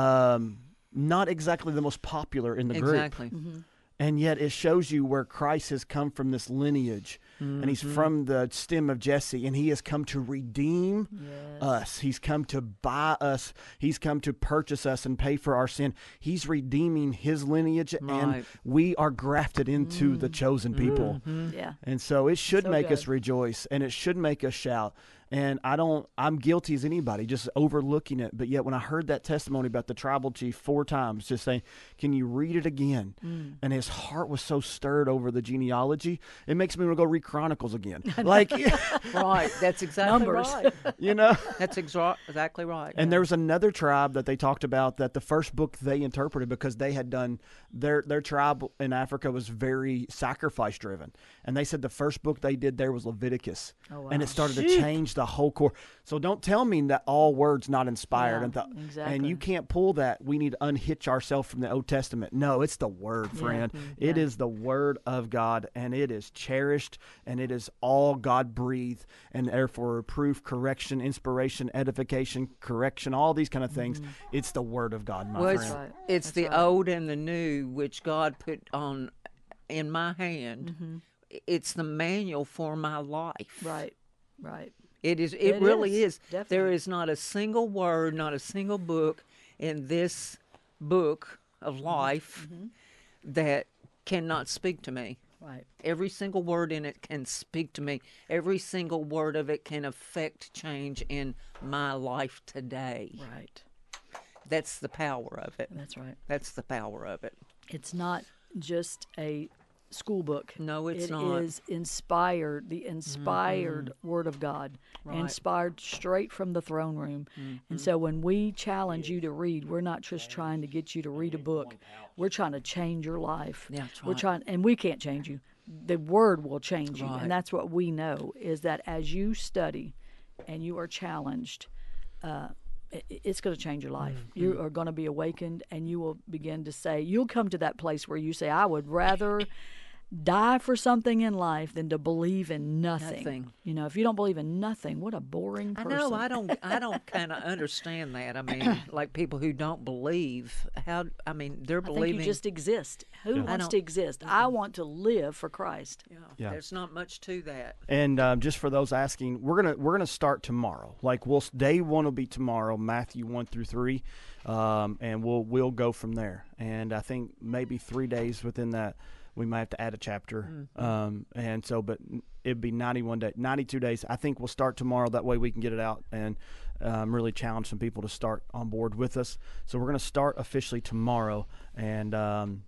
um, not exactly the most popular in the group. Exactly. And yet it shows you where Christ has come from this lineage. And he's from the stem of Jesse, and he has come to redeem Yes. us. He's come to buy us. He's come to purchase us and pay for our sin. He's redeeming his lineage, and Right. we are grafted into the chosen people. Yeah. And so it should So make us good. rejoice, and it should make us shout. And I don't, I'm guilty as anybody, just overlooking it. But yet when I heard that testimony about the tribal chief four times, just saying, can you read it again? Mm. And his heart was so stirred over the genealogy, it makes me want to go read Chronicles again. Like, Right. That's exactly Numbers. right. you know? That's exa- exactly right. And there was another tribe that they talked about that the first book they interpreted because they had done their their tribe in Africa was very sacrifice driven, and they said the first book they did there was Leviticus, Oh, and wow. it started to change the whole core. So don't tell me that all words not inspired, Yeah, and, th- exactly. and you can't pull that. We need to unhitch ourselves from the Old Testament. No, it's the Word, friend. It yeah. is the Word of God, and it is cherished, and it is all God breathed, and therefore reproof, correction, inspiration, edification, correction, all these kind of things. It's the Word of God, my well, it's, friend. right. it's That's the right. old and the new, which God put on in my hand. Mm-hmm. It's the manual for my life. Right. Right. It is. It, It really is, is. There definitely. is not a single word, not a single book in this book of life that cannot speak to me. Right. Right. Every single word in it can speak to me. Every single word of it can affect change in my life today. Right. That's the power of it. That's right. That's the power of it. It's not just a school book. No, it's It not. is inspired, the inspired Word of God, Right. inspired straight from the throne room. And so when we challenge you to read, we're not just trying to get you to read a book. We're trying to change your life. Yeah, that's We're right. trying, and we can't change you. The Word will change you, Right. and that's what we know is that as you study, and you are challenged. Uh, it's going to change your life. Mm-hmm. You are going to be awakened, and you will begin to say, you'll come to that place where you say, I would rather die for something in life than to believe in nothing. Nothing. You know, if you don't believe in nothing, what a boring I person. know. I don't. I don't kind of understand that. I mean, like people who don't believe. How? I mean, they're I think believing. you just exist. Who I wants don't- to exist? I want to live for Christ. Yeah, Yeah. There's not much to that. And um, just for those asking, we're gonna we're gonna start tomorrow. Like we'll day one will be tomorrow, Matthew one through three, um, and we'll we'll go from there. And I think maybe three days within that, we might have to add a chapter. Mm-hmm. Um, and so, but it'd be ninety-one day, ninety-two days. I think we'll start tomorrow. That way we can get it out and um, really challenge some people to start on board with us. So we're gonna start officially tomorrow, and um,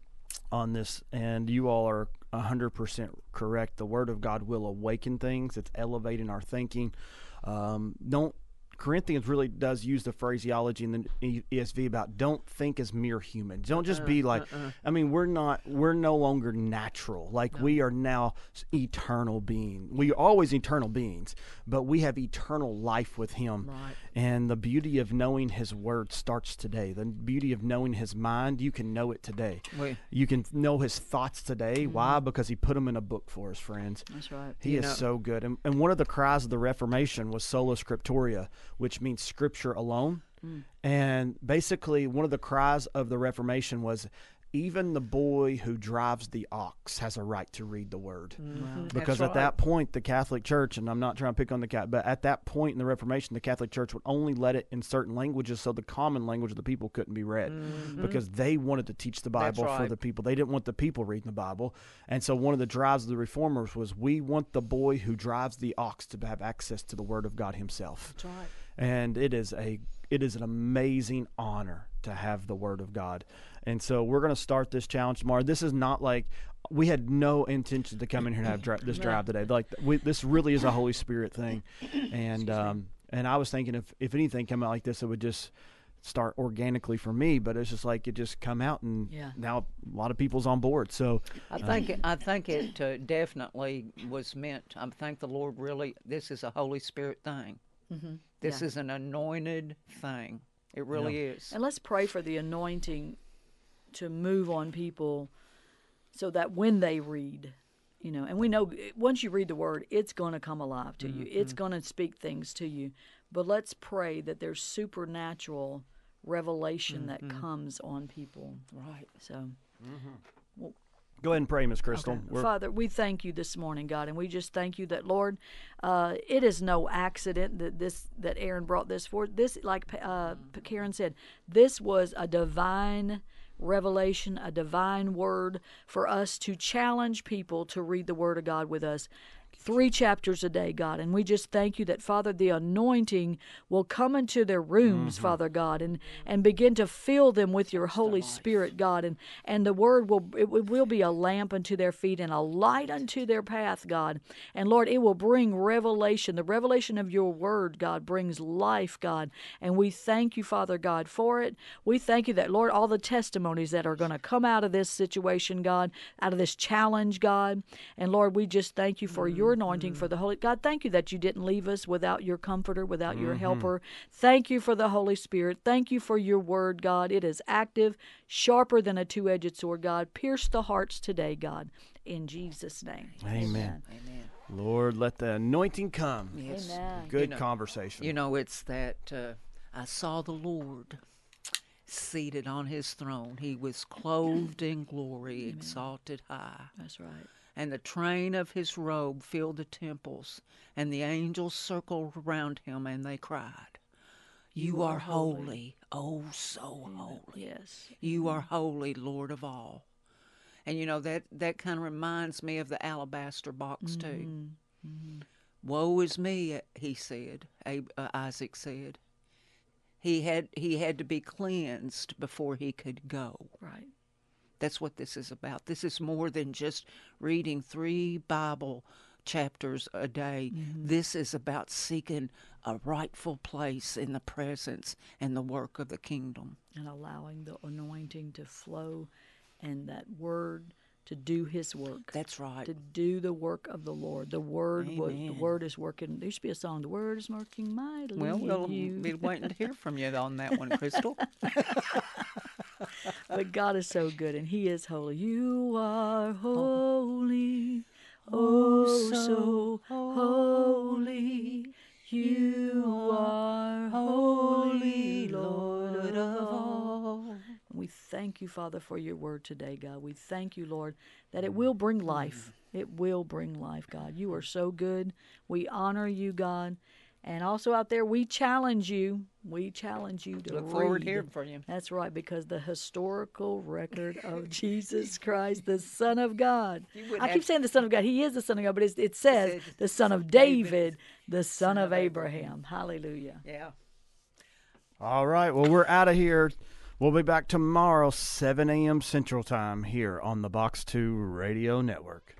on this, and you all are one hundred percent correct. The Word of God will awaken things. It's elevating our thinking. Um, don't Corinthians really does use the phraseology in the E S V about don't think as mere humans. Don't just be like, I mean, we're not, we're no longer natural. Like we are now eternal beings. We are always eternal beings, but we have eternal life with Him. Right. And the beauty of knowing His Word starts today. The beauty of knowing His mind, you can know it today. We- You can know His thoughts today. Why? Because He put them in a book for us, friends. That's right. He You is know- so good. And, and one of the cries of the Reformation was sola scriptura, which means scripture alone. And basically, one of the cries of the Reformation was, even the boy who drives the ox has a right to read the Word. Because That's at right. that point, the Catholic Church, and I'm not trying to pick on the Cat, but at that point in the Reformation, the Catholic Church would only let it in certain languages so the common language of the people couldn't be read. Because they wanted to teach the That's Bible for right. the people. They didn't want the people reading the Bible. And so one of the drives of the Reformers was, we want the boy who drives the ox to have access to the Word of God himself. That's right. And it is a it is an amazing honor to have the Word of God. And so we're going to start this challenge tomorrow. This is not like, we had no intention to come in here and have dri- this drive today. Like we, this really is a Holy Spirit thing. And um, and I was thinking if if anything come out like this, it would just start organically for me. But it's just like it just come out, and Yeah. now a lot of people's on board. So I think it, I think it uh, definitely was meant. I think the Lord really. This is a Holy Spirit thing. This Yeah. is an anointed thing. It really is. And let's pray for the anointing to move on people so that when they read, you know, and we know once you read the Word, it's going to come alive to you. It's going to speak things to you. But let's pray that there's supernatural revelation that comes on people. Right. So, go ahead and pray, Miss Crystal. okay. We're- Father, we thank you this morning, God, and we just thank you that, Lord, uh, it is no accident that this that Aaron brought this forward. This, like uh, Karen said, this was a divine revelation, a divine word for us to challenge people to read the Word of God with us. Three chapters a day, God, and we just thank you that, Father, the anointing will come into their rooms, Father God, and, and begin to fill them with your Holy Spirit, God, and, and the Word will it will be a lamp unto their feet and a light unto their path, God. And Lord, it will bring revelation. The revelation of your Word, God, brings life, God, and we thank you, Father God, for it. We thank you that, Lord, all the testimonies that are going to come out of this situation, God, out of this challenge, God, and Lord, we just thank you for your anointing, for the Holy God. Thank you that you didn't leave us without your comforter, without your helper. Thank you for the Holy Spirit. Thank you for your word, God. It is active, sharper than a two-edged sword, God. Pierce the hearts today, God. In Jesus' name. Amen. Amen. Lord, let the anointing come. Yes. Amen. Good know- conversation. You know, it's that uh, I saw the Lord seated on his throne. He was clothed in glory, exalted high. That's right. And the train of his robe filled the temples, and the angels circled around him, and they cried, You are holy, oh so holy. Yes. You are holy, Lord of all. And, you know, that, that kind of reminds me of the alabaster box, too. Mm-hmm. Woe is me, he said, Ab- uh, Isaac said. He had, he had to be cleansed before he could go. Right. That's what this is about. This is more than just reading three Bible chapters a day. Mm-hmm. This is about seeking a rightful place in the presence and the work of the kingdom. And allowing the anointing to flow and that word to do his work. That's right. To do the work of the Lord. The word wa- the Amen. word is working. There used to be a song, the word is working mightily Well, we'll in you. be waiting to hear from you on that one, Crystal. But God is so good and he is holy. You are holy. Oh, so holy. You are holy, Lord of all. We thank you, Father, for your word today, God. We thank you, Lord, that it will bring life. It will bring life, God. You are so good. We honor you, God. And also out there, we challenge you. We challenge you to Look forward to read. hearing from you. That's right, because the historical record of Jesus Christ, the Son of God. would I have- keep saying the Son of God. He is the Son of God, but it's, it says said the Son of David, the Son of Abraham. Hallelujah. Yeah. All right. Well, we're out of here. We'll be back tomorrow, seven a.m. Central Time, here on the Box two Radio Network.